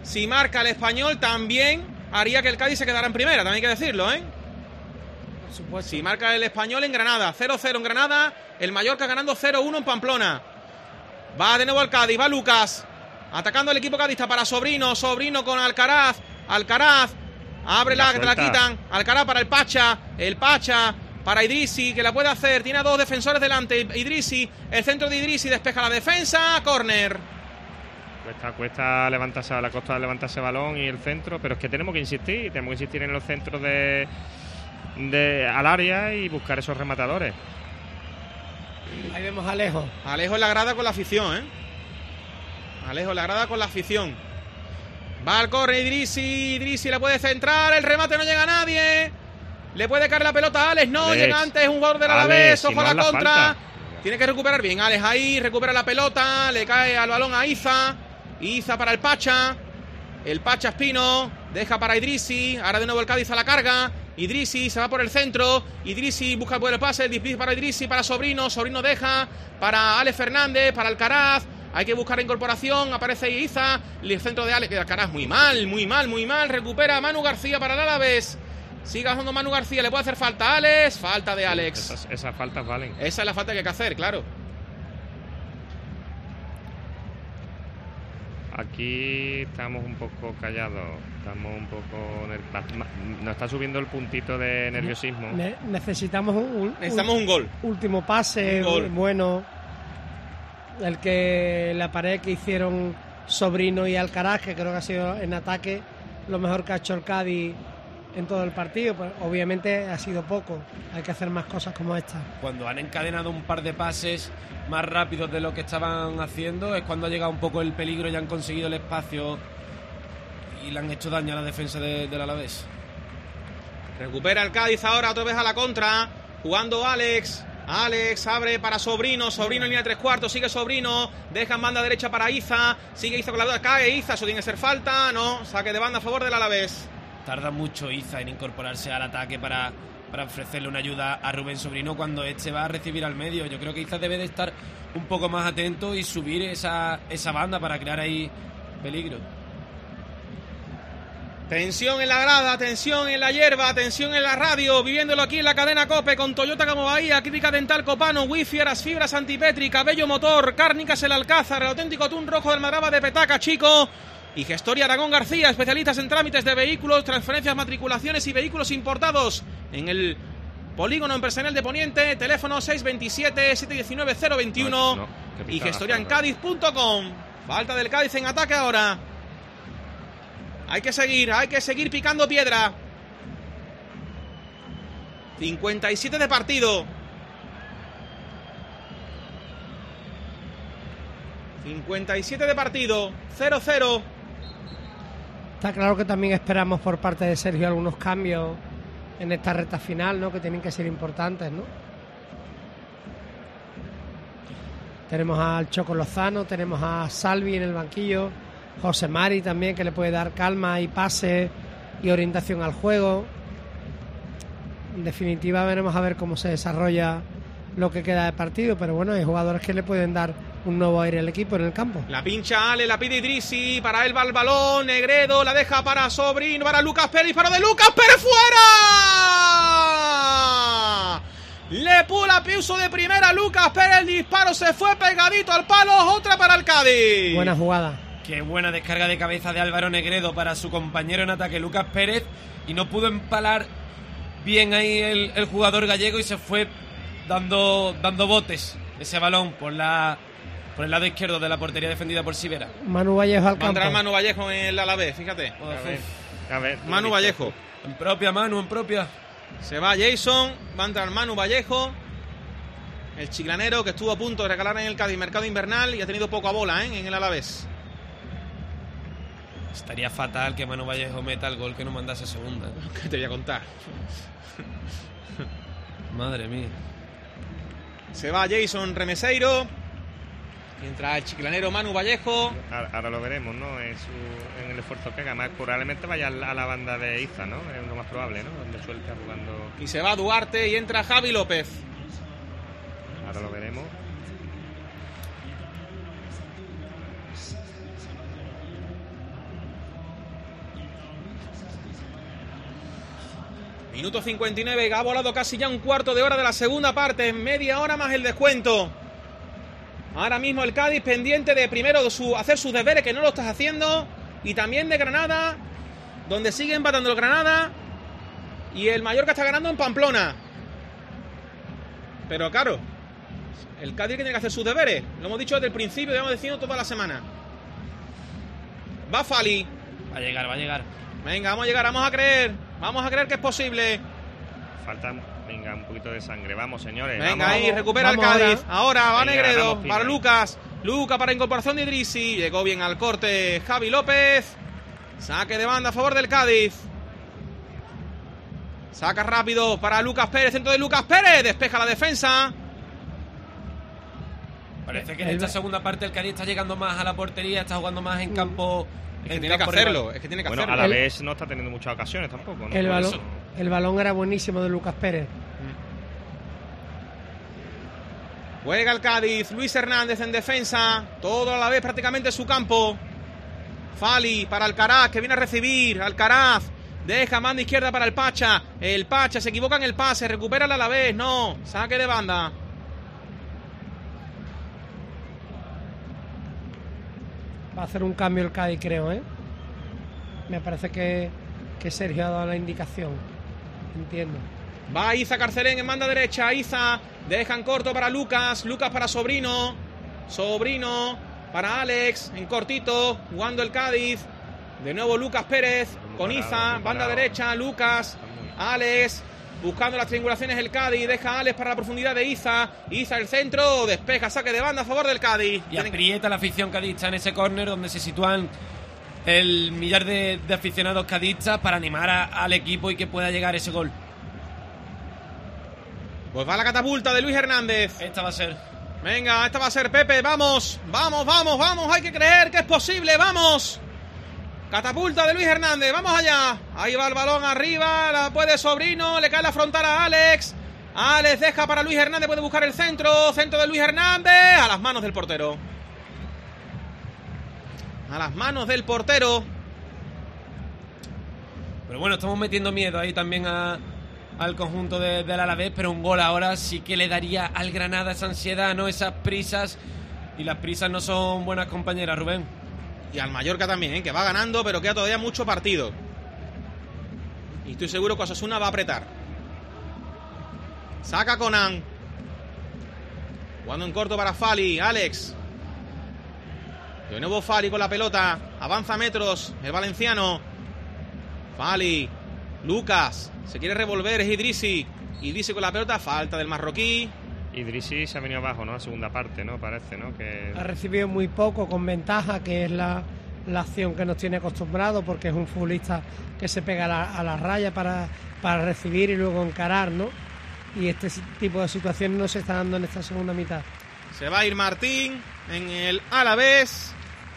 Si marca el Español, también haría que el Cádiz se quedara en primera, también hay que decirlo, ¿eh? Por supuesto. Si marca el Español en Granada, cero cero en Granada, el Mallorca ganando cero uno en Pamplona. Va de nuevo al Cádiz, va Lucas, atacando el equipo cadista para Sobrino, Sobrino con Alcaraz, Alcaraz, abre la, la que la quitan, Alcaraz para el Pacha, el Pacha para Idrissi, que la puede hacer, tiene a dos defensores delante, Idrissi, el centro de Idrissi, despeja la defensa, córner. Cuesta, cuesta levantarse a la costa de levantarse el balón y el centro, pero es que tenemos que insistir, tenemos que insistir en los centros de, de al área y buscar esos rematadores. Ahí vemos a Alejo. Alejo en la grada con la afición, ¿eh? Alejo en la grada con la afición. Va al córner Idrissi, Idrissi la puede centrar, el remate no llega a nadie. Le puede caer la pelota a Alex, no, Alex. llega antes un jugador del Alavés, ojo si no a la es la contra. falta. Tiene que recuperar bien, Alex ahí, recupera la pelota, le cae al balón a Iza. Iza para el Pacha, el Pacha Espino, deja para Idrissi, ahora de nuevo el Cádiz a la carga. Idrissi se va por el centro, Idrissi busca el buen pase, el difícil para Idrissi, para Sobrino, Sobrino deja para Alex Fernández, para Alcaraz, hay que buscar incorporación, aparece Iza, el centro de Alex, Alcaraz muy mal, muy mal, muy mal, recupera a Manu García para el Alavés, sigue bajando Manu García, le puede hacer falta a Alex, falta de Alex. Esas, esas faltas valen. Esa es la falta que hay que hacer, claro. Aquí estamos un poco callados, estamos un poco... Nos está subiendo el puntito de nerviosismo. Ne- necesitamos un, necesitamos un gol. Último pase, un gol. bueno. El que la pared que hicieron Sobrino y Alcaraz, que creo que ha sido en ataque lo mejor que ha hecho el Cádiz en todo el partido, pues obviamente ha sido poco, hay que hacer más cosas como esta. Cuando han encadenado un par de pases más rápidos de lo que estaban haciendo es cuando ha llegado un poco el peligro y han conseguido el espacio y le han hecho daño a la defensa de, del Alavés. Recupera el Cádiz ahora otra vez a la contra, jugando Alex. Alex abre para Sobrino, Sobrino en línea de tres cuartos, sigue Sobrino, deja en banda derecha para Iza, sigue Iza con la duda, cae Iza, eso tiene que ser falta, no, saque de banda a favor del Alavés. Tarda mucho Iza en incorporarse al ataque para, para ofrecerle una ayuda a Rubén Sobrino cuando este va a recibir al medio. Yo creo que Iza debe de estar un poco más atento y subir esa, esa banda para crear ahí peligro. Tensión en la grada, tensión en la hierba, tensión en la radio, viviéndolo aquí en la cadena COPE con Toyota como Bahía, Clínica Dental Copano, Wifi, Aras Fibras Antipetri, Cabello Motor, Cárnicas El Alcázar, el auténtico atún rojo del Almadraba de Petaca Chico y Gestoría Aragón García, especialistas en trámites de vehículos, transferencias, matriculaciones y vehículos importados en el Polígono Empresarial de Poniente, teléfono seis dos siete, siete uno nueve, cero dos uno no, no, y gestoría en cádiz punto com. Falta del Cádiz en ataque ahora. Hay que seguir, hay que seguir picando piedra. cincuenta y siete de partido. cincuenta y siete de partido. cero cero. Está claro que también esperamos por parte de Sergio algunos cambios en esta recta final, ¿no? Que tienen que ser importantes, ¿no? Tenemos al Choco Lozano, tenemos a Salvi en el banquillo, José Mari también, que le puede dar calma y pase y orientación al juego. En definitiva veremos a ver cómo se desarrolla lo que queda de partido, pero bueno, hay jugadores que le pueden dar un nuevo aire al equipo en el campo. La pincha Ale, la pide Idrissi, para él va el balón, Negredo la deja para Sobrino, para Lucas Pérez, disparo de Lucas Pérez, ¡fuera! Le pula piso de primera Lucas Pérez, el disparo se fue pegadito al palo, otra para el Cádiz. Buena jugada. Qué buena descarga de cabeza de Álvaro Negredo para su compañero en ataque Lucas Pérez, y no pudo empalar bien ahí el, el jugador gallego y se fue dando, dando botes ese balón por la por el lado izquierdo de la portería defendida por Sivera. Manu Vallejo al Va a campo. entrar Manu Vallejo en el Alavés, fíjate. A ver, a ver, Manu Vallejo. En propia, Manu, en propia. Se va Jason, va a entrar Manu Vallejo, el chiclanero que estuvo a punto de regalar en el Cádiz mercado invernal y ha tenido poca bola, ¿eh? En el Alavés. Estaría fatal que Manu Vallejo meta el gol que no mandase segunda. ¿Qué te voy a contar? Madre mía. Se va Jason Remeseiro. Entra el chiclanero Manu Vallejo. Ahora, ahora lo veremos, ¿no? En, su, en el esfuerzo que haga. Más probablemente vaya a la banda de Iza, ¿no? Es lo más probable, ¿no? Donde suele estar jugando. Y se va Duarte y entra Javi López. Ahora lo veremos. Minuto cincuenta y nueve, ha volado casi ya un cuarto de hora de la segunda parte, media hora más el descuento. Ahora mismo el Cádiz pendiente de primero su, hacer sus deberes, que no lo estás haciendo, y también de Granada, donde sigue empatando el Granada, y el Mallorca está ganando en Pamplona. Pero claro, el Cádiz tiene que hacer sus deberes, lo hemos dicho desde el principio, lo hemos diciendo toda la semana. Va Fali. Va a llegar, va a llegar. Venga, vamos a llegar, vamos a creer. Vamos a creer que es posible. Falta, venga, un poquito de sangre. Vamos, señores. Venga, vamos, ahí, recupera vamos el Cádiz. Ahora, ahora va venga, Negredo vamos, para Pina. Lucas. Lucas para incorporación de Idrisi. Llegó bien al corte Javi López. Saque de banda a favor del Cádiz. Saca rápido para Lucas Pérez. Centro de Lucas Pérez. Despeja la defensa. Parece que en esta segunda parte el Cádiz está llegando más a la portería, está jugando más en campo. Es que en tiene que campo hacerlo. rival. Es que tiene que Bueno, hacerlo. a la vez no está teniendo muchas ocasiones tampoco, ¿no? El Por balón, eso. el balón era buenísimo de Lucas Pérez. Juega el Cádiz. Luis Hernández en defensa. Todo a la vez prácticamente su campo. Fali para Alcaraz, que viene a recibir. Alcaraz deja manda izquierda para el Pacha. El Pacha se equivoca en el pase. Recupera el Alavés. No. Saque de banda. Va a hacer un cambio el Cádiz, creo, ¿eh? Me parece que, que Sergio ha dado la indicación. Entiendo. Va Iza Carcelén en banda derecha. Iza dejan corto para Lucas. Lucas para Sobrino. Sobrino para Alex. En cortito. Jugando el Cádiz. De nuevo Lucas Pérez. Con Iza. Banda derecha. Lucas. Alex. Buscando las triangulaciones el Cádiz. Deja a Alex para la profundidad de Iza. Iza el centro. Despeja. Saque de banda a favor del Cádiz. Y aprieta la afición cadista en ese córner donde se sitúan el millar de, de aficionados cadistas para animar a, al equipo y que pueda llegar ese gol. Pues va la catapulta de Luis Hernández. Esta va a ser. Venga, esta va a ser Pepe. Vamos, vamos, vamos, vamos. Hay que creer que es posible. Vamos. Catapulta de Luis Hernández. Vamos allá. Ahí va el balón arriba. La puede Sobrino. Le cae la frontal a Alex. Alex deja para Luis Hernández. Puede buscar el centro. Centro de Luis Hernández. A las manos del portero. A las manos del portero. Pero bueno, estamos metiendo miedo ahí también a, al conjunto de, del Alavés, pero un gol ahora sí que le daría al Granada esa ansiedad, ¿no? Esas prisas. Y las prisas no son buenas compañeras, Rubén. Y al Mallorca también, ¿eh? Que va ganando, pero queda todavía mucho partido. Y estoy seguro que Osasuna va a apretar. Saca Conan. Jugando en corto para Fali. Alex. De nuevo Fali con la pelota. Avanza metros el valenciano. Fali. Lucas. Se quiere revolver. Es Idrisi. Idrisi con la pelota. Falta del marroquí. Idrisi se ha venido abajo, ¿no? La segunda parte, ¿no? Parece, ¿no? Que Ha recibido muy poco con ventaja, que es la, la acción que nos tiene acostumbrado, porque es un futbolista que se pega a la, a la raya para, para recibir y luego encarar, ¿no? Y este tipo de situaciones no se está dando en esta segunda mitad. Se va a ir Martín en el Alavés.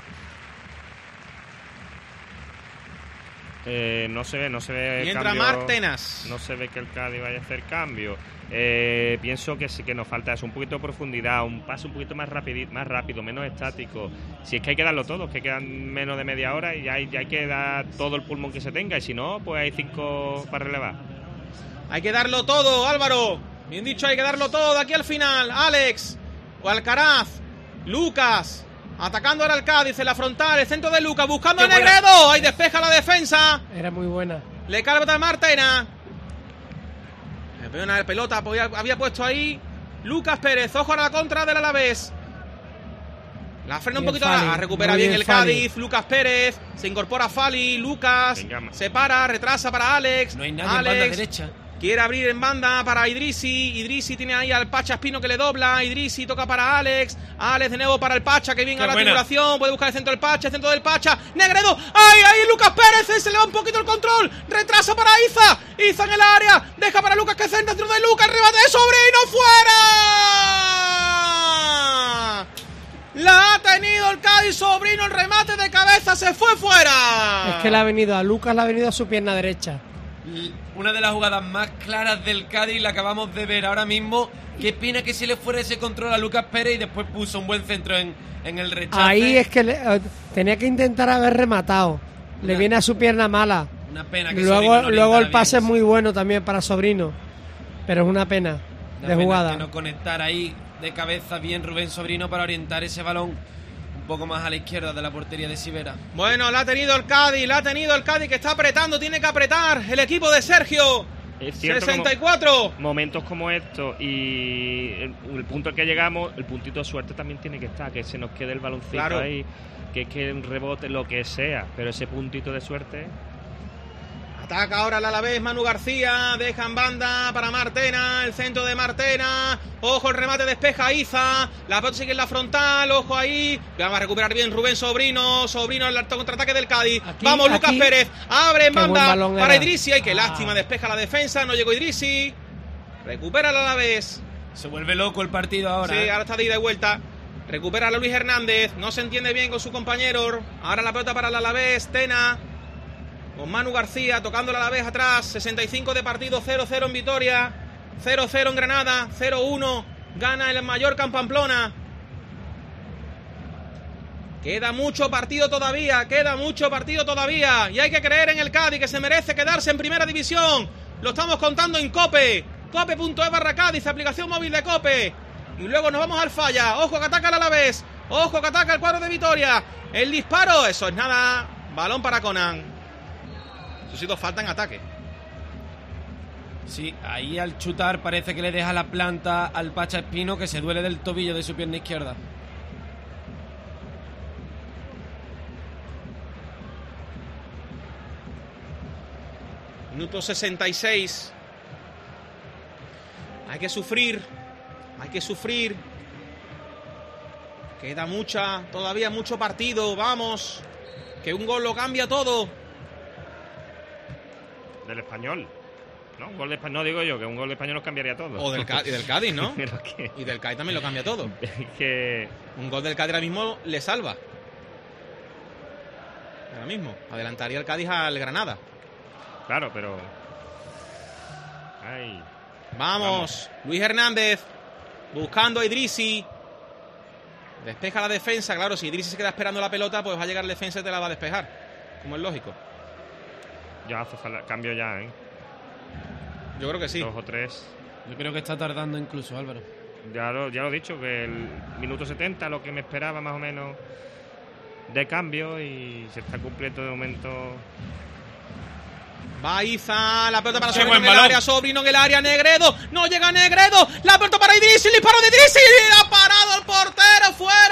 Eh, no se ve, no se ve Y entra cambio, Marc Tenas. No se ve que el Cádiz vaya a hacer cambio. Eh, pienso que sí que nos falta eso, un poquito de profundidad, un paso un poquito más rápido, más rápido, menos estático. Si es que hay que darlo todo, es que quedan menos de media hora y hay, hay que dar todo el pulmón que se tenga, y si no, pues hay cinco para relevar. Hay que darlo todo, Álvaro. Bien dicho, hay que darlo todo de aquí al final. Alex o Alcaraz. Lucas. Atacando ahora al Cádiz en la frontal. El centro de Lucas buscando a Negredo. Ahí despeja la defensa. Era muy buena. Le cae la Martena. Le veo una pelota. Había, había puesto ahí Lucas Pérez. Ojo a la contra del Alavés. La frena un Bien poquito. Fali, La recupera muy bien, bien el Fali. Cádiz. Lucas Pérez. Se incorpora Fali. Lucas. Venga. Se para. Retrasa para Alex. No hay nadie Alex. en banda derecha. Quiere abrir en banda para Idrisi. Idrisi tiene ahí al Pacha Espino que le dobla. Idrisi toca para Alex. Alex de nuevo para el Pacha que viene Qué a la buena. triangulación. Puede buscar el centro del Pacha. El centro del Pacha. Negredo. ¡Ay, ahí Lucas Pérez! Se le va un poquito el control. Retrasa para Iza. Iza en el área. Deja para Lucas que centra dentro de Lucas. Remate de Sobrino. ¡Fuera! La ha tenido el Cádiz. Sobrino. El remate de cabeza se fue fuera. Es que le ha venido a Lucas, le ha venido a su pierna derecha. Una de las jugadas más claras del Cádiz la acabamos de ver ahora mismo. Qué pena que se le fuera ese control a Lucas Pérez y después puso un buen centro en, en el rechace. Ahí es que le- eh, tenía que intentar haber rematado. Le viene a su pierna mala. Una pena que Luego, no luego el bien. pase es muy bueno también para Sobrino, pero es una pena Una de pena jugada. que no conectar ahí de cabeza bien Rubén Sobrino para orientar ese balón un poco más a la izquierda de la portería de Sivera. Bueno, la ha tenido el Cádiz, la ha tenido el Cádiz que está apretando, tiene que apretar el equipo de Sergio. Es cierto, sesenta y cuatro. Como momentos como estos y el, el punto al que llegamos, el puntito de suerte también tiene que estar, que se nos quede el baloncito Claro. ahí, que es que un rebote, lo que sea, pero ese puntito de suerte. Ataca ahora el Alavés, Manu García, deja en banda para Martena, el centro de Martena, ojo el remate, despeja Iza, la pelota sigue en la frontal, ojo ahí, va a recuperar bien Rubén Sobrino, Sobrino el alto contraataque del Cádiz, Aquí, vamos Lucas aquí. Pérez, abre en Qué buen banda balón para era. Idrissi, ay qué Ah. lástima, despeja la defensa, no llegó Idrissi, recupera el Alavés. Se vuelve loco el partido ahora. Sí, ¿eh? ahora está de ida y vuelta. Recupera a Luis Hernández. No se entiende bien con su compañero. Ahora la pelota para el Alavés. Tena. Con Manu García tocando el Alavés atrás. sesenta y cinco de partido. cero cero en Vitoria. cero cero en Granada. cero uno. Gana el Mallorca en Pamplona. Queda mucho partido todavía. Queda mucho partido todavía. Y hay que creer en el Cádiz, que se merece quedarse en primera división. Lo estamos contando en COPE. Cope.es barra Cádiz, aplicación móvil de COPE. Y luego nos vamos al Falla. Ojo que ataca el Alavés. Ojo que ataca el cuadro de Vitoria. El disparo, eso es nada. Balón para Conan. Eso ha sido falta en ataque. Sí, ahí al chutar parece que le deja la planta al Pacha Espino, que se duele del tobillo de su pierna izquierda. Minuto sesenta y seis. Hay que sufrir. Hay que sufrir. Queda mucha, todavía mucho partido. Vamos. Que un gol lo cambia todo. Del Español. ¿No? Un gol de Español, no digo yo, que un gol de Español nos cambiaría todo. O del, Cádiz, del Cádiz, ¿no? Pero que, Y del Cádiz también lo cambia todo. que Un gol del Cádiz ahora mismo le salva. Ahora mismo. Adelantaría el Cádiz al Granada. Claro, pero. Ay. Vamos. Vamos. Luis Hernández. Buscando a Idrissi. Despeja la defensa. Claro, si Idrissi se queda esperando la pelota, pues va a llegar la defensa y te la va a despejar. Como es lógico. Ya hace falta cambio ya, ¿eh? Yo creo que sí. Dos o tres. Yo creo que está tardando incluso, Álvaro. Ya lo, ya lo he dicho, que el minuto setenta, lo que me esperaba más o menos de cambio, y se está cumpliendo de momento. Va Iza, la pelota para Qué Sobrino buen en el balón. área, Sobrino en el área, Negredo, no llega Negredo, la pelota para Idrissi, el disparo de Idrissi, ha parado el portero,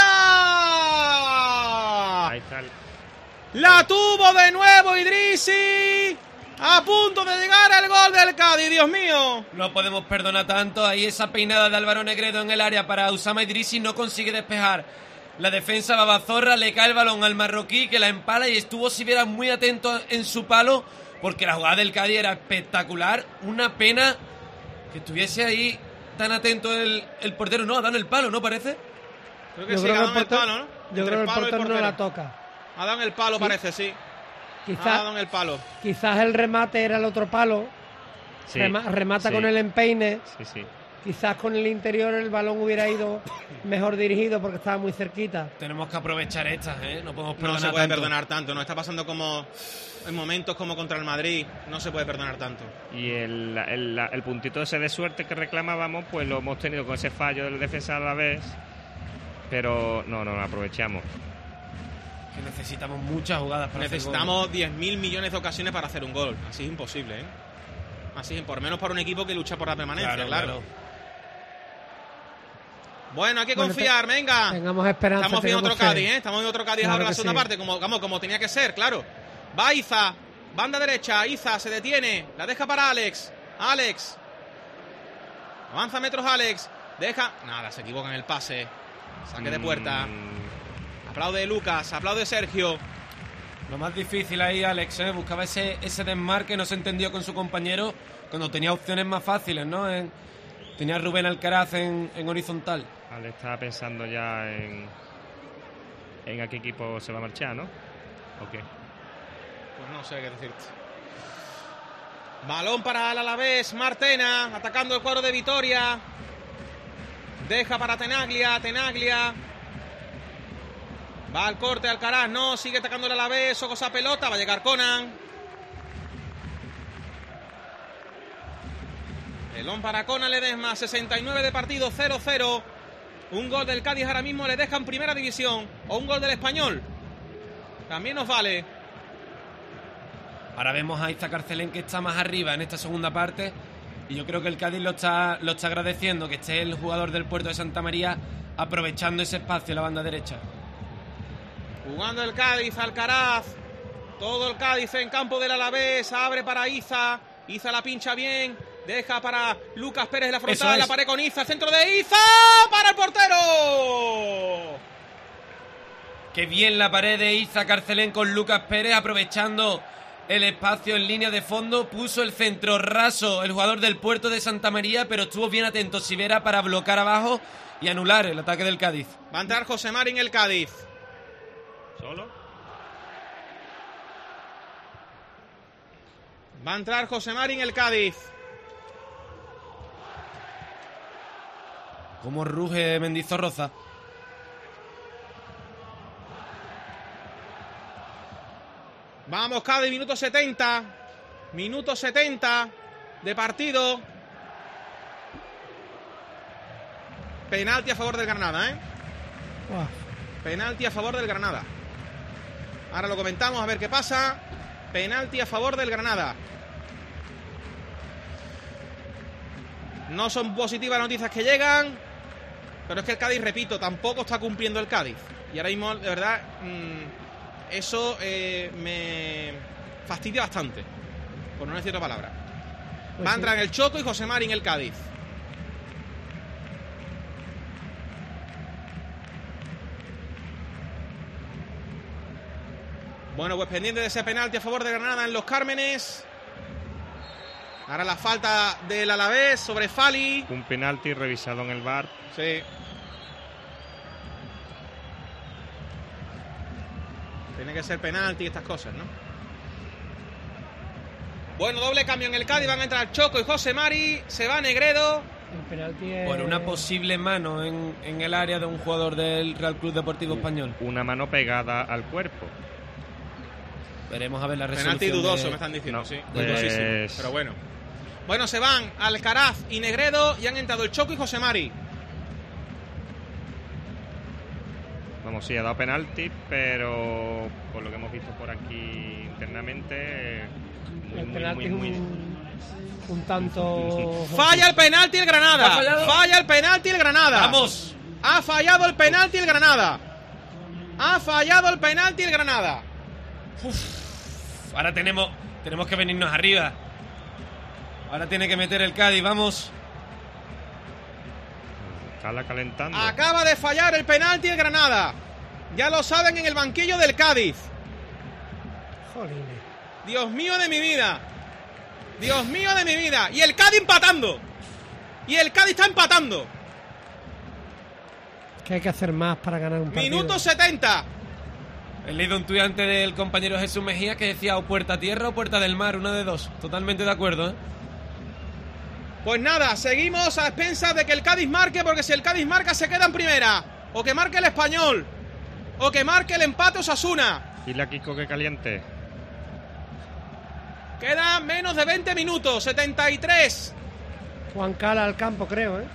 fuera. Ahí está el, La tuvo de nuevo Idrissi, a punto de llegar el gol del Cádiz, Dios mío. No podemos perdonar tanto. Ahí esa peinada de Álvaro Negredo en el área para Usama Idrissi, no consigue despejar. La defensa Babazorra, le cae el balón al marroquí, que la empala, y estuvo Sivera muy atento en su palo, porque la jugada del Cádiz era espectacular. Una pena que estuviese ahí tan atento el, el portero. No, ha dado en el palo, ¿no parece? Creo que Yo sí, creo ha que dado en el el portero- palo, ¿no? Yo Entre creo que el palo y portero no portero. la toca. Ha dado en el palo, Sí. parece, sí. Ha Quizás dado en el palo. quizás el remate era el otro palo. sí, Rema- remata sí, con el empeine. Sí, sí. Quizás con el interior el balón hubiera ido mejor dirigido porque estaba muy cerquita. Tenemos que aprovechar estas, ¿eh? No podemos perdonar No se puede tanto. perdonar tanto, no está pasando como en momentos como contra el Madrid, no se puede perdonar tanto. Y el, el, el puntito ese de suerte que reclamábamos, pues lo hemos tenido con ese fallo del defensa a la vez. Pero no, no, lo aprovechamos. Que necesitamos muchas jugadas para hacer Necesitamos diez mil millones de ocasiones para hacer un gol, así es imposible, ¿eh? Así es, por menos para un equipo que lucha por la permanencia, Claro, claro. claro. Bueno, hay que Bueno, confiar, venga. Tengamos esperanza. Estamos viendo otro tengamos fe. Cádiz, ¿eh? Estamos viendo otro Cádiz Claro ahora en la que segunda sí. parte, como, vamos, como tenía que ser, claro. Va Iza, banda derecha, Iza se detiene, la deja para Alex. Alex. Avanza metros Alex. Deja. Nada, se equivoca en el pase. Saque de puerta. Mm, Aplaude Lucas, aplaude Sergio. Lo más difícil ahí, Alex, ¿eh? Buscaba ese, ese desmarque, no se entendió con su compañero cuando tenía opciones más fáciles, ¿no? En- tenía a Rubén Alcaraz en, en horizontal. Ale estaba pensando ya en. en a qué equipo se va a marchar, ¿no? ¿O qué? Pues no sé qué decirte. Balón para el Alavés, Martena, atacando el cuadro de Vitoria. Deja para Tenaglia, Tenaglia. Va al corte, Alcaraz, no, sigue atacando el Alavés, ojos a pelota, va a llegar Conan. Pelón para Cona Ledesma, sesenta y nueve de partido, cero cero. Un gol del Cádiz ahora mismo le deja en primera división. O un gol del Español. También nos vale. Ahora vemos a Iza Carcelén, que está más arriba en esta segunda parte. Y yo creo que el Cádiz lo está, lo está agradeciendo, que esté el jugador del Puerto de Santa María aprovechando ese espacio en la banda derecha. Jugando el Cádiz, Alcaraz. Todo el Cádiz en campo del Alavés. Abre para Iza. Iza la pincha bien. Deja para Lucas Pérez en la frontal. La pared con Iza. Centro de Iza. ¡Para el portero! Qué bien la pared de Iza Carcelén con Lucas Pérez, aprovechando el espacio en línea de fondo. Puso el centro raso el jugador del Puerto de Santa María, pero estuvo bien atento Sivera para bloquear abajo y anular el ataque del Cádiz. Va a entrar José Mari en el Cádiz. ¿Solo? Va a entrar José Mari en el Cádiz. Cómo ruge Mendizorroza. Vamos, Cádiz, minuto setenta. Minuto setenta de partido. Penalti a favor del Granada, ¿eh? Wow. Penalti a favor del Granada. Ahora lo comentamos, a ver qué pasa. Penalti a favor del Granada. No son positivas las noticias que llegan, pero es que el Cádiz, repito, tampoco está cumpliendo el Cádiz. Y ahora mismo, de verdad, mmm, eso eh, me fastidia bastante, por no decir otra palabra. Pues Va a sí. entrar el Choco y José Mari en el Cádiz. Bueno, pues pendiente de ese penalti a favor de Granada en Los Cármenes. Ahora la falta del Alavés sobre Fali. Un penalti revisado en el V A R. Sí. Tiene que ser penalti y estas cosas, ¿no? Bueno, doble cambio en el Cádiz. Van a entrar Choco y José Mari. Se va Negredo. El penalti es... Por una posible mano en, en el área de un jugador del Real Club Deportivo Español. Una mano pegada al cuerpo. Veremos a ver la resolución. Penalti dudoso, de... me están diciendo, No, sí. pues... Dudosísimo, pero bueno. Bueno, se van Alcaraz y Negredo y han entrado el Choco y José Mari. Vamos, sí, ha dado penalti, pero por lo que hemos visto por aquí internamente, muy, El muy, penalti muy, es muy... un, un tanto... Falla el penalti el Granada. ¿Ha fallado? Falla el penalti el Granada. ¡Vamos! Ha fallado el penalti el Granada. Ha fallado el penalti el Granada. Uf, ahora tenemos, tenemos que venirnos arriba. Ahora tiene que meter el Cádiz, vamos. Cala calentando. Acaba de fallar el penalti el Granada. Ya lo saben en el banquillo del Cádiz. Jolines. Dios mío de mi vida. Dios mío de mi vida. Y el Cádiz empatando. Y el Cádiz está empatando. Que hay que hacer más para ganar un partido. Minuto setenta. He leído un tuit antes del compañero Jesús Mejía que decía o puerta tierra o puerta del mar, una de dos. Totalmente de acuerdo, ¿eh? Pues nada, seguimos a expensas de que el Cádiz marque, porque si el Cádiz marca se queda en primera. O que marque el Español. O que marque el empate Osasuna. Y la Kiko que caliente. Queda menos de veinte minutos, setenta y tres. Juan Cala al campo, creo, ¿eh?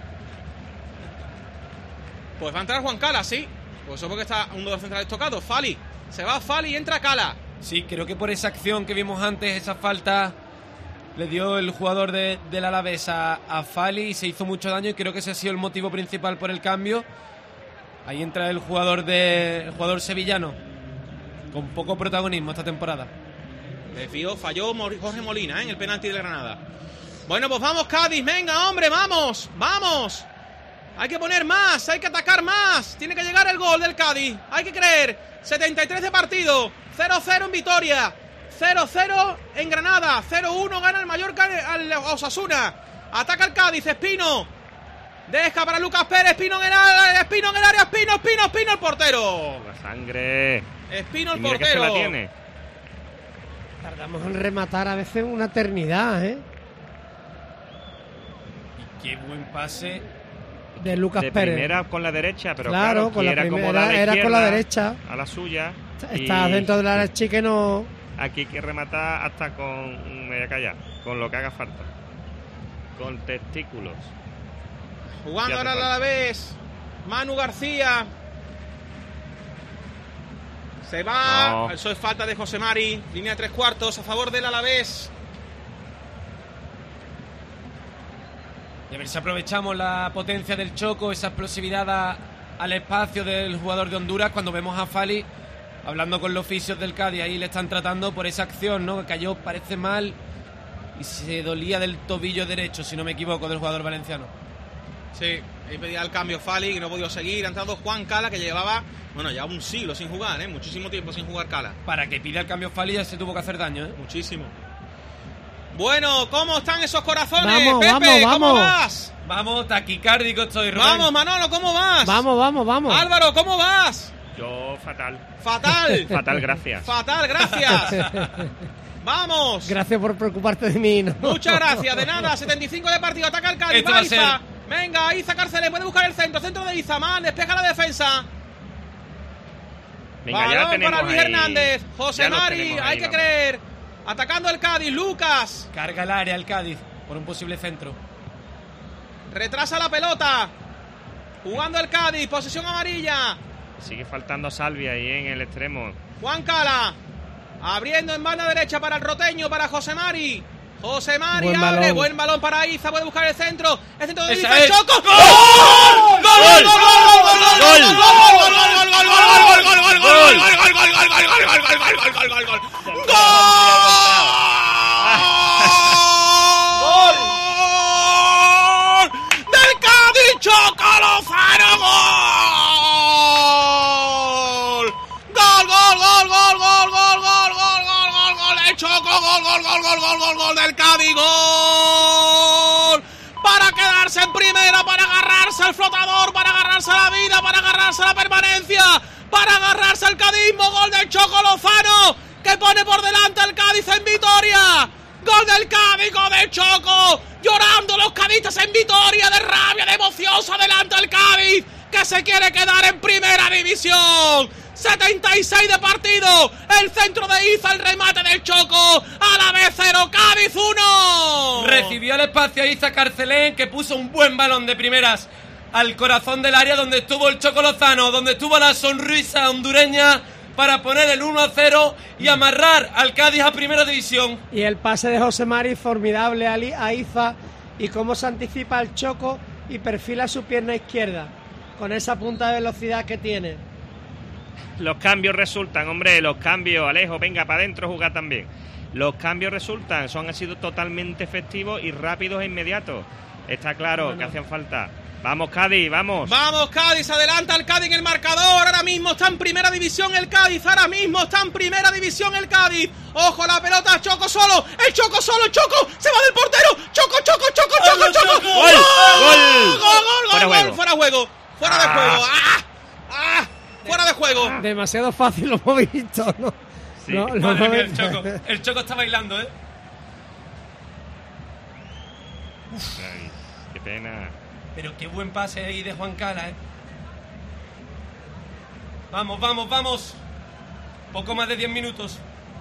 Pues va a entrar Juan Cala, sí. Pues eso porque está uno de los centrales tocados. Fali. Se va Fali y entra Cala. Sí, creo que por esa acción que vimos antes, esa falta le dio el jugador de, del Alavés a, a Fali y se hizo mucho daño, y creo que ese ha sido el motivo principal por el cambio. Ahí entra el jugador de el jugador sevillano con poco protagonismo esta temporada. Me fío, falló Jorge Molina, ¿eh? En el penalti de Granada. Bueno, pues vamos Cádiz, venga hombre, vamos, vamos. Hay que poner más, hay que atacar más. Tiene que llegar el gol del Cádiz, hay que creer. setenta y tres de partido, cero cero en Vitoria, cero cero en Granada, cero uno gana el Mallorca al Osasuna. Ataca el Cádiz, Espino. Deja para Lucas Pérez, Espino en el área, Espino en el área, Espino, Espino, Espino el portero. La sangre. Espino el Y mira que se portero. la tiene. Tardamos en rematar a veces una eternidad, ¿eh? Qué buen pase De Lucas de Pérez. primera con la derecha, pero Claro, claro, con la quiere primera, acomodar la era con la izquierda derecha. a la suya. Está y dentro del área chica y no... Aquí hay que rematar hasta con media calla, con lo que haga falta. con testículos. Jugando ahora a la vez. Manu García. Se va. No. Eso es falta de José Mari. Línea de tres cuartos a favor del Alavés. Y a ver si aprovechamos la potencia del Choco, esa explosividad a, al espacio del jugador de Honduras, cuando vemos a Fali hablando con los fisios del Cádiz. Ahí le están tratando por esa acción, ¿no? Que cayó, parece mal, y se dolía del tobillo derecho, si no me equivoco, del jugador valenciano. Sí, ahí pedía el cambio Fali, que no ha podido seguir. Ha entrado Juan Cala, que llevaba, bueno, ya un siglo sin jugar, ¿eh? Muchísimo tiempo sin jugar Cala. Para que pida el cambio Fali ya se tuvo que hacer daño, ¿eh? Muchísimo. Bueno, ¿cómo están esos corazones? Vamos, Pepe, vamos, ¿cómo vamos. vas? Vamos, taquicárdico estoy, Rubén. Vamos, Manolo, ¿cómo vas? Vamos, vamos, vamos. Álvaro, ¿cómo vas? Yo fatal. Fatal. Fatal, gracias. Fatal, gracias. Vamos. Gracias por preocuparte de mí, ¿no? Muchas gracias, de nada. setenta y cinco de partido, ataca el Cádiz. Esto va a Iza. Venga, Iza Carcelé, puede buscar el centro. Centro de Iza, man, despeja la defensa. Venga, Balón ya tenemos para Luis ahí- Hernández. José ya lo Mari, tenemos ahí, hay que vamos. creer. Atacando el Cádiz, Lucas. Carga el área el Cádiz por un posible centro. Retrasa la pelota. Jugando el Cádiz, posesión amarilla. Sigue faltando Salvi ahí en el extremo. Juan Cala. Abriendo en banda derecha para el roteño, para José Mari. José Mari Buen abre, balón. buen balón para Iza, puede buscar el centro. El centro de Esa Iza, el es. Choco. ¡Gol! ¡Gol! ¡Gol! ¡Gol! ¡Gol! ¡Gol! del Cádiz, Choco Lozano, gol. Gol, gol, gol, gol, gol, gol, gol, gol, gol, gol, gol, el Choco, gol, gol, gol, gol, gol, gol, gol del Cádiz, gol. Para quedarse en primera, para agarrarse al flotador, para agarrarse a la vida, para agarrarse a la permanencia, para agarrarse al cadismo. Gol del Choco Lozano, que pone por delante al Cádiz en Vitoria. Gol del Cádiz, gol del Choco. Llorando los cadistas en Vitoria, de rabia, de emoción, se adelanta el Cádiz, que se quiere quedar en primera división. setenta y seis de partido, el centro de Iza, el remate del Choco, a la vez cero, Cádiz uno. Recibió el espacio a Iza Carcelén, que puso un buen balón de primeras al corazón del área, donde estuvo el Choco Lozano, donde estuvo la sonrisa hondureña para poner el uno a cero y amarrar al Cádiz a primera división. Y el pase de José Mari formidable a, Li- a Iza, y cómo se anticipa el Choco y perfila su pierna izquierda con esa punta de velocidad que tiene. Los cambios resultan, hombre, los cambios, Alejo, venga, para adentro jugar también. Los cambios resultan, son han sido totalmente efectivos y rápidos e inmediatos. Está claro Bueno. que hacían falta. Vamos, Cádiz, vamos. Vamos, Cádiz, adelanta el Cádiz en el marcador. Ahora mismo está en primera división el Cádiz. Ahora mismo está en primera división el Cádiz. Ojo, la pelota, Choco solo. El Choco solo, el Choco. Se va del portero. Choco, Choco, Choco, Choco, Choco. ¡Gol! ¡Gol! ¡Gol, gol, Fuera gol, juego. gol! Fuera juego. Fuera de Ah. juego. ¡Ah! ¡Ah! Fuera de juego. Demasiado fácil lo hemos visto, ¿no? Sí. No, lo Madre hemos mía, el visto. Choco. El Choco está bailando, ¿eh? Ay, qué pena. Pero qué buen pase ahí de Juan Cala, ¿eh? Vamos, vamos, vamos. Poco más de diez minutos.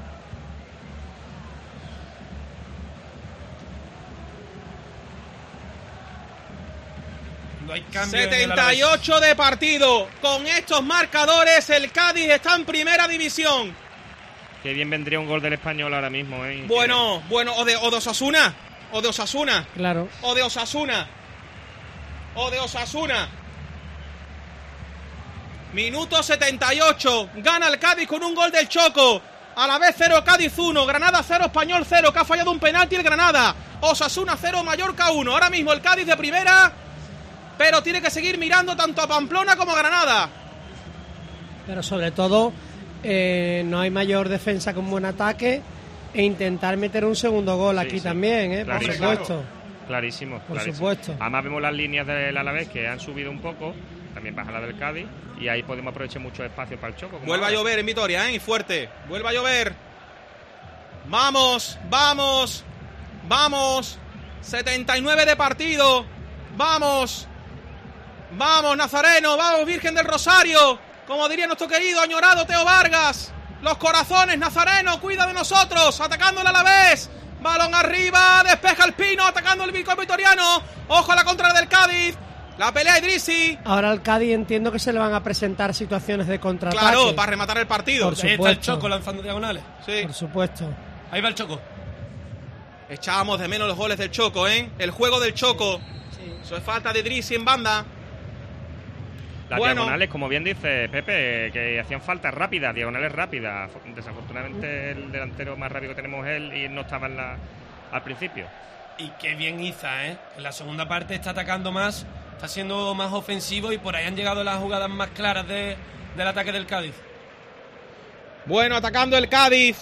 No hay cambio. en el setenta y ocho de partido. Con estos marcadores, el Cádiz está en primera división. Qué bien vendría un gol del Español ahora mismo, ¿eh? Bueno, bueno, o de, o de Osasuna. O de Osasuna. Claro. O de Osasuna. O de Osasuna. Minuto setenta y ocho. Gana el Cádiz con un gol del Choco. A la vez cero, Cádiz uno. Granada cero, Español cero. Que ha fallado un penalti el Granada. Osasuna cero, Mallorca uno. Ahora mismo el Cádiz de primera. Pero tiene que seguir mirando tanto a Pamplona como a Granada. Pero sobre todo, eh, no hay mayor defensa que un buen ataque, e intentar meter un segundo gol Sí, aquí sí. también, ¿eh? Por Clarísimo. supuesto. Clarísimo, Por clarísimo. supuesto. Además vemos las líneas del Alavés que han subido un poco, también baja la del Cádiz, y ahí podemos aprovechar mucho espacio para el Choco. como Vuelve a ahora. llover en Vitoria, ¿eh? Y fuerte. Vuelve a llover. Vamos, vamos, vamos. setenta y nueve de partido. Vamos. Vamos, Nazareno. Vamos, Virgen del Rosario. Como diría nuestro querido añorado Teo Vargas. Los corazones, Nazareno, cuida de nosotros. Atacando el Alavés. Balón arriba, despeja el Pino, atacando el Vico Vitoriano. Ojo a la contra del Cádiz. La pelea Idrissi. Ahora al Cádiz entiendo que se le van a presentar situaciones de contraataque. Claro, para rematar el partido. Por Ahí supuesto. está el Choco lanzando diagonales. Sí. Por supuesto. Ahí va el Choco. Echábamos de menos los goles del Choco, ¿eh? El juego del Choco. Sí. Eso es falta de Idrissi en banda. Las bueno. diagonales, como bien dice Pepe, que hacían falta rápidas, diagonales rápidas. Desafortunadamente el delantero más rápido que tenemos es él y no estaba en la, al principio. Y qué bien Iza, ¿eh? En la segunda parte está atacando más, está siendo más ofensivo y por ahí han llegado las jugadas más claras de, del ataque del Cádiz. Bueno, atacando el Cádiz.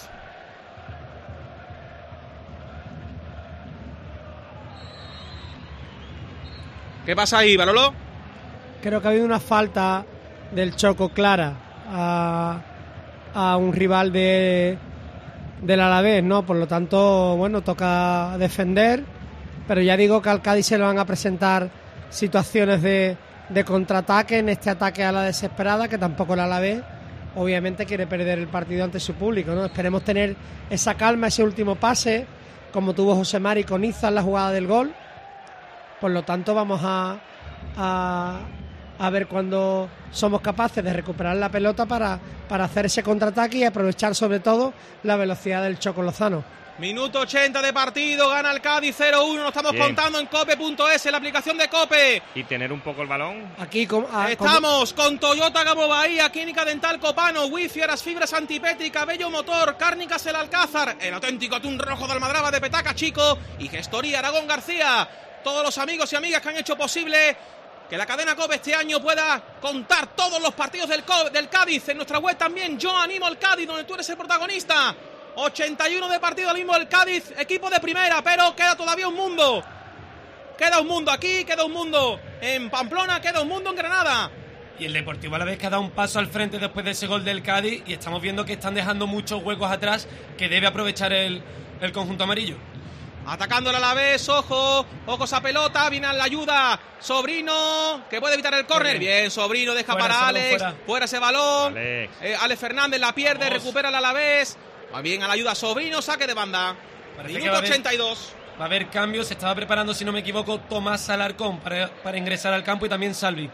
¿Qué pasa ahí, Barolo? Creo que ha habido una falta del Choco clara a, a un rival de del Alavés, ¿no? Por lo tanto, bueno, toca defender, pero ya digo que al Cádiz se le van a presentar situaciones de, de contraataque en este ataque a la desesperada, que tampoco el Alavés obviamente quiere perder el partido ante su público, ¿no? Esperemos tener esa calma, ese último pase, como tuvo José Mari con Iza en la jugada del gol. Por lo tanto, vamos a, a, a ver cuándo somos capaces de recuperar la pelota para, para hacer ese contraataque y aprovechar sobre todo la velocidad del Choco Lozano. Minuto ochenta de partido, gana el Cádiz cero uno, lo estamos Bien. contando en cope punto es, en la aplicación de Cope. Y tener un poco el balón. Aquí con, a, Estamos con, con Toyota Gamo Bahía, Clínica Dental Copano, Wifi, Aras Fibras Antipétrica, Bello Motor, Cárnicas El Alcázar, el auténtico atún rojo de Almadraba de Petaca Chico y Gestoría Aragón García. Todos los amigos y amigas que han hecho posible que la cadena COPE este año pueda contar todos los partidos del, del Cádiz. En nuestra web también, Yo Animo al Cádiz, donde tú eres el protagonista. ochenta y uno de partido al mismo del Cádiz, equipo de primera, pero queda todavía un mundo. Queda un mundo aquí, queda un mundo en Pamplona, queda un mundo en Granada. Y el Deportivo Alavés que ha dado un paso al frente después de ese gol del Cádiz y estamos viendo que están dejando muchos huecos atrás que debe aprovechar el, el conjunto amarillo. Atacando el Alavés, ojo, ojos a pelota, viene a la ayuda Sobrino, que puede evitar el córner. Bien. Bien, Sobrino deja fuera para Alex, balón, fuera. fuera ese balón. Alex. Eh, Alex Fernández la pierde, Vamos. recupera el Alavés. Va bien a la ayuda Sobrino, saque de banda. Parece Minuto va ochenta y dos. Va a haber cambios, se estaba preparando, si no me equivoco, Tomás Alarcón para, para ingresar al campo y también Salvi.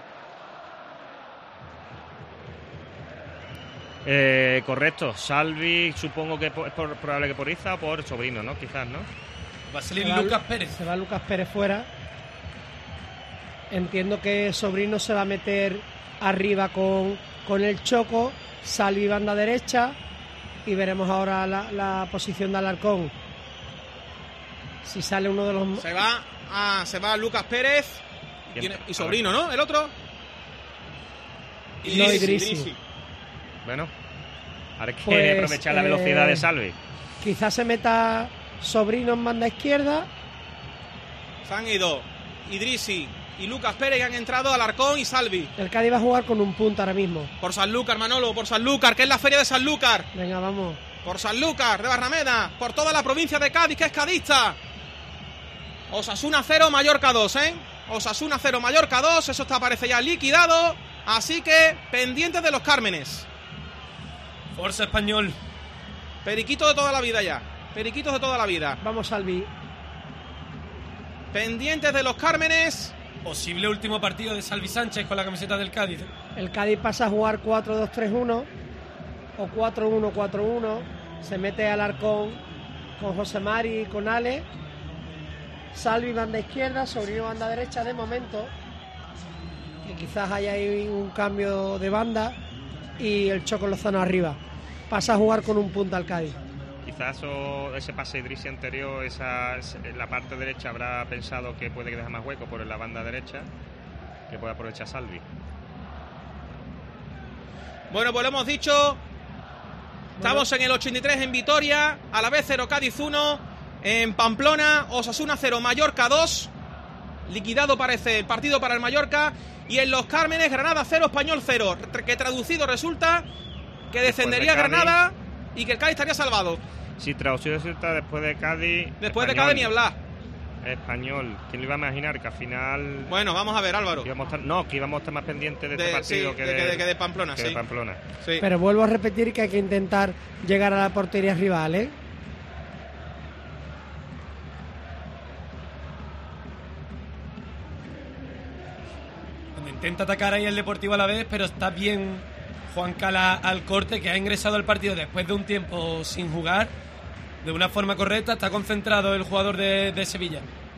Eh, correcto, Salvi supongo que es por, por, probable que por Iza o por Sobrino, ¿no? Quizás, ¿no? Va a salir se Lucas va, Pérez. Se va Lucas Pérez fuera. Entiendo que Sobrino se va a meter arriba con, con el Choco. Salvi banda derecha. Y veremos ahora la, la posición de Alarcón. Si sale uno de los... Se va, ah, se va Lucas Pérez. Tiene, y Sobrino, ¿no? El otro. Y no, Idrissi. Bueno, ahora hay que pues, aprovechar la velocidad eh, de Salvi. Quizás se meta Sobrino en banda izquierda. Se han ido Idrissi y Lucas Pérez, y han entrado Alarcón y Salvi. El Cádiz va a jugar con un punto ahora mismo. Por Sanlúcar, Manolo, por Sanlúcar, que es la feria de Sanlúcar. Venga, vamos. Por Sanlúcar de Barrameda, por toda la provincia de Cádiz, que es cadista. Osasuna cero, Mallorca dos, ¿eh? Osasuna cero, Mallorca dos, eso está, parece ya liquidado. Así que pendientes de los Cármenes. Forza Español. Periquito de toda la vida ya. Periquitos de toda la vida. Vamos, Salvi. Pendientes de los Cármenes. Posible último partido de Salvi Sánchez con la camiseta del Cádiz. El Cádiz pasa a jugar cuatro dos tres uno o cuatro uno cuatro uno. Se mete Alarcón con José Mari y con Ale. Salvi banda izquierda, Sobrino banda derecha de momento. Que quizás haya ahí un cambio de banda. Y el Choco Lozano arriba. Pasa a jugar con un punta al Cádiz. Quizás o ese pase Idrissi anterior, esa, la parte derecha habrá pensado que puede dejar más hueco por la banda derecha, que puede aprovechar Salvi. Bueno, pues lo hemos dicho. Estamos bueno. en el ochenta y tres en Vitoria, Alavés cero, Cádiz uno, en Pamplona, Osasuna cero, Mallorca dos. Liquidado parece el partido para el Mallorca. Y en Los Cármenes, Granada cero, Español cero. Que traducido resulta que descendería de Granada y que el Cádiz estaría salvado. Si traducido resulta después de Cádiz... Después Español, de Cádiz ni hablar. Español. ¿Quién le iba a imaginar que al final... Bueno, vamos a ver, Álvaro. Que íbamos a estar, no, que íbamos a estar más pendientes de, de este partido sí, que, de, de, de, que de Pamplona. Que sí. de Pamplona. Sí. Pero vuelvo a repetir que hay que intentar llegar a la portería rival, ¿eh? intenta atacar ahí el Deportivo Alavés, pero está bien Juan Cala al corte, que ha ingresado al partido después de un tiempo sin jugar de una forma correcta. Está concentrado el jugador de, de Sevilla.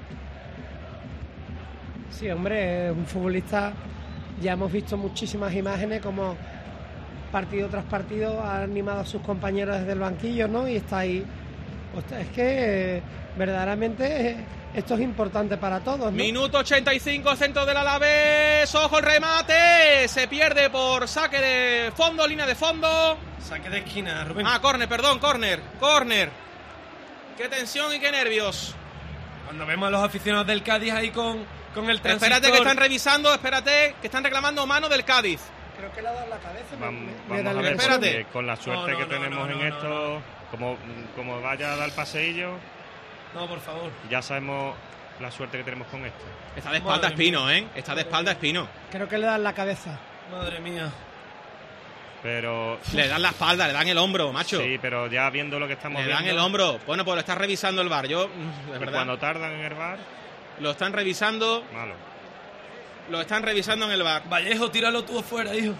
Sí, hombre, un futbolista. Ya hemos visto muchísimas imágenes como partido tras partido ha animado a sus compañeros desde el banquillo, ¿no? Y está ahí. Es que eh, verdaderamente eh, esto es importante para todos, ¿no? Minuto ochenta y cinco, centro del Alavés. Ojo el remate. Se pierde por saque de fondo, línea de fondo. Saque de esquina, Rubén. Ah, córner, perdón, córner, córner. Qué tensión y qué nervios. Cuando vemos a los aficionados del Cádiz ahí con, con el transistor. Espérate que están revisando, espérate, que están reclamando mano del Cádiz. Creo que le ha dado la cabeza. Vamos, me, me vamos a ver, espérate. Con la suerte no, no, que no, tenemos no, no, en no, esto, no, no. Como, como vaya a dar paseillo, No, por favor. ya sabemos la suerte que tenemos con esto. Está de espalda Madre Espino, mía. ¿eh? Está de espalda Espino. Creo que le dan la cabeza. Madre mía. Pero Le dan la espalda, le dan el hombro, macho. sí, pero ya viendo lo que estamos Le viendo, dan el hombro. Bueno, pues lo está revisando el V A R. Yo, de y verdad, cuando tardan en el V A R, lo están revisando. malo. Lo están revisando en el V A R. Vallejo, tíralo tú afuera, hijo.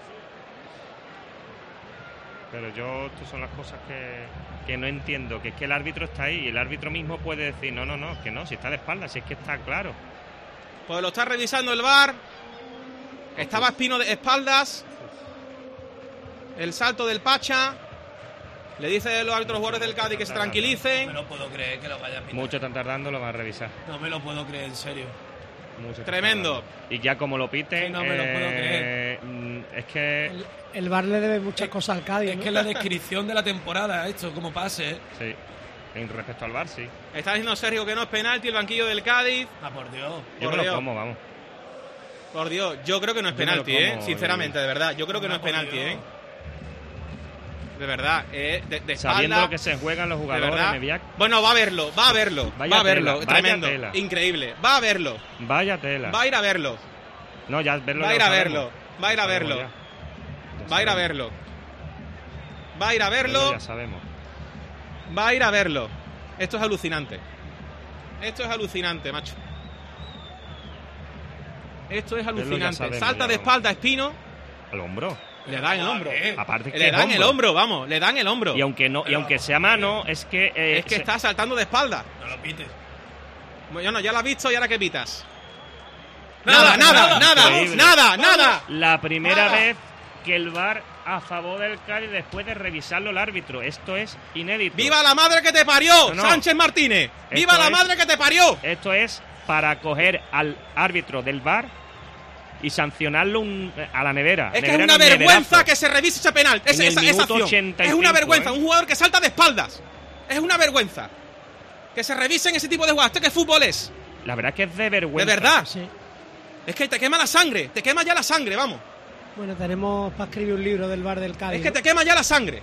Pero yo, estas son las cosas que, que no entiendo, que es que el árbitro está ahí y el árbitro mismo puede decir, no, no, no, que no, si está de espaldas, si es que está claro. Pues lo está revisando el V A R. Estaba Espino de espaldas. El salto del Pacha. Le dice a los árbitros jugadores del Cádiz que se tranquilicen. No me lo puedo creer que lo vaya a pitar. Mucho están tardando, lo van a revisar. No me lo puedo creer, en serio. Mucho están Tremendo. tardando. Y ya como lo piten, Sí, no me lo puedo eh, mm, es que... El, el V A R le debe muchas cosas al Cádiz, Es ¿no? que es la descripción de la temporada, esto, como pase, ¿eh? Sí, en respecto al V A R, sí. Está diciendo Sergio que no es penalti el banquillo del Cádiz. Ah, por Dios. Yo Por me lo Dios. como, vamos. Por Dios, yo creo que no es Yo me lo penalti, como, ¿eh? Sinceramente, y- de verdad. Yo creo que no Ah, es por penalti, Dios. ¿eh? De verdad, eh, de, de Sabiendo espalda, lo que se juegan los de jugadores, verdad. Mediac, Bueno, va a verlo, va a verlo, Vaya va a verlo, tela, vaya tremendo, tela. increíble, va a verlo, vaya tela. va a ir a verlo, No, ya verlo va a ya ir lo a sabemos. verlo, va a ir a Lo sabemos verlo, ya. Ya va a ir a sabemos. verlo, va a ir a Verlo verlo, Ya sabemos. va a ir a verlo. Esto es alucinante, esto es alucinante, macho. Esto es ya alucinante. sabemos, Salta ya de vamos. espalda a Espino, Al hombro. le dan el hombro, Aparte que le es dan el hombro. hombro, vamos, le dan el hombro. Y aunque no, y aunque sea mano, es que eh, Es que se- está saltando de espalda. No lo pites. Bueno, ya lo has visto y ahora qué pitas. Nada, Nada, nada, nada, nada, increíble. nada, nada. la primera Nada. vez que el V A R a favor del Cádiz después de revisarlo el árbitro. Esto es inédito. ¡Viva la madre que te parió, No, no. Sánchez Martínez! ¡Viva Esto la es- madre que te parió! Esto es para coger al árbitro del V A R y sancionarlo un- a la nevera. Es que es Nevera una no, vergüenza neverazo. que se revise ese penal, esa, En el esa, esa minuto acción. ochenta y Es una cinco, vergüenza, ¿eh? un jugador que salta de espaldas. Es una vergüenza. Que se revisen ese tipo de jugadas. ¿Esto qué fútbol es? La verdad es que es de De vergüenza. verdad. Sí. Es que te quema la sangre, te quema ya la sangre, vamos. Bueno, tenemos para escribir un libro del V A R del Cádiz. Es que te quema ya la sangre.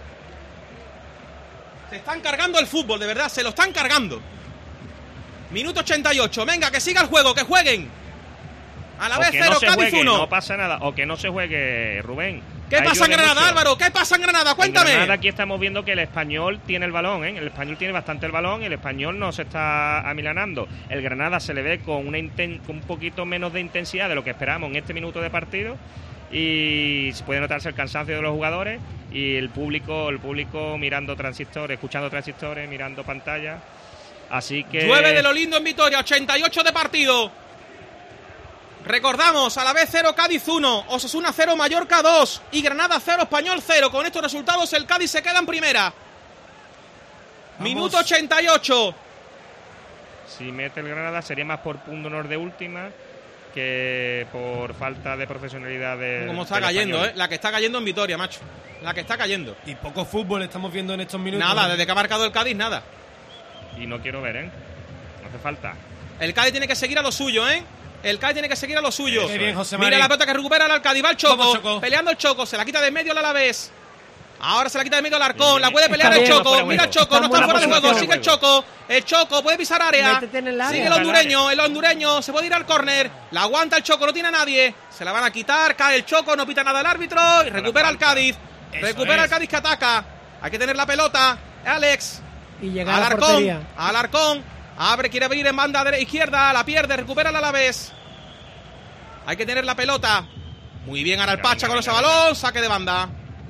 Se están cargando el fútbol, de verdad, se lo están cargando. Minuto ochenta y ocho, venga, que siga el juego, que jueguen. A la O vez que cero, no se Cádiz juegue, uno. no pasa nada. O que no se juegue, Rubén. ¿Qué Ahí pasa en llueve Granada, mucho. Álvaro? ¿Qué pasa en Granada? Cuéntame. En Granada aquí estamos viendo que el Español tiene el balón, ¿eh? El Español tiene bastante el balón y el Español no se está amilanando. El Granada se le ve con, una inten- con un poquito menos de intensidad de lo que esperamos en este minuto de partido y se puede notarse el cansancio de los jugadores y el público, el público mirando transistores, escuchando transistores, mirando pantalla. Así que Llueve de lo lindo en Vitoria, ochenta y ocho de partido. Recordamos, a la vez cero, Cádiz uno, Osasuna cero, Mallorca dos y Granada cero, Español cero. Con estos resultados el Cádiz se queda en primera. Minuto ochenta y ocho. si mete el Granada sería más por punto honor de última que por falta de profesionalidad de Como está del cayendo, Español. ¿eh? La que está cayendo en Vitoria, macho. La que está cayendo. Y poco fútbol estamos viendo en estos minutos. Nada, desde que ha marcado el Cádiz, nada. Y no quiero ver, ¿eh? No hace falta. El Cádiz tiene que seguir a lo suyo, ¿eh? El Cádiz tiene que seguir a lo suyo. Qué bien, José Mira Mari. la pelota que recupera el Cádiz, va el Choco, Vamos, Choco. peleando el Choco, se la quita de medio el Alavés. Ahora se la quita de medio el Arcón, la puede Está pelear el bien, Choco, fuera mira el juego. Choco, Está no en está buena fuera de juego, posición. sigue el Choco, el Choco puede pisar área, Métete en el área. sigue el hondureño, el hondureño, se puede ir al córner, la aguanta el Choco, no tiene a nadie, se la van a quitar, cae el Choco, no pita nada el árbitro y recupera el Cádiz, Eso recupera es. el Cádiz que ataca, hay que tener la pelota, Alex, Y llegar a la Alarcón, portería. Alarcón, abre, quiere abrir en banda dere- izquierda, la pierde, recupera el Alavés. Hay que tener la pelota. Muy bien ahora el Pacha con ese balón. Saque de banda.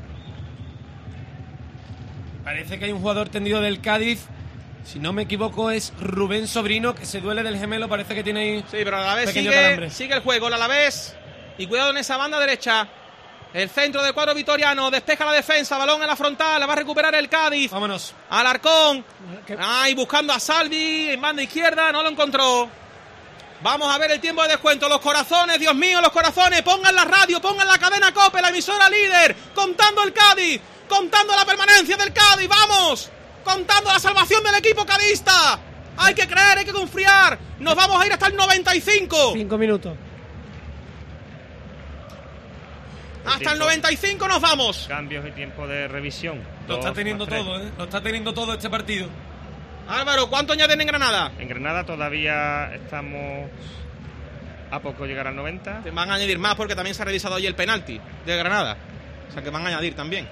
Parece que hay un jugador tendido del Cádiz. Si no me equivoco es Rubén Sobrino, que se duele del gemelo. Parece que tiene ahí. Sí, pero a la vez sigue, sigue el juego. A la vez. Y cuidado en esa banda derecha. El centro del cuadro vitoriano. Despeja la defensa. Balón en la frontal. La va a recuperar el Cádiz. Vámonos. Alarcón. Ay, buscando a Salvi. En banda izquierda. No lo encontró. Vamos a ver el tiempo de descuento. Los corazones, Dios mío, los corazones. Pongan la radio, pongan la cadena COPE, la emisora líder. Contando el Cádiz. Contando la permanencia del Cádiz. ¡Vamos! Contando la salvación del equipo cadista. Hay que creer, hay que confiar. Nos vamos a ir hasta el noventa y cinco. Cinco minutos. Hasta el noventa y cinco nos vamos. Cambios y tiempo de revisión. Lo está teniendo todo, ¿eh? Lo está teniendo todo este partido. Álvaro, ¿cuánto añaden en Granada? En Granada todavía estamos a poco llegar al noventa. Te van a añadir más porque también se ha revisado hoy el penalti de Granada. O sea que van a añadir también.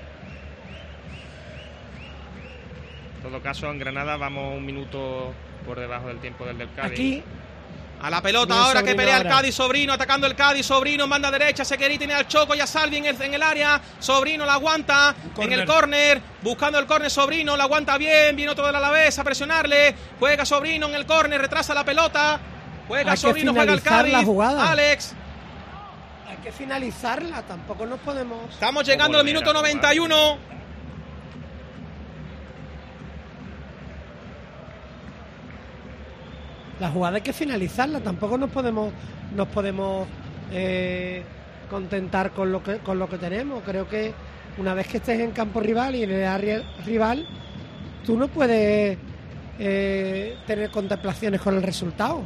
En todo caso, en Granada vamos un minuto por debajo del tiempo del del Cádiz. Aquí. A la pelota ahora que pelea el Cádiz, Sobrino, atacando el Cádiz, Sobrino en banda derecha, Sequerí tiene al Choco y a Salvi en el, en el área, Sobrino la aguanta en el córner, buscando el córner Sobrino, la aguanta bien, viene otro del Alavés a presionarle, juega Sobrino en el córner, retrasa la pelota, juega Sobrino, juega el Cádiz, Alex. Hay que finalizarla, tampoco nos podemos... Estamos llegando al minuto noventa y uno. La jugada hay que finalizarla, tampoco nos podemos nos podemos eh, contentar con lo que con lo que tenemos. Creo que una vez que estés en campo rival y en el área rival, tú no puedes eh, tener contemplaciones con el resultado.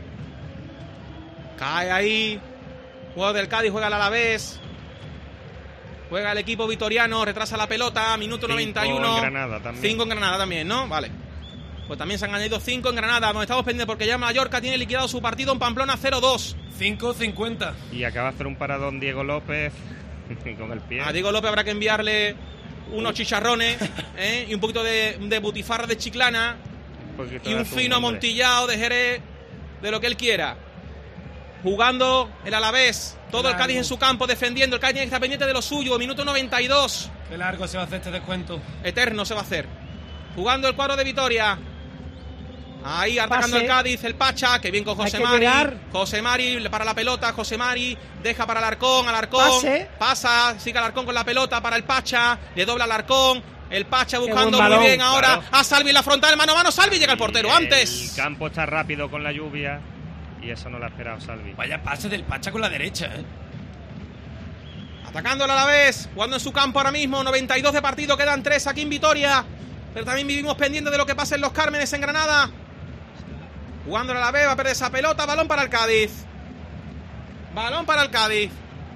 Cae ahí, juego del Cádiz, juega el Alavés, juega el equipo vitoriano, retrasa la pelota, minuto noventa y uno. Cinco en Granada también. Cinco en Granada también, ¿no? Vale. Pues también se han añadido cinco en Granada. Nos estamos pendientes porque ya Mallorca tiene liquidado su partido en Pamplona cero dos. cinco cincuenta. Y acaba de hacer un paradón Diego López con el pie. A Diego López habrá que enviarle unos chicharrones ¿eh? y un poquito de, de butifarra de Chiclana un y un fino amontillado de Jerez, de lo que él quiera. Jugando el Alavés. Todo el Cádiz en su campo defendiendo. El Cádiz tiene que estar pendiente de lo suyo. Minuto noventa y dos. Qué largo se va a hacer este descuento. Eterno se va a hacer. Jugando el cuadro de Vitoria. Ahí atacando el Cádiz, el Pacha, que bien con José Mari. José Mari para la pelota, José Mari deja para Alarcón, Alarcón Pase. pasa, sigue Alarcón con la pelota para el Pacha, le dobla Alarcón, el Pacha buscando muy bien ahora claro. a Salvi en la frontal, mano a mano, Salvi llega el portero antes. El campo está rápido con la lluvia y eso no lo ha esperado Salvi. Vaya pase del Pacha con la derecha, ¿eh? Atacando a la vez, jugando en su campo ahora mismo, noventa y dos de partido, quedan tres aquí en Vitoria, pero también vivimos pendientes de lo que pasa en Los Cármenes en Granada. Jugando a la vez, va a perder esa pelota, balón para el Cádiz. Balón para el Cádiz.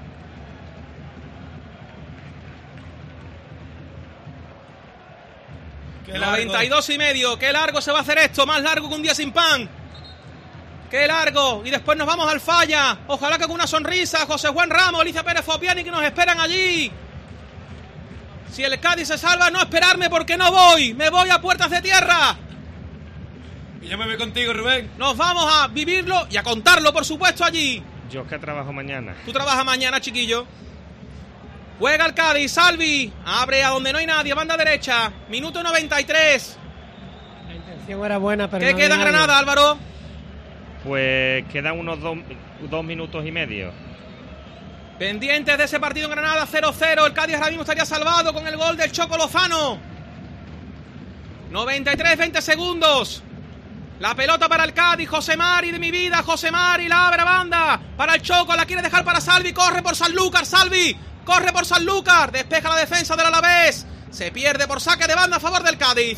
Qué noventa y dos y medio, qué largo se va a hacer esto, más largo que un día sin pan. Qué largo, y después nos vamos al Falla. Ojalá que con una sonrisa, José Juan Ramos, Alicia Pérez Fopiani que nos esperan allí. Si el Cádiz se salva, no esperarme porque no voy, me voy a puertas de tierra. Y yo me voy contigo, Rubén. Nos vamos a vivirlo y a contarlo, por supuesto, allí. Yo es que trabajo mañana. Tú trabajas mañana, chiquillo. Juega el Cádiz, Salvi. Abre a donde no hay nadie, banda derecha. Minuto noventa y tres. La intención era buena, pero ¿Qué no queda en Granada, Álvaro? Pues quedan unos dos, dos minutos y medio. Pendientes de ese partido en Granada, cero cero. El Cádiz ahora mismo estaría salvado con el gol del Choco Lozano. noventa y tres, veinte segundos. La pelota para el Cádiz, José Mari de mi vida, José Mari, la abre a banda, para el Choco, la quiere dejar para Salvi, corre por Sanlúcar, Salvi, corre por Sanlúcar, despeja la defensa del Alavés, se pierde por saque de banda a favor del Cádiz.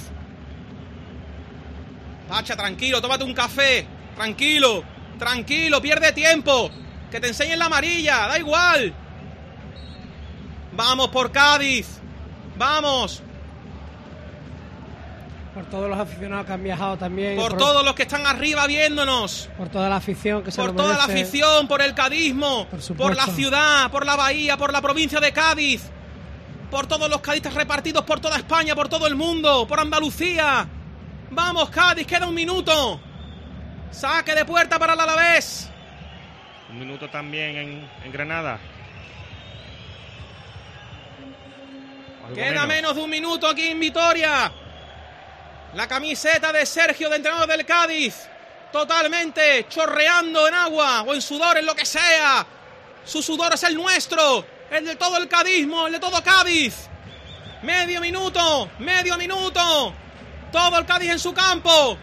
Pacha, tranquilo, tómate un café, tranquilo, tranquilo, pierde tiempo, que te enseñen la amarilla, da igual. Vamos por Cádiz, vamos. Por todos los aficionados que han viajado también. Por, por todos los que están arriba viéndonos. Por toda la afición que se Por toda merece. la afición, por el cadismo. Por, por la ciudad, por la bahía, por la provincia de Cádiz. Por todos los cadistas repartidos por toda España, por todo el mundo, por Andalucía. Vamos, Cádiz, queda un minuto. Saque de puerta para el Alavés. Un minuto también en, en Granada. Algo Queda menos. menos de un minuto aquí en Vitoria. La camiseta de Sergio, de entrenador del Cádiz, totalmente chorreando en agua o en sudor, en lo que sea. Su sudor es el nuestro, el de todo el cadismo, el de todo Cádiz. Medio minuto, medio minuto. Todo el Cádiz en su campo.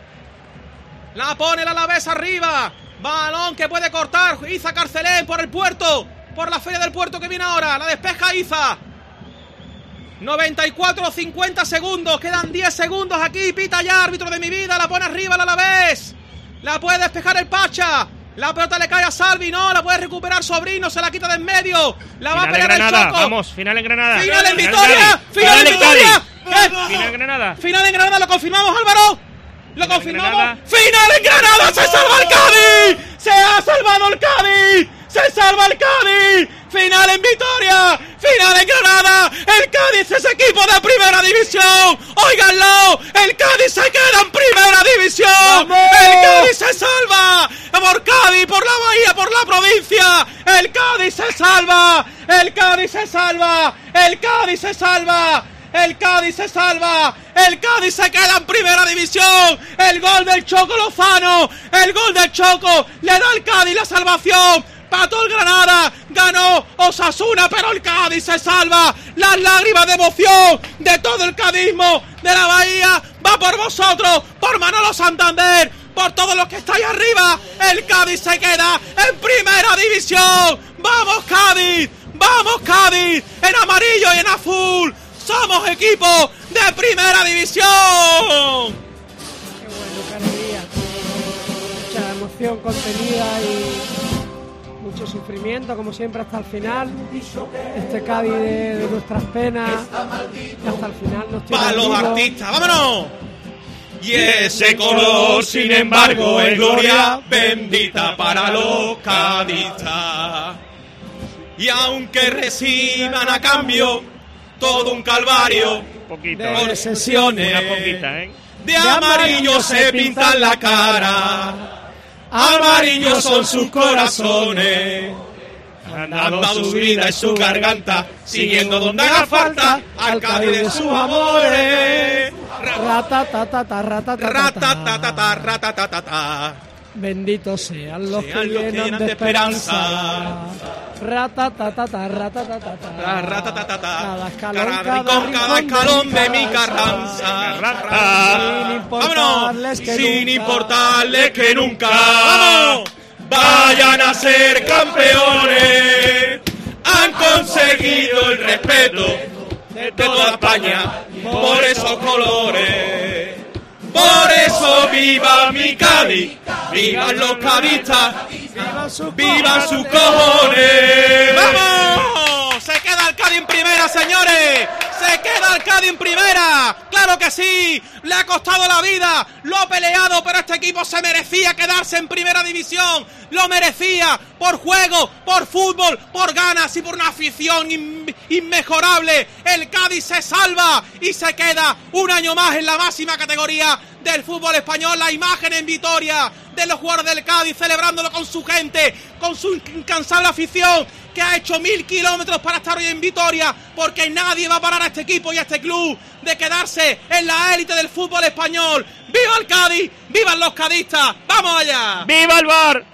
La pone el Alavés arriba. Balón que puede cortar Iza Carcelén por el puerto, por la feria del puerto que viene ahora. La despeja Iza. noventa y cuatro, cincuenta segundos. Quedan diez segundos aquí. Pita ya, árbitro de mi vida. La pone arriba el Alavés. La puede despejar el Pacha. La pelota le cae a Salvi. No, la puede recuperar Sobrino. Se la quita de en medio. La va a pelear el Choco. Vamos, final en Granada. Final en Vitoria. Final en Vitoria. Final en Granada. Final en Granada. Lo confirmamos, Álvaro. Lo confirmamos. Final en Granada. Se salva el Cádiz. Se ha salvado el Cádiz. Se salva el Cádiz. Final en Vitoria. Final en Granada. El Cádiz es equipo de primera división. Óiganlo. El Cádiz se queda en primera división. ¡Vamos! El Cádiz se salva. Por Cádiz, por la Bahía, por la provincia. El Cádiz se salva. El Cádiz se salva. El Cádiz se salva. El Cádiz se salva. El Cádiz se queda en primera división. El gol del Choco Lozano. El gol del Choco le da al Cádiz la salvación. Pató el Granada, ganó Osasuna, pero el Cádiz se salva. Las lágrimas de emoción de todo el cadismo de la Bahía va por vosotros, por Manolo Santander, por todos los que estáis arriba. El Cádiz se queda en primera división. ¡Vamos Cádiz! ¡Vamos Cádiz! En amarillo y en azul. ¡Somos equipo de primera división! Qué bueno, Carolina. Mucha emoción contenida y mucho sufrimiento, como siempre, hasta el final. Este Cádiz de, de nuestras penas, y hasta el final nos tiene. ¡Para los artistas! ¡Vámonos! Y ese color, sin embargo, es gloria bendita para los cadistas. Y aunque reciban a cambio todo un calvario, poquito, por sesiones, una poquita, ¿eh? de amarillo se pintan la cara. Amarillos son sus corazones, han dado su vida y su garganta, siguiendo donde haga falta al Cádiz de sus amores. Ratatatata, ratatatata, ratatatata. Benditos sean los Sean que los que llenan llenan de de esperanza. Ratatatata, ratatatata. Ratatatata. Cada escalón, Cada cada rincón, cada escalón de mi carranza. Sin importarles que Sin nunca, importarles que nunca ¡Vamos! vayan a ser campeones. Han conseguido el respeto de toda España por esos colores. Por eso viva mi Cádiz, vivan los cadistas, vivan sus cojones. ¡Vamos! Se queda el Cádiz en primera, señores. Se queda el Cádiz en primera. Claro que sí. Le ha costado la vida. Lo ha peleado, pero este equipo se merecía quedarse en primera división. Lo merecía por juego, por fútbol, por ganas y por una afición in- inmejorable. El Cádiz se salva y se queda un año más en la máxima categoría del fútbol español. La imagen en Vitoria de los jugadores del Cádiz celebrándolo con su gente, con su incansable afición que ha hecho mil kilómetros para estar hoy en Vitoria, porque nadie va a parar a este equipo y a este club de quedarse en la élite del fútbol español. ¡Viva el Cádiz! ¡Vivan los cadistas! ¡Vamos allá! ¡Viva el Bar!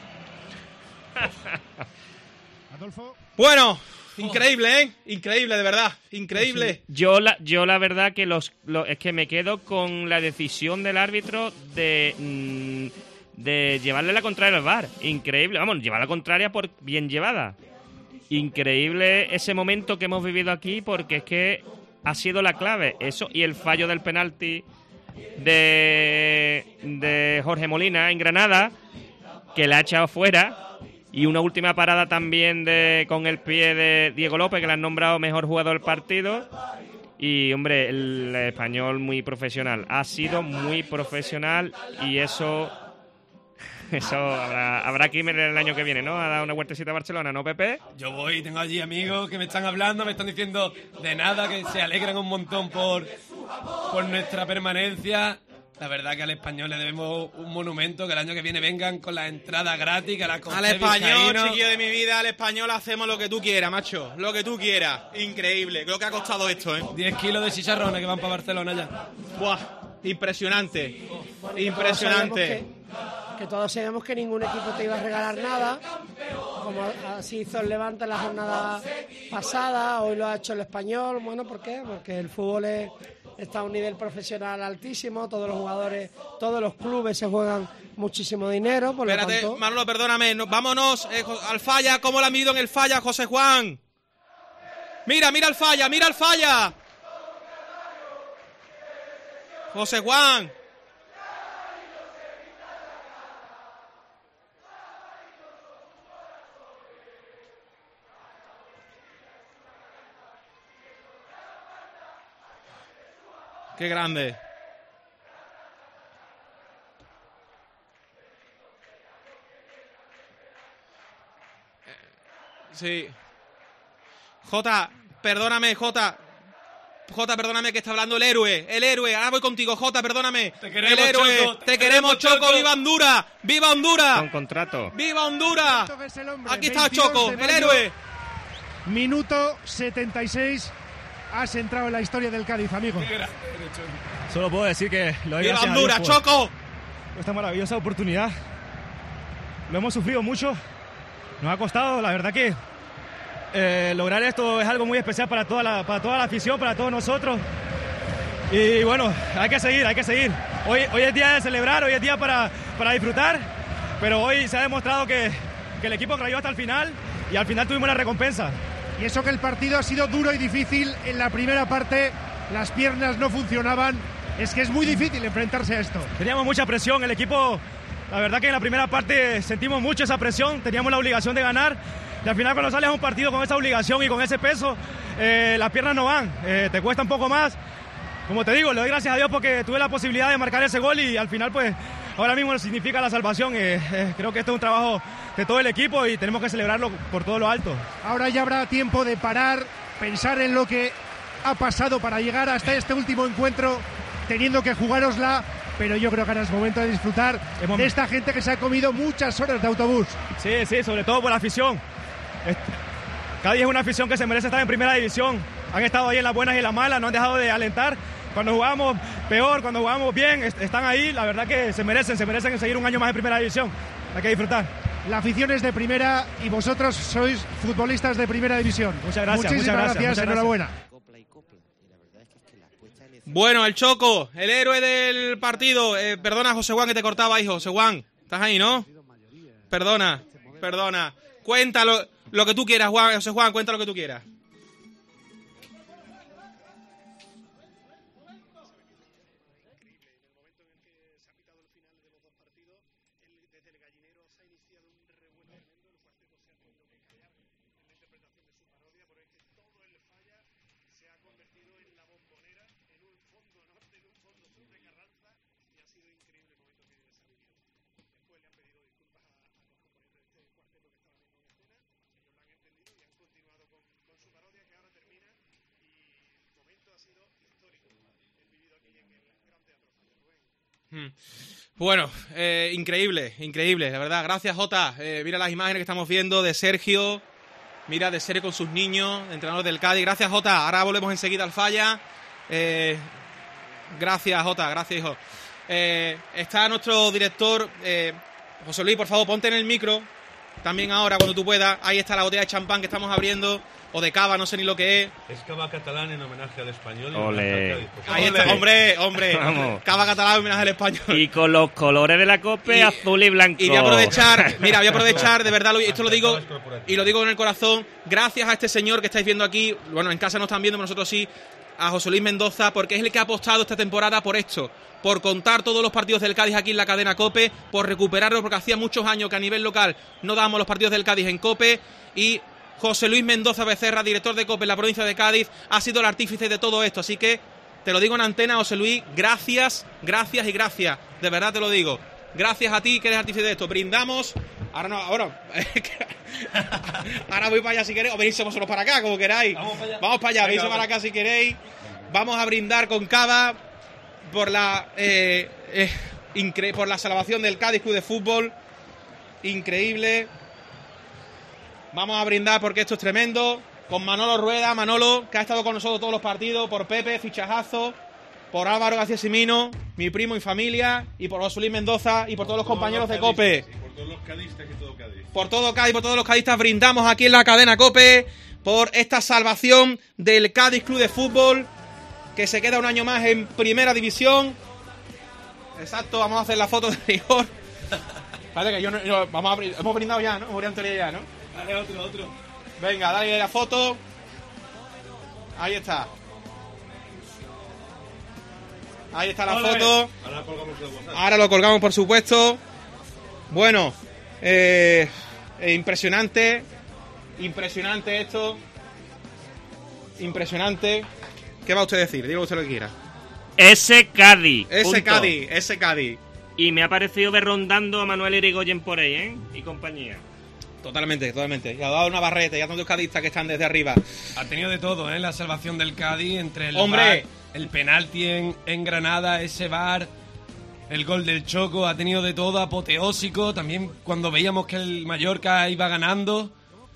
Bueno, increíble, ¿eh? Increíble, de verdad. Increíble. Yo la, yo la verdad que los, los es que me quedo con la decisión del árbitro de mmm, de llevarle la contraria al V A R. Increíble, vamos, llevar la contraria por bien llevada. Increíble ese momento que hemos vivido aquí, porque es que ha sido la clave. Eso y el fallo del penalti de, de Jorge Molina en Granada, que la ha echado fuera. Y una última parada también de con el pie de Diego López, que le han nombrado mejor jugador del partido. Y, hombre, el español muy profesional. Ha sido muy profesional y eso... Eso habrá, habrá que ir el año que viene, ¿no? A dar una vueltecita a Barcelona, ¿no, Pepe? Yo voy, tengo allí amigos que me están hablando, me están diciendo de nada, que se alegran un montón por, por nuestra permanencia. La verdad que al Español le debemos un monumento, que el año que viene vengan con las entradas gratis, que las Al Español, chiquillo de mi vida, al Español hacemos lo que tú quieras, macho. Lo que tú quieras. Increíble. Creo que ha costado esto, ¿eh? diez kilos de chicharrones que van para Barcelona ya. Buah, impresionante. Impresionante. Que todos sabíamos que ningún equipo te iba a regalar nada, como así hizo el Levante en la jornada pasada, hoy lo ha hecho el Español. Bueno, ¿por qué? Porque el fútbol es, está a un nivel profesional altísimo, todos los jugadores, todos los clubes se juegan muchísimo dinero. Por Espérate, lo tanto... Manolo, perdóname, no, vámonos eh, al Falla. ¿Cómo lo han medido en el Falla, José Juan? Mira, mira el Falla, mira el Falla. José Juan. Qué grande. Sí. Jota, perdóname, Jota. Jota, perdóname que está hablando el héroe. El héroe. Ahora voy contigo, Jota, perdóname. Te queremos, el héroe. Choco, te, te queremos, Choco. Choco. ¡Viva Honduras! ¡Viva Honduras! Con contrato. ¡Viva Honduras! Aquí está Choco, el héroe. Minuto setenta y seis. Has entrado en la historia del Cádiz, amigo. Solo puedo decir que lo doy ¡Viva gracias Honduras, a Dios por Choco! esta maravillosa oportunidad. Lo hemos sufrido mucho. Nos ha costado, la verdad que eh, lograr esto es algo muy especial para toda la, para toda la afición, para todos nosotros. Y bueno, hay que seguir, hay que seguir. Hoy, hoy es día de celebrar, hoy es día para, para disfrutar, pero hoy se ha demostrado que, que el equipo creyó hasta el final y al final tuvimos la recompensa. Y eso que el partido ha sido duro y difícil en la primera parte, las piernas no funcionaban, es que es muy difícil enfrentarse a esto. Teníamos mucha presión, el equipo, la verdad que en la primera parte sentimos mucho esa presión, teníamos la obligación de ganar, y al final cuando sales a un partido con esa obligación y con ese peso, eh, las piernas no van, eh, te cuesta un poco más. Como te digo, le doy gracias a Dios porque tuve la posibilidad de marcar ese gol y al final pues ahora mismo significa la salvación. Eh, eh, creo que este es un trabajo de todo el equipo y tenemos que celebrarlo por todo lo alto. Ahora ya habrá tiempo de parar, pensar en lo que ha pasado para llegar hasta este último encuentro, teniendo que jugárosla, pero yo creo que ahora es momento de disfrutar de esta gente que se ha comido muchas horas de autobús. Sí, sí, sobre todo por la afición. Cádiz es una afición que se merece estar en primera división. Han estado ahí en las buenas y en las malas, no han dejado de alentar. Cuando jugamos peor, cuando jugamos bien, están ahí. La verdad que se merecen, se merecen seguir un año más en primera división. Hay que disfrutar. La afición es de primera y vosotros sois futbolistas de primera división. Muchas gracias. Muchísimas muchas gracias, gracias, muchas enhorabuena. Bueno, el Choco, el héroe del partido. Eh, perdona, José Juan, que te cortaba ahí, José Juan. ¿Estás ahí, no? Perdona, perdona. Cuéntalo lo que tú quieras, Juan, José Juan, cuenta lo que tú quieras. Bueno, eh, increíble, increíble, la verdad. Gracias, Jota. Eh, mira las imágenes que estamos viendo de Sergio. Mira, de Sergio con sus niños, entrenador del Cádiz. Gracias, Jota. Ahora volvemos enseguida al Falla. Eh, gracias, Jota. Gracias, hijo. Eh, está nuestro director, eh, José Luis, por favor, ponte en el micro. También ahora, cuando tú puedas. Ahí está la botella de champán que estamos abriendo. O de cava, no sé ni lo que es. Es cava catalán en homenaje al español. Ole. Cádiz, Ahí está, hombre, hombre. Vamos. Cava catalán en homenaje al español. Y con los colores de la copa, Y- azul y blanco. Y voy a aprovechar, mira, voy a aprovechar, de verdad, lo- esto lo digo y lo digo con el corazón, gracias a este señor que estáis viendo aquí, bueno, en casa no están viendo, pero nosotros sí, a José Luis Mendoza, porque es el que ha apostado esta temporada por esto, por contar todos los partidos del Cádiz aquí en la cadena COPE, por recuperarlo, porque hacía muchos años que a nivel local no dábamos los partidos del Cádiz en COPE, y José Luis Mendoza Becerra, director de COPE en la provincia de Cádiz, ha sido el artífice de todo esto, así que te lo digo en antena, José Luis, gracias, gracias y gracias, de verdad te lo digo. Gracias a ti que eres artífice de esto. Brindamos. Ahora no, ahora. Ahora voy para allá si queréis. O venís vosotros para acá, como queráis. Vamos para allá. Vamos para allá. Venís para acá si queréis. Vamos a brindar con cava. por la eh, eh, incre- por la salvación del Cádiz Club de Fútbol. Increíble. Vamos a brindar porque esto es tremendo. Con Manolo Rueda, Manolo, que ha estado con nosotros todos los partidos, por Pepe, fichajazo, por Álvaro García Simino, mi primo y familia, y por José Luis Mendoza y por todos los compañeros de COPE. Por todos los cadistas y todo Cádiz. Por todo Cádiz, por todos los cadistas, brindamos aquí en la cadena COPE por esta salvación del Cádiz Club de Fútbol, que se queda un año más en Primera División. Exacto, vamos a hacer la foto de rigor. Vale, que yo no, yo- vamos a, brin- hemos brindado ya, ¿no? Hemos brindado en teoría ya, ¿no? Dale otro, otro. Venga, dale la foto. Ahí está. Ahí está la Ole. foto. Ahora colgamos el WhatsApp. Ahora lo colgamos, por supuesto. Bueno, eh, eh, impresionante. Impresionante esto. Impresionante. ¿Qué va usted a decir? Diga usted lo que quiera. Ese Cádiz. Ese punto. Cádiz, ese Cádiz. Y me ha parecido ver rondando a Manuel Irigoyen por ahí, ¿eh? Y compañía. Totalmente, totalmente. Y ha dado una barreta, ya tantos cadistas que están desde arriba. Ha tenido de todo, ¿eh? La salvación del Cádiz entre el ¡Hombre! VAR, el penalti en, en Granada, ese VAR, el gol del Choco, ha tenido de todo, apoteósico. También cuando veíamos que el Mallorca iba ganando,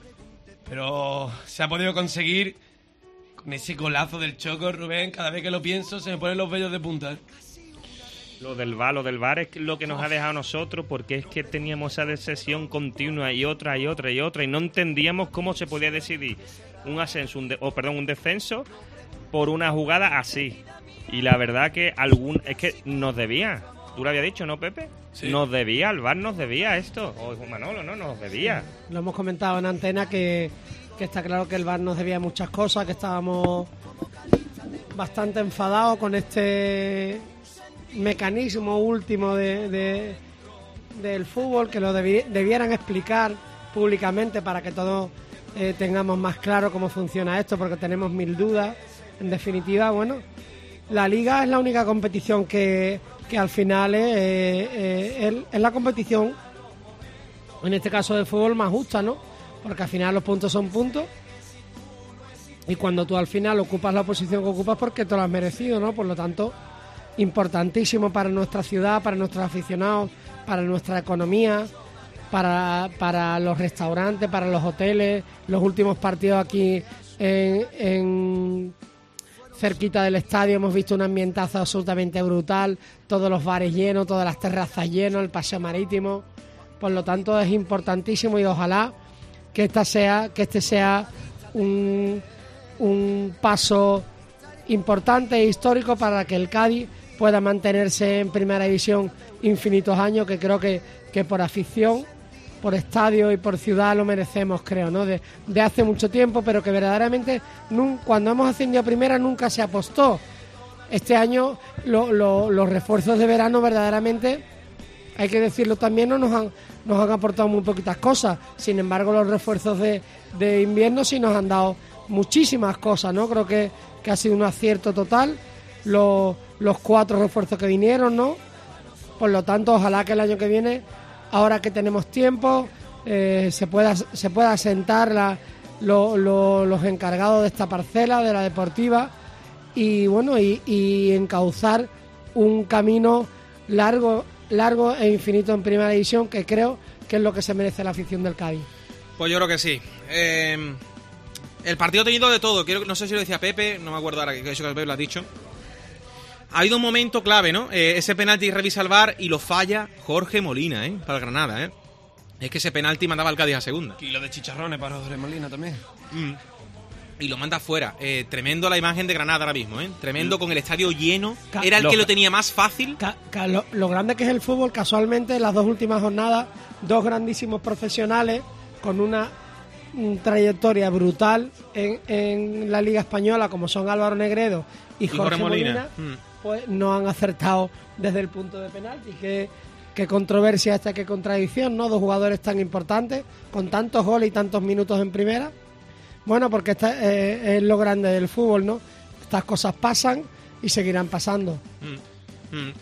pero se ha podido conseguir con ese golazo del Choco, Rubén. Cada vez que lo pienso se me ponen los vellos de punta. Lo del VAR, lo del VAR es lo que nos ha dejado a nosotros, porque es que teníamos esa sesión continua y otra y otra y otra y no entendíamos cómo se podía decidir un ascenso, un de- o perdón, un descenso por una jugada así. Y la verdad que algún es que nos debía. Tú lo habías dicho, ¿no, Pepe? Sí. Nos debía, el VAR nos debía esto. O Manolo, no, nos debía. Lo hemos comentado en antena que, que está claro que el VAR nos debía muchas cosas, que estábamos bastante enfadados con este mecanismo último de, de- del fútbol, que lo debi- debieran explicar públicamente para que todos eh, tengamos más claro cómo funciona esto, porque tenemos mil dudas. En definitiva, bueno, la Liga es la única competición que, que al final es, eh, eh, es- es la competición, en este caso de fútbol, más justa, ¿no? Porque al final los puntos son puntos y cuando tú al final ocupas la posición que ocupas porque te lo has merecido, ¿no? Por lo tanto, importantísimo para nuestra ciudad, para nuestros aficionados, para nuestra economía, para, para los restaurantes, para los hoteles. Los últimos partidos aquí en, en cerquita del estadio hemos visto un ambientazo absolutamente brutal, todos los bares llenos, todas las terrazas llenas, el paseo marítimo. Por lo tanto, es importantísimo y ojalá que esta sea, que este sea un, un paso importante e histórico para que el Cádiz pueda mantenerse en primera división infinitos años, que creo que, que por afición, por estadio y por ciudad lo merecemos, creo, ¿no? De, de hace mucho tiempo, pero que verdaderamente nun- cuando hemos ascendido a primera nunca se apostó. Este año lo- lo- los refuerzos de verano verdaderamente, hay que decirlo también, no nos han, nos han aportado muy poquitas cosas. Sin embargo, los refuerzos de, de invierno sí nos han dado muchísimas cosas, ¿no? Creo que, que ha sido un acierto total los, los cuatro refuerzos que vinieron, ¿no? Por lo tanto, ojalá que el año que viene, ahora que tenemos tiempo, eh, se pueda se pueda sentar la, lo- lo- los encargados de esta parcela, de la deportiva, y bueno, y, y encauzar un camino largo, largo e infinito en primera división, que creo que es lo que se merece la afición del Cádiz. Pues yo creo que sí. Eh, el partido ha tenido de todo. Quiero, no sé si lo decía Pepe, no me acuerdo ahora, que eso que Pepe lo ha dicho. Ha habido un momento clave, ¿no? Eh, ese penalti revisa el VAR y lo falla Jorge Molina, ¿eh? Para el Granada, ¿eh? Es que ese penalti mandaba al Cádiz a segunda. Kilo de chicharrones para José Molina también. Mm. Y lo manda fuera. Eh, tremendo la imagen de Granada ahora mismo, ¿eh? Tremendo, con el estadio lleno. Era el que lo tenía más fácil. Ca- ca- lo, lo grande que es el fútbol, casualmente, las dos últimas jornadas, dos grandísimos profesionales con una mm, trayectoria brutal en, en la Liga Española, como son Álvaro Negredo y, Y Jorge, Jorge Molina, Molina. Mm. pues no han acertado desde el punto de penalti. Qué, qué controversia esta, qué contradicción, ¿no? Dos jugadores tan importantes, con tantos goles y tantos minutos en primera. Bueno, porque esta, eh, es lo grande del fútbol, ¿no? Estas cosas pasan y seguirán pasando. Mm, mm.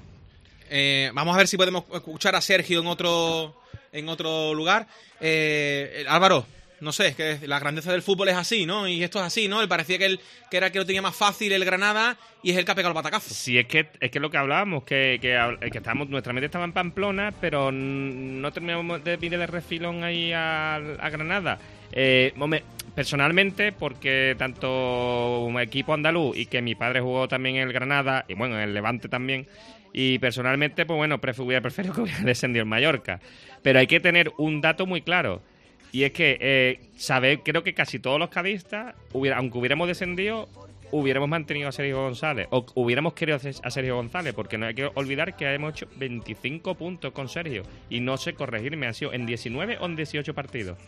Eh, vamos a ver si podemos escuchar a Sergio en otro en otro lugar. Eh, Álvaro, no sé, es que la grandeza del fútbol es así, ¿no? Y esto es así, ¿no? Él parecía que, él, que era el que lo tenía más fácil el Granada y es el que ha pegado el batacazo. Sí, es que es que lo que hablábamos, que, que, que estábamos, nuestra mente estaba en Pamplona, pero no terminamos de ir de refilón ahí a, a Granada. Eh, hombre, personalmente, porque tanto un equipo andaluz y que mi padre jugó también en el Granada, y bueno, en el Levante también, y personalmente, pues bueno, hubiera preferido que hubiera descendido el Mallorca. Pero hay que tener un dato muy claro, y es que, eh, saber, creo que casi todos los cadistas, hubiera, aunque hubiéramos descendido, hubiéramos mantenido a Sergio González, o hubiéramos querido a Sergio González, porque no hay que olvidar que hemos hecho veinticinco puntos con Sergio, y no sé corregirme, ha sido en diecinueve o en dieciocho partidos.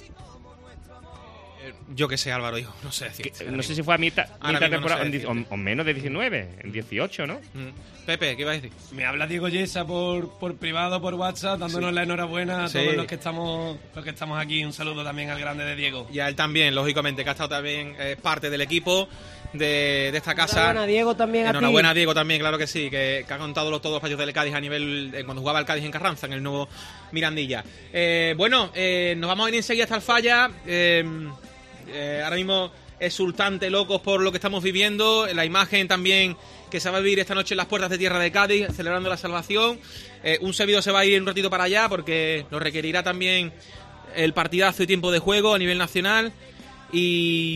Yo que sé, Álvaro, hijo, no sé decir. No sé si fue a mitad, mitad temporada, no sé o, o menos de diecinueve, en dieciocho, ¿no? Mm. Pepe, ¿qué ibas a decir? Me habla Diego Yesa por, por privado, por WhatsApp, dándonos sí. la enhorabuena a sí. todos los que estamos los que estamos aquí. Un saludo también al grande de Diego. Y a él también, lógicamente, que ha estado también eh, parte del equipo de, de esta casa. Enhorabuena, Diego, también Enhorabuena a a Diego también, claro que sí, que, que ha contado los, todos los partidos del Cádiz a nivel, eh, cuando jugaba el Cádiz en Carranza, en el nuevo Mirandilla. Eh, bueno, eh, nos vamos a ir enseguida hasta el Falla. Eh, Eh, ahora mismo exultante, locos por lo que estamos viviendo, la imagen también que se va a vivir esta noche en las puertas de tierra de Cádiz, celebrando la salvación. Eh, un servidor se va a ir un ratito para allá porque lo requerirá también el partidazo y tiempo de juego a nivel nacional. Y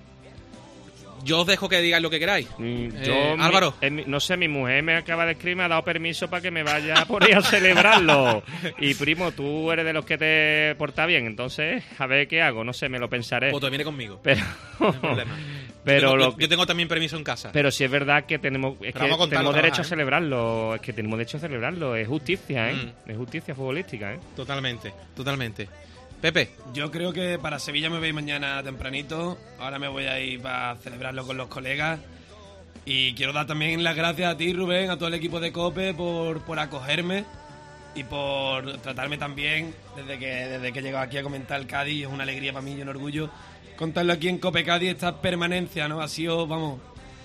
yo os dejo que digáis lo que queráis. Mm, eh, yo, Álvaro. Mi, mi, no sé, mi mujer me acaba de escribir, me ha dado permiso para que me vaya por ahí a celebrarlo. Y primo, tú eres de los que te portas bien, entonces a ver qué hago, no sé, me lo pensaré. Pues viene conmigo. Pero, no hay problema. pero yo, tengo, lo, yo, yo tengo también permiso en casa. Pero sí es verdad que tenemos, es que contarlo, tenemos derecho trabajar, a celebrarlo, es que tenemos derecho a celebrarlo, es justicia, ¿eh? Mm. Es justicia futbolística, ¿eh? Totalmente, totalmente. Pepe. Yo creo que para Sevilla me voy mañana tempranito. Ahora me voy a ir para celebrarlo con los colegas. Y quiero dar también las gracias a ti, Rubén, a todo el equipo de COPE por, por acogerme y por tratarme tan bien desde que, desde que he llegado aquí a comentar el Cádiz. Es una alegría para mí y un orgullo contarlo aquí en COPE Cádiz. Esta permanencia, ¿no? Ha sido, vamos,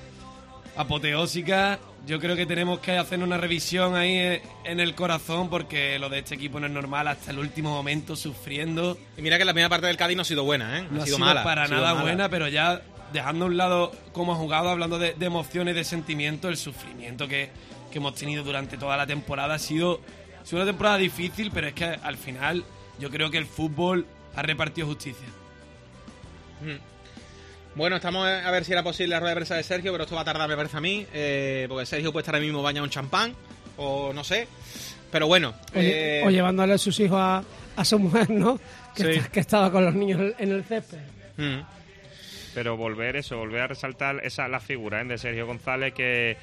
apoteósica. Yo creo que tenemos que hacer una revisión ahí en el corazón porque lo de este equipo no es normal, hasta el último momento sufriendo. Y mira que la primera parte del Cádiz no ha sido buena, ¿eh? No, no ha sido, sido mala. para ha sido nada mala. buena, pero ya dejando a un lado cómo ha jugado, hablando de, de emociones, de sentimientos, el sufrimiento que, que hemos tenido durante toda la temporada ha sido, ha sido una temporada difícil, pero es que al final yo creo que el fútbol ha repartido justicia. Mm. Bueno, estamos a ver si era posible la rueda de prensa de Sergio, pero esto va a tardar, me parece a mí, eh, porque Sergio puede estar ahora mismo bañado en champán, o no sé, pero bueno. O, eh... o llevándole a sus hijos a, a su mujer, ¿no? Que, sí. está, que estaba con los niños en el césped. Mm. Pero volver eso, volver a resaltar esa la figura ¿eh? de Sergio González que,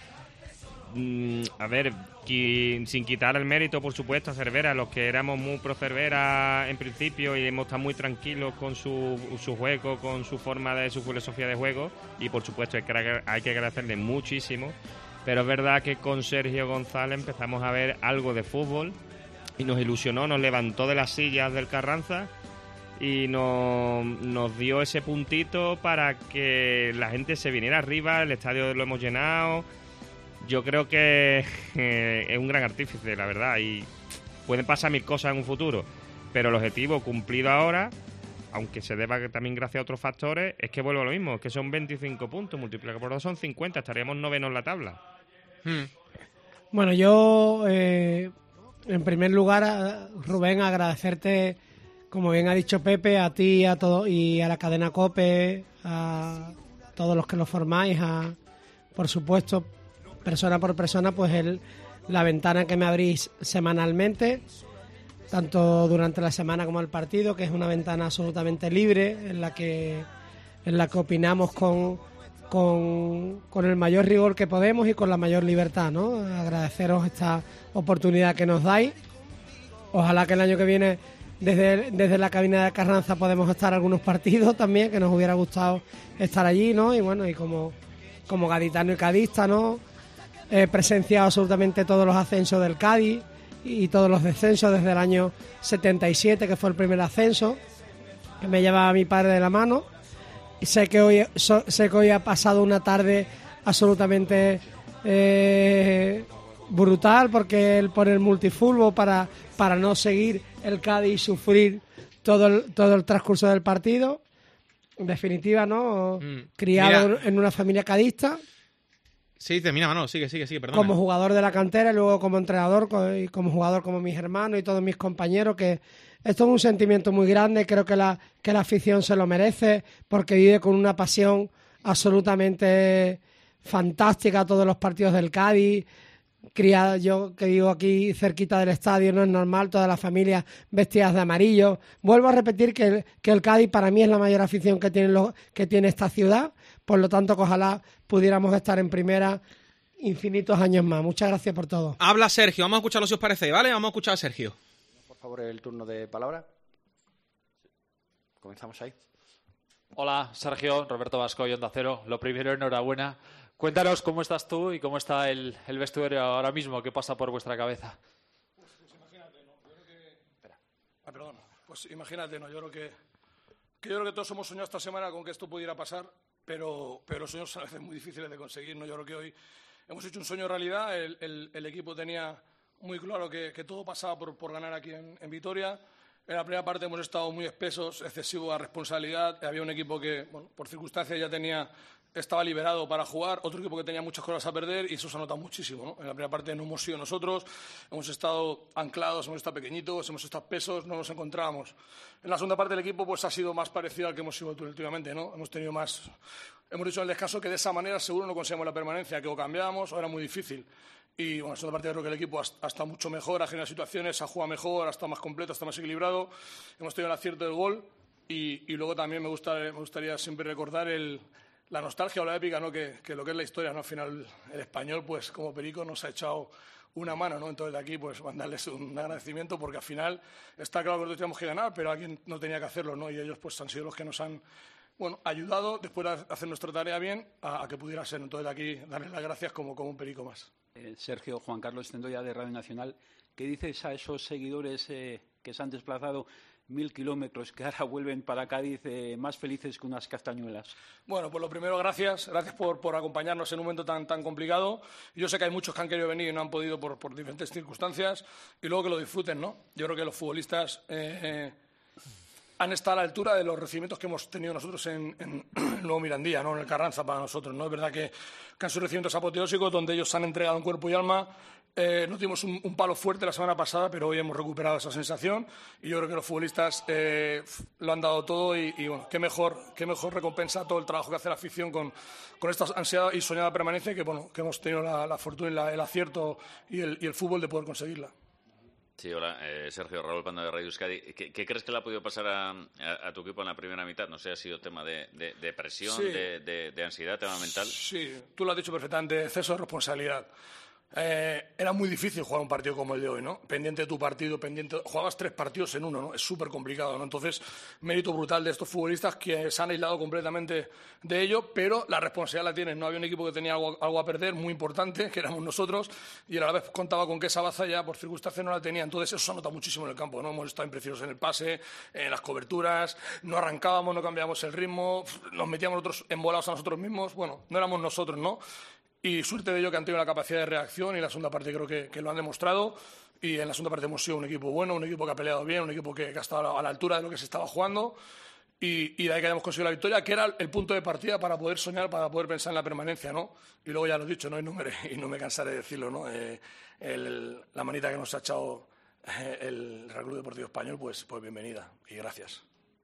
mm, a ver, qui, sin quitar el mérito, por supuesto, a Cervera, los que éramos muy pro Cervera en principio y hemos estado muy tranquilos con su, su juego, con su forma de, su filosofía de juego y por supuesto hay que, hay que agradecerle muchísimo, pero es verdad que con Sergio González empezamos a ver algo de fútbol y nos ilusionó, nos levantó de las sillas del Carranza y nos, nos dio ese puntito para que la gente se viniera arriba, el estadio lo hemos llenado. Yo creo que eh, es un gran artífice, la verdad, y pueden pasar mil cosas en un futuro, pero el objetivo cumplido ahora, aunque se deba también gracias a otros factores, es que vuelvo a lo mismo, es que son veinticinco puntos, multiplicado por dos son cincuenta, estaríamos novenos en la tabla. Hmm. Bueno, yo, eh, en primer lugar, a Rubén, agradecerte, como bien ha dicho Pepe, a ti a todo, y a la cadena COPE, a todos los que lo formáis, a, por supuesto, persona por persona, pues el, la ventana que me abrís semanalmente, tanto durante la semana como el partido, que es una ventana absolutamente libre, en la que, en la que opinamos con, con, con el mayor rigor que podemos y con la mayor libertad, ¿no? Agradeceros esta oportunidad que nos dais. Ojalá que el año que viene Desde, desde la cabina de Carranza podemos estar algunos partidos también, que nos hubiera gustado estar allí, ¿no? Y bueno, y como, como gaditano y cadista, ¿no? He presenciado absolutamente todos los ascensos del Cádiz y todos los descensos desde el año setenta y siete, que fue el primer ascenso, que me llevaba mi padre de la mano. Y sé que hoy, so, sé que hoy ha pasado una tarde absolutamente eh, brutal, porque él pone el multifútbol para, para no seguir el Cádiz y sufrir todo el, todo el transcurso del partido. En definitiva, ¿no? Mm. Criado Mira. en una familia cadista. Sí, termina, Manolo, sigue, sigue, sigue, perdón. Como jugador de la cantera y luego como entrenador co- y como jugador como mis hermanos y todos mis compañeros, que esto es un sentimiento muy grande. Creo que la, que la afición se lo merece porque vive con una pasión absolutamente fantástica todos los partidos del Cádiz. Criada, yo que vivo aquí cerquita del estadio, no es normal, todas las familias vestidas de amarillo. Vuelvo a repetir que el, que el Cádiz para mí es la mayor afición que tiene, lo, que tiene esta ciudad, por lo tanto que ojalá pudiéramos estar en primera infinitos años más. Muchas gracias por todo. Habla Sergio, vamos a escucharlo si os parece, ¿vale? Vamos a escuchar a Sergio. Por favor, el turno de palabra. Comenzamos ahí. Hola, Sergio, Roberto Vascoy, Onda Cero. Lo primero, enhorabuena. Cuéntanos cómo estás tú y cómo está el, el vestuario ahora mismo, qué pasa por vuestra cabeza. Pues, pues imagínate, ¿no? Yo creo que... Ah, perdón. Pues imagínate, ¿no? Yo creo que, que yo creo que todos hemos soñado esta semana con que esto pudiera pasar, pero, pero los sueños son a veces muy difíciles de conseguir, ¿no? Yo creo que hoy hemos hecho un sueño realidad. El, el, el equipo tenía muy claro que, que todo pasaba por, por ganar aquí en, en Vitoria. En la primera parte hemos estado muy espesos, excesivo a responsabilidad. Había un equipo que, bueno, por circunstancias ya tenía... estaba liberado para jugar, otro equipo que tenía muchas cosas a perder y eso se ha notado muchísimo, ¿no? En la primera parte no hemos sido nosotros, hemos estado anclados, hemos estado pequeñitos, hemos estado espesos, no nos encontrábamos. En la segunda parte del equipo pues ha sido más parecido al que hemos sido últimamente, ¿no? Hemos tenido más... Hemos dicho en el descanso que de esa manera seguro no conseguimos la permanencia, que o cambiábamos o era muy difícil. Y bueno, en la segunda parte creo que el equipo ha, ha estado mucho mejor, ha generado situaciones, ha jugado mejor, ha estado más completo, ha estado más equilibrado. Hemos tenido el acierto del gol y, y luego también me, gusta, me gustaría siempre recordar el... la nostalgia o la épica, ¿no? Que, que lo que es la historia, ¿no? Al final el español, pues como Perico nos ha echado una mano, ¿no? Entonces de aquí, pues mandarles un agradecimiento porque al final está claro que nosotros teníamos que ganar, pero alguien no tenía que hacerlo, ¿no? Y ellos pues han sido los que nos han, bueno, ayudado después de hacer nuestra tarea bien a, a que pudiera ser. Entonces de aquí darles las gracias como, como un Perico más. Eh, Sergio, Juan Carlos Tendoya de Radio Nacional, ¿qué dices a esos seguidores eh, que se han desplazado mil kilómetros, que ahora vuelven para Cádiz eh, más felices que unas castañuelas? Bueno, pues lo primero, gracias. Gracias por, por acompañarnos en un momento tan, tan complicado. Yo sé que hay muchos que han querido venir y no han podido por, por diferentes circunstancias. Y luego que lo disfruten, ¿no? Yo creo que los futbolistas eh, eh, han estado a la altura de los recibimientos que hemos tenido nosotros en, en, en Nuevo Mirandilla, ¿no? En el Carranza para nosotros, ¿no? Es verdad que, que han sido recibimientos apoteósicos donde ellos se han entregado en cuerpo y alma. Eh, no tuvimos un, un palo fuerte la semana pasada, pero hoy hemos recuperado esa sensación y yo creo que los futbolistas eh, lo han dado todo y, y bueno, qué mejor, qué mejor recompensa todo el trabajo que hace la afición con, con esta ansiada y soñada permanencia que, bueno, que hemos tenido la, la fortuna y la, el acierto y el, y el fútbol de poder conseguirla. Sí, hola, eh, Sergio Raúl Pando de Radio Euskadi. ¿Qué, ¿Qué crees que le ha podido pasar a, a, a tu equipo en la primera mitad? No sé, ¿ha sido tema de, de, de presión, Sí. de, de, de ansiedad, tema mental? Sí, tú lo has dicho perfectamente, exceso de responsabilidad. Eh, era muy difícil jugar un partido como el de hoy, ¿no? Pendiente de tu partido, pendiente... Jugabas tres partidos en uno, ¿no? Es súper complicado, ¿no? Entonces, mérito brutal de estos futbolistas que se han aislado completamente de ello, pero la responsabilidad la tienen, ¿no? Había un equipo que tenía algo, algo a perder, muy importante, que éramos nosotros, y a la vez contaba con que esa baza ya, por circunstancias, no la tenía. Entonces, eso se nota muchísimo en el campo, ¿no? Hemos estado imprecisos en el pase, en las coberturas, no arrancábamos, no cambiábamos el ritmo, nos metíamos nosotros embolados a nosotros mismos. Bueno, no éramos nosotros, ¿no? Y suerte de ello que han tenido la capacidad de reacción y en la segunda parte creo que, que lo han demostrado y en la segunda parte hemos sido un equipo bueno, un equipo que ha peleado bien, un equipo que, que ha estado a la, a la altura de lo que se estaba jugando y, y de ahí que hayamos conseguido la victoria, que era el punto de partida para poder soñar, para poder pensar en la permanencia, ¿no? Y luego ya lo he dicho, ¿no? Y no me, y no me cansaré de decirlo, ¿no? Eh, el, la manita que nos ha echado eh, el Real Club Deportivo Español, pues, pues bienvenida y gracias.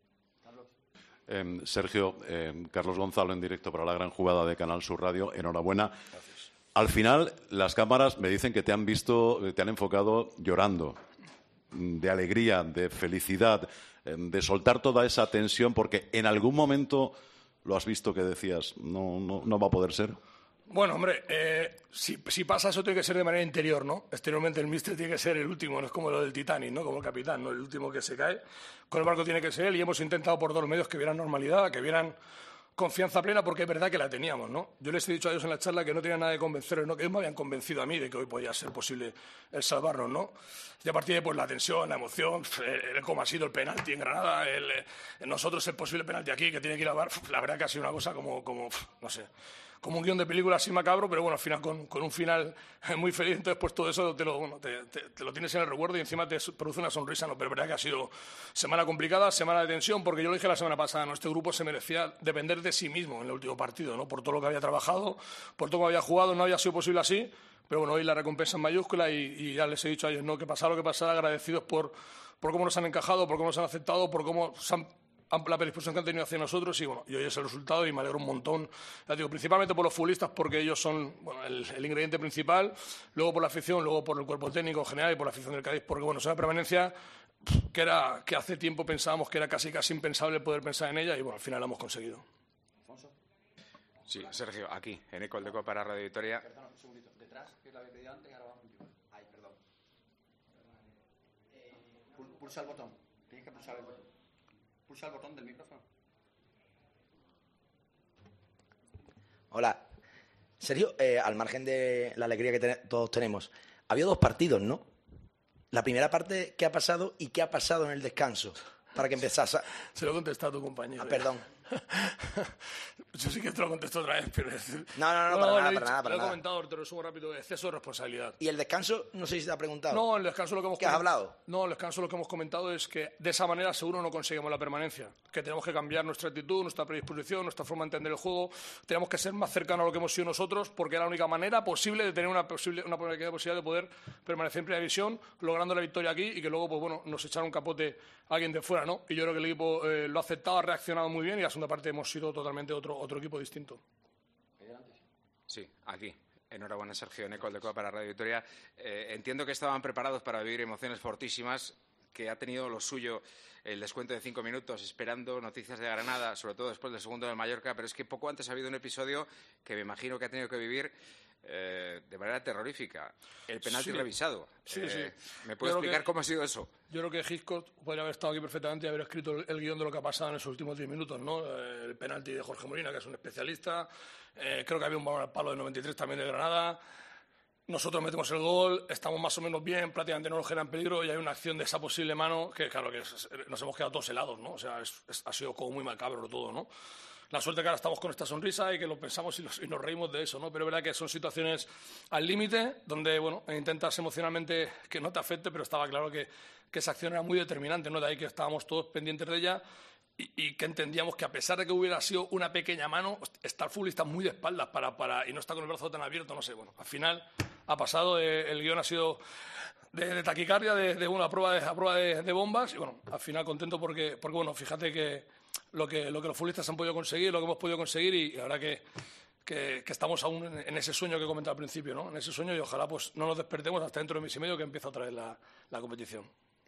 Eh, Sergio, eh, Carlos Gonzalo en directo para la gran jugada de Canal Sur Radio. Enhorabuena. Gracias. Al final, las cámaras me dicen que te han visto, te han enfocado llorando, de alegría, de felicidad, eh, de soltar toda esa tensión, porque en algún momento lo has visto que decías, no, no, no va a poder ser. Bueno, hombre, eh, si, si pasa eso tiene que ser de manera interior, ¿no? Exteriormente el míster tiene que ser el último, no es como lo del Titanic, ¿no? Como el capitán, ¿no? El último que se cae. Con el barco tiene que ser él y hemos intentado por todos los medios que vieran normalidad, que vieran confianza plena, porque es verdad que la teníamos, ¿no? Yo les he dicho a ellos en la charla que no tenían nada de convencerlos, ¿no? Que ellos me habían convencido a mí de que hoy podía ser posible el salvarnos, ¿no? Y a partir de pues, la tensión, la emoción, el, cómo ha sido el penalti en Granada, el, el, nosotros el posible penalti aquí, que tiene que ir a bar, la verdad que ha sido una cosa como, como no sé... como un guión de película así macabro, pero bueno, al final con, con un final muy feliz. Entonces, pues todo eso te lo, bueno, te, te, te lo tienes en el recuerdo y encima te produce una sonrisa, ¿no? Pero es verdad que ha sido semana complicada, semana de tensión, porque yo lo dije la semana pasada, ¿no? Este grupo se merecía depender de sí mismo en el último partido, ¿no? Por todo lo que había trabajado, por todo lo que había jugado, no había sido posible así, pero bueno, hoy la recompensa en mayúscula y, y ya les he dicho a ellos, ¿no? Que pasara lo que pasara, agradecidos por, por cómo nos han encajado, por cómo nos han aceptado, por cómo se han la predisposición que han tenido hacia nosotros y bueno, y hoy es el resultado y me alegro un montón, ya digo, principalmente por los futbolistas porque ellos son bueno, el, el ingrediente principal, luego por la afición, luego por el cuerpo técnico en general y por la afición del Cádiz, porque bueno, es una permanencia que era que hace tiempo pensábamos que era casi casi impensable poder pensar en ella y bueno, al final la hemos conseguido. ¿Alfonso? Sí, Sergio, aquí, en Eco el Deco para Radio Victoria. Perdón, un segundito, detrás, que es la había pedido antes y ahora va contigo. Ay, perdón. Eh, pulsa el botón, tienes que pulsar el botón. Pulsa el botón del micrófono. Hola. Sergio, eh, al margen de la alegría que ten- todos tenemos, había dos partidos, ¿no? La primera parte, ¿qué ha pasado y qué ha pasado en el descanso? Para que empezase a... Se lo he contestado a tu compañero. Ah, perdón. Yo sí que te lo contesto otra vez, pero... Es decir, No, no, no, para nada, he para nada, para Lo he nada. comentado, te lo resumo rápido, exceso de responsabilidad. ¿Y el descanso? No sé si te ha preguntado. No, el descanso lo que hemos ¿Qué has comen- hablado? No, el descanso lo que hemos comentado es que de esa manera seguro no conseguimos la permanencia, que tenemos que cambiar nuestra actitud, nuestra predisposición, nuestra forma de entender el juego, tenemos que ser más cercanos a lo que hemos sido nosotros, porque era la única manera posible de tener una posible una pequeña posibilidad de poder permanecer en primera división, logrando la victoria aquí y que luego pues bueno, nos echaron un capote a alguien de fuera, ¿no? Y yo creo que el equipo eh, lo ha aceptado, ha reaccionado muy bien y la segunda parte hemos sido totalmente otro otro equipo distinto. Sí, aquí. Enhorabuena, Sergio, en Eco el Deco para Radio Victoria. Eh, entiendo que estaban preparados para vivir emociones fortísimas, que ha tenido lo suyo el descuento de cinco minutos, esperando noticias de Granada, sobre todo después del segundo del Mallorca, pero es que poco antes ha habido un episodio que me imagino que ha tenido que vivir eh, de manera terrorífica. El penalti Sí. revisado. Sí, Eh, sí. ¿Me puede Yo creo explicar que- cómo ha sido eso? Yo creo que Hitchcock podría haber estado aquí perfectamente y haber escrito el, el guión de lo que ha pasado en esos últimos diez minutos, ¿no? Eh, El penalti de Jorge Molina, que es un especialista. Eh, creo que había un balón al palo de noventa y tres también de Granada. Nosotros metemos el gol, estamos más o menos bien, prácticamente no nos genera peligro y hay una acción de esa posible mano que, claro, que es- nos hemos quedado todos helados, ¿no? O sea, es- es- ha sido como muy macabro todo, ¿no? La suerte que ahora estamos con esta sonrisa y que lo pensamos y, los- y nos reímos de eso, ¿no? Pero es verdad que son situaciones al límite donde, bueno, intentas emocionalmente que no te afecte, pero estaba claro que, que esa acción era muy determinante, ¿no? De ahí que estábamos todos pendientes de ella y, y que entendíamos que a pesar de que hubiera sido una pequeña mano, está el futbolista muy de espaldas para, para, y no está con el brazo tan abierto, no sé. Bueno, al final ha pasado, eh, el guión ha sido de, de taquicardia, de, de una prueba, de, a prueba de, de bombas y bueno, al final contento porque, porque bueno, fíjate que lo que, lo que los futbolistas han podido conseguir, lo que hemos podido conseguir y, y la verdad que, que, que estamos aún en, en ese sueño que he comentado al principio, ¿no? En ese sueño y ojalá pues no nos despertemos hasta dentro de mes y medio que empieza otra vez la, la competición.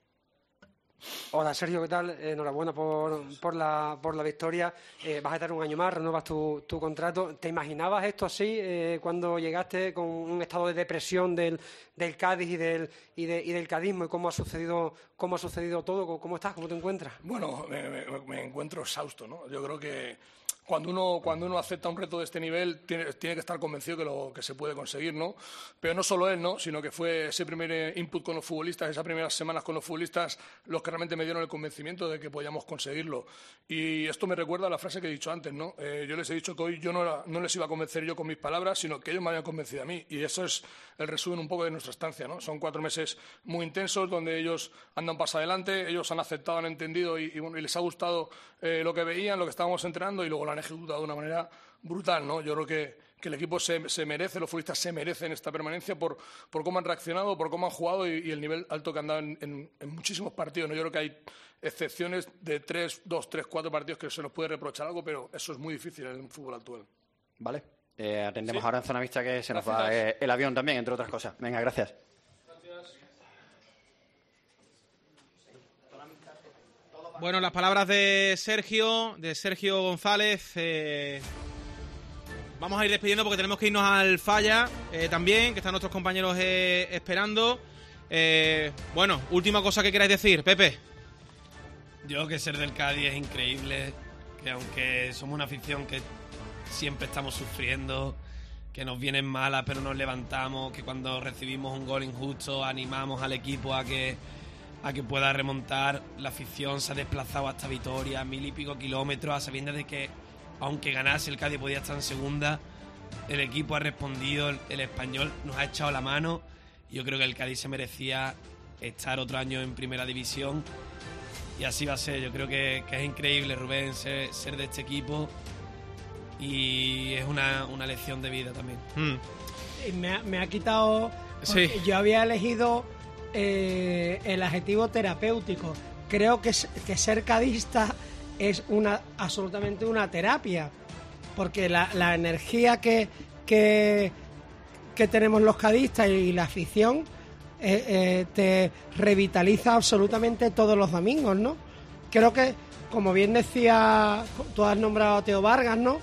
Hola Sergio, ¿qué tal? Eh, enhorabuena por, por, la, por la victoria. Eh, vas a estar un año más, renuevas tu, tu contrato. ¿Te imaginabas esto así eh, cuando llegaste con un estado de depresión del, del Cádiz y del, y, de, y del cadismo y cómo ha sucedido, cómo ha sucedido todo? ¿Cómo estás? ¿Cómo te encuentras? Bueno, me, me, me encuentro exhausto, ¿no? Yo creo que cuando uno, cuando uno acepta un reto de este nivel tiene, tiene que estar convencido que, lo, que se puede conseguir, ¿no? Pero no solo él, ¿no? Sino que fue ese primer input con los futbolistas, esas primeras semanas con los futbolistas, los que realmente me dieron el convencimiento de que podíamos conseguirlo. Y esto me recuerda a la frase que he dicho antes, ¿no? Eh, yo les he dicho que hoy yo no, era, no les iba a convencer yo con mis palabras, sino que ellos me habían convencido a mí. Y eso es el resumen un poco de nuestra estancia, ¿no? Son cuatro meses muy intensos donde ellos han dado un paso adelante, ellos han aceptado, han entendido y, y, bueno, y les ha gustado eh, lo que veían, lo que estábamos entrenando y luego lo han ejecutado de una manera brutal, ¿no? Yo creo que, que el equipo se, se merece, los futbolistas se merecen esta permanencia por, por cómo han reaccionado, por cómo han jugado y, y el nivel alto que han dado en, en, en muchísimos partidos, ¿no? Yo creo que hay excepciones de tres, dos, tres, cuatro partidos que se nos puede reprochar algo, pero eso es muy difícil en el fútbol actual. Vale. Eh, atendemos Sí. ahora en zona vista que se nos Gracias. va eh, el avión también, entre otras cosas. Venga, gracias. Bueno, las palabras de Sergio, de Sergio González. Eh, vamos a ir despidiendo porque tenemos que irnos al Falla eh, también, que están nuestros compañeros eh, esperando. Eh, bueno, última cosa que queráis decir, Pepe. Yo que ser del Cádiz es increíble, que aunque somos una afición que siempre estamos sufriendo, que nos vienen malas pero nos levantamos, que cuando recibimos un gol injusto animamos al equipo a que, a que pueda remontar. La afición se ha desplazado hasta Vitoria, mil y pico kilómetros, a sabiendas de que aunque ganase el Cádiz podía estar en segunda. el equipo ha respondido, el, el Español nos ha echado la mano. Yo creo que el Cádiz se merecía estar otro año en primera división y así va a ser. Yo creo que, que es increíble, Rubén, ser, ser de este equipo y es una, una lección de vida también. Mm. Me, ha, me ha quitado... Sí. Yo había elegido eh, el adjetivo terapéutico. Creo que, que ser cadista es una absolutamente una terapia, porque la, la energía que, que, que tenemos los cadistas y la afición eh, eh, te revitaliza absolutamente todos los domingos, ¿no? Creo que, como bien decía, tú has nombrado a Teo Vargas, ¿no?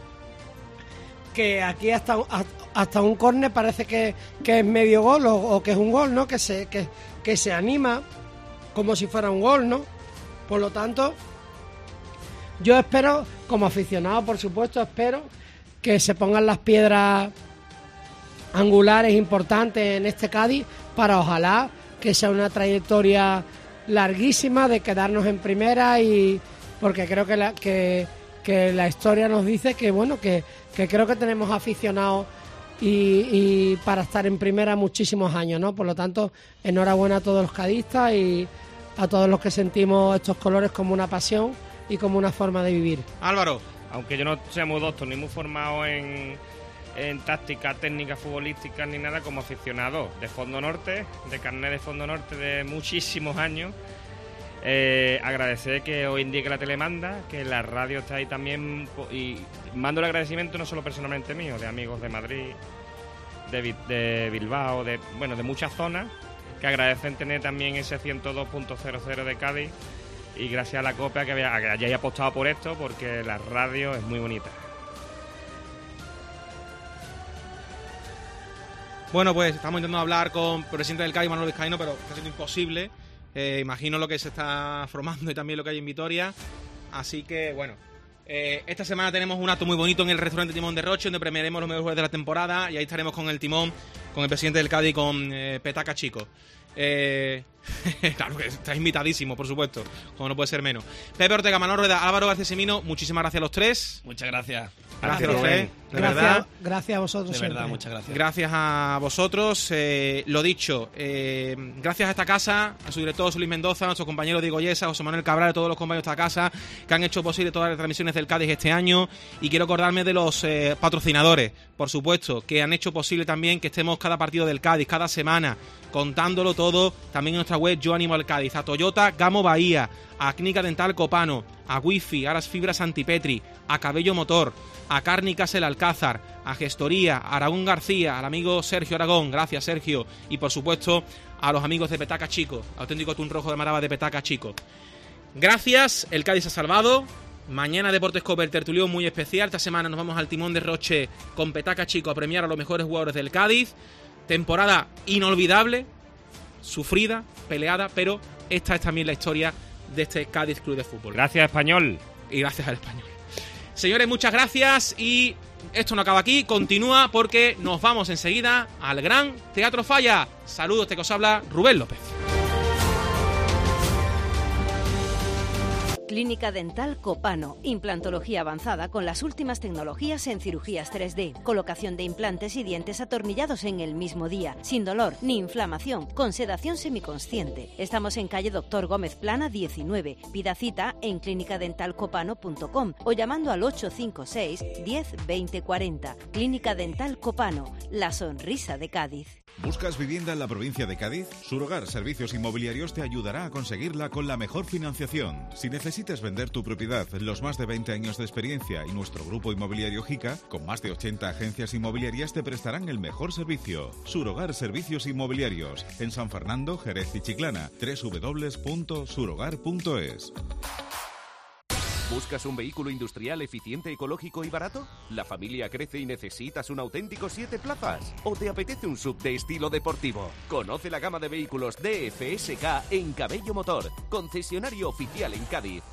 Que aquí hasta, hasta un córner parece que, que es medio gol o, o que es un gol, ¿no? Que se, que, que se anima como si fuera un gol, ¿no? Por lo tanto, yo espero, como aficionado, por supuesto, espero que se pongan las piedras angulares importantes en este Cádiz para ojalá que sea una trayectoria larguísima de quedarnos en primera, y porque creo que la, que, que la historia nos dice que, bueno, que, que creo que tenemos aficionados y, y para estar en primera muchísimos años, ¿no? Por lo tanto, enhorabuena a todos los cadistas y a todos los que sentimos estos colores como una pasión y como una forma de vivir. Álvaro. Aunque yo no sea muy doctor ni muy formado en, en táctica, técnica futbolística ni nada, como aficionado de Fondo Norte, de carnet de Fondo Norte de muchísimos años, eh, agradecer que hoy en día que la tele manda, que la radio está ahí también, y mando el agradecimiento no solo personalmente mío, de amigos de Madrid, de, de Bilbao, de bueno de muchas zonas, que agradecen tener también ese ciento dos punto cero cero de Cádiz, y gracias a la COPE que, había, que hayáis apostado por esto, porque la radio es muy bonita. Bueno, pues estamos intentando hablar con el presidente del Cádiz, Manolo Vizcaíno, pero está siendo imposible. Eh, imagino lo que se está formando y también lo que hay en Vitoria. Así que, bueno, eh, esta semana tenemos un acto muy bonito en el restaurante Timón de Roche, donde premiaremos los mejores jugadores de la temporada, y ahí estaremos con el timón, con el presidente del Cádiz, con eh, Petaca Chico. Eh, claro que está invitadísimo, por supuesto, como no puede ser menos. Pepe Ortega, Manolo Rueda, Álvaro García Semino, muchísimas gracias a los tres. Muchas gracias. Gracias a los tres, de gracias, verdad. Gracias a vosotros. De verdad, siempre. muchas gracias. Gracias a vosotros. Eh, lo dicho, eh, gracias a esta casa, a su director José Luis Mendoza, a nuestros compañeros Diego Yesa, José Manuel Cabral, a todos los compañeros de esta casa que han hecho posible todas las transmisiones del Cádiz este año. Y quiero acordarme de los eh, patrocinadores, por supuesto, que han hecho posible también que estemos cada partido del Cádiz, cada semana, contándolo todo, también en nuestra web Yo Animo al Cádiz. A Toyota Gamo Bahía, a Clínica Dental Copano, a Wi-Fi, a las fibras Antipetri, a Cabello Motor, a Cárnicas El Alcázar, a Gestoría, a Aragón García, al amigo Sergio Aragón, gracias Sergio, y por supuesto a los amigos de Petaca Chico, auténtico tun rojo de Maraba de Petaca Chico. Gracias, el Cádiz ha salvado. Mañana Deportes Cope, el tertulión muy especial. Esta semana nos vamos al Timón de Roche con Petaca Chico a premiar a los mejores jugadores del Cádiz. Temporada inolvidable, sufrida, peleada, pero esta es también la historia de este Cádiz Club de Fútbol. Gracias, Español. Y gracias al Español. Señores, muchas gracias, y esto no acaba aquí, continúa porque nos vamos enseguida al Gran Teatro Falla. Saludos, te que os habla Rubén López. Clínica Dental Copano, implantología avanzada con las últimas tecnologías en cirugías tres D, colocación de implantes y dientes atornillados en el mismo día, sin dolor ni inflamación, con sedación semiconsciente. Estamos en calle Doctor Gómez Plana diecinueve. Pida cita en clínica dental copano punto com o llamando al ocho cinco seis, diez, veinte, cuarenta. Clínica Dental Copano, la sonrisa de Cádiz. ¿Buscas vivienda en la provincia de Cádiz? Surogar Servicios Inmobiliarios te ayudará a conseguirla con la mejor financiación. Si necesitas vender tu propiedad, los más de veinte años de experiencia y nuestro grupo inmobiliario Jica, con más de ochenta agencias inmobiliarias, te prestarán el mejor servicio. Surogar Servicios Inmobiliarios, en San Fernando, Jerez y Chiclana. doble u doble u doble u punto surogar punto es. ¿Buscas un vehículo industrial eficiente, ecológico y barato? ¿La familia crece y necesitas un auténtico siete plazas? ¿O te apetece un sub de estilo deportivo? Conoce la gama de vehículos D F S K en Cabello Motor, concesionario oficial en Cádiz.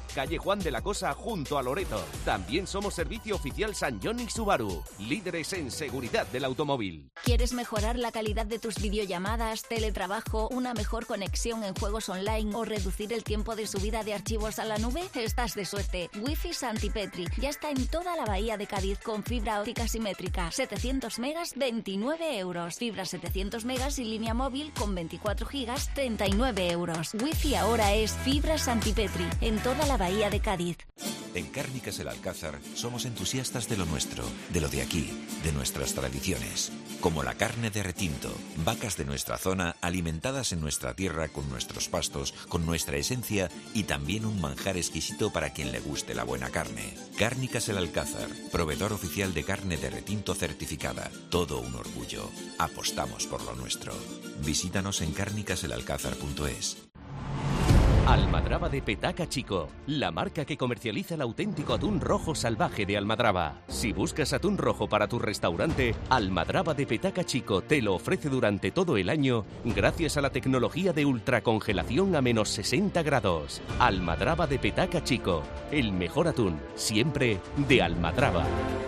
calle Juan de la Cosa junto a Loreto. También somos servicio oficial San John y Subaru, líderes en seguridad del automóvil. ¿Quieres mejorar la calidad de tus videollamadas, teletrabajo, una mejor conexión en juegos online o reducir el tiempo de subida de archivos a la nube? Estás de suerte. Wi-Fi Santipetri ya está en toda la bahía de Cádiz con fibra óptica simétrica. setecientos megas, veintinueve euros. Fibra setecientos megas y línea móvil con veinticuatro gigas, treinta y nueve euros. Wi-Fi ahora es fibra Santipetri en toda la bahía de Cádiz. En Cárnicas El Alcázar somos entusiastas de lo nuestro, de lo de aquí, de nuestras tradiciones. Como la carne de retinto, vacas de nuestra zona alimentadas en nuestra tierra con nuestros pastos, con nuestra esencia y también un manjar exquisito para quien le guste la buena carne. Cárnicas El Alcázar, proveedor oficial de carne de retinto certificada. Todo un orgullo. Apostamos por lo nuestro. Visítanos en cárnicas el alcázar punto es. Almadraba de Petaca Chico, la marca que comercializa el auténtico atún rojo salvaje de Almadraba. Si buscas atún rojo para tu restaurante, Almadraba de Petaca Chico te lo ofrece durante todo el año gracias a la tecnología de ultracongelación a menos sesenta grados. Almadraba de Petaca Chico, el mejor atún, siempre de Almadraba.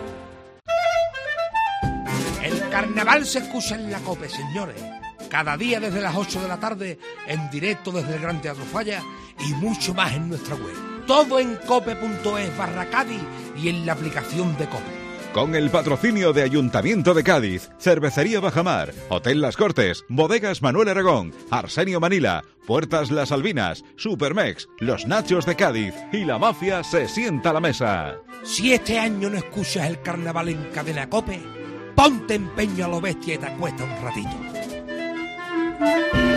El carnaval se escucha en la COPE, señores. Cada día desde las ocho de la tarde, en directo desde el Gran Teatro Falla y mucho más en nuestra web. Todo en cope.es barra Cádiz y en la aplicación de COPE. Con el patrocinio de Ayuntamiento de Cádiz, Cervecería Bajamar, Hotel Las Cortes, Bodegas Manuel Aragón, Arsenio Manila, Puertas Las Albinas, Supermex, Los Nachos de Cádiz y la mafia se sienta a la mesa. Si este año no escuchas el carnaval en Cadena COPE, ponte empeño a lo bestia y te acuesta un ratito.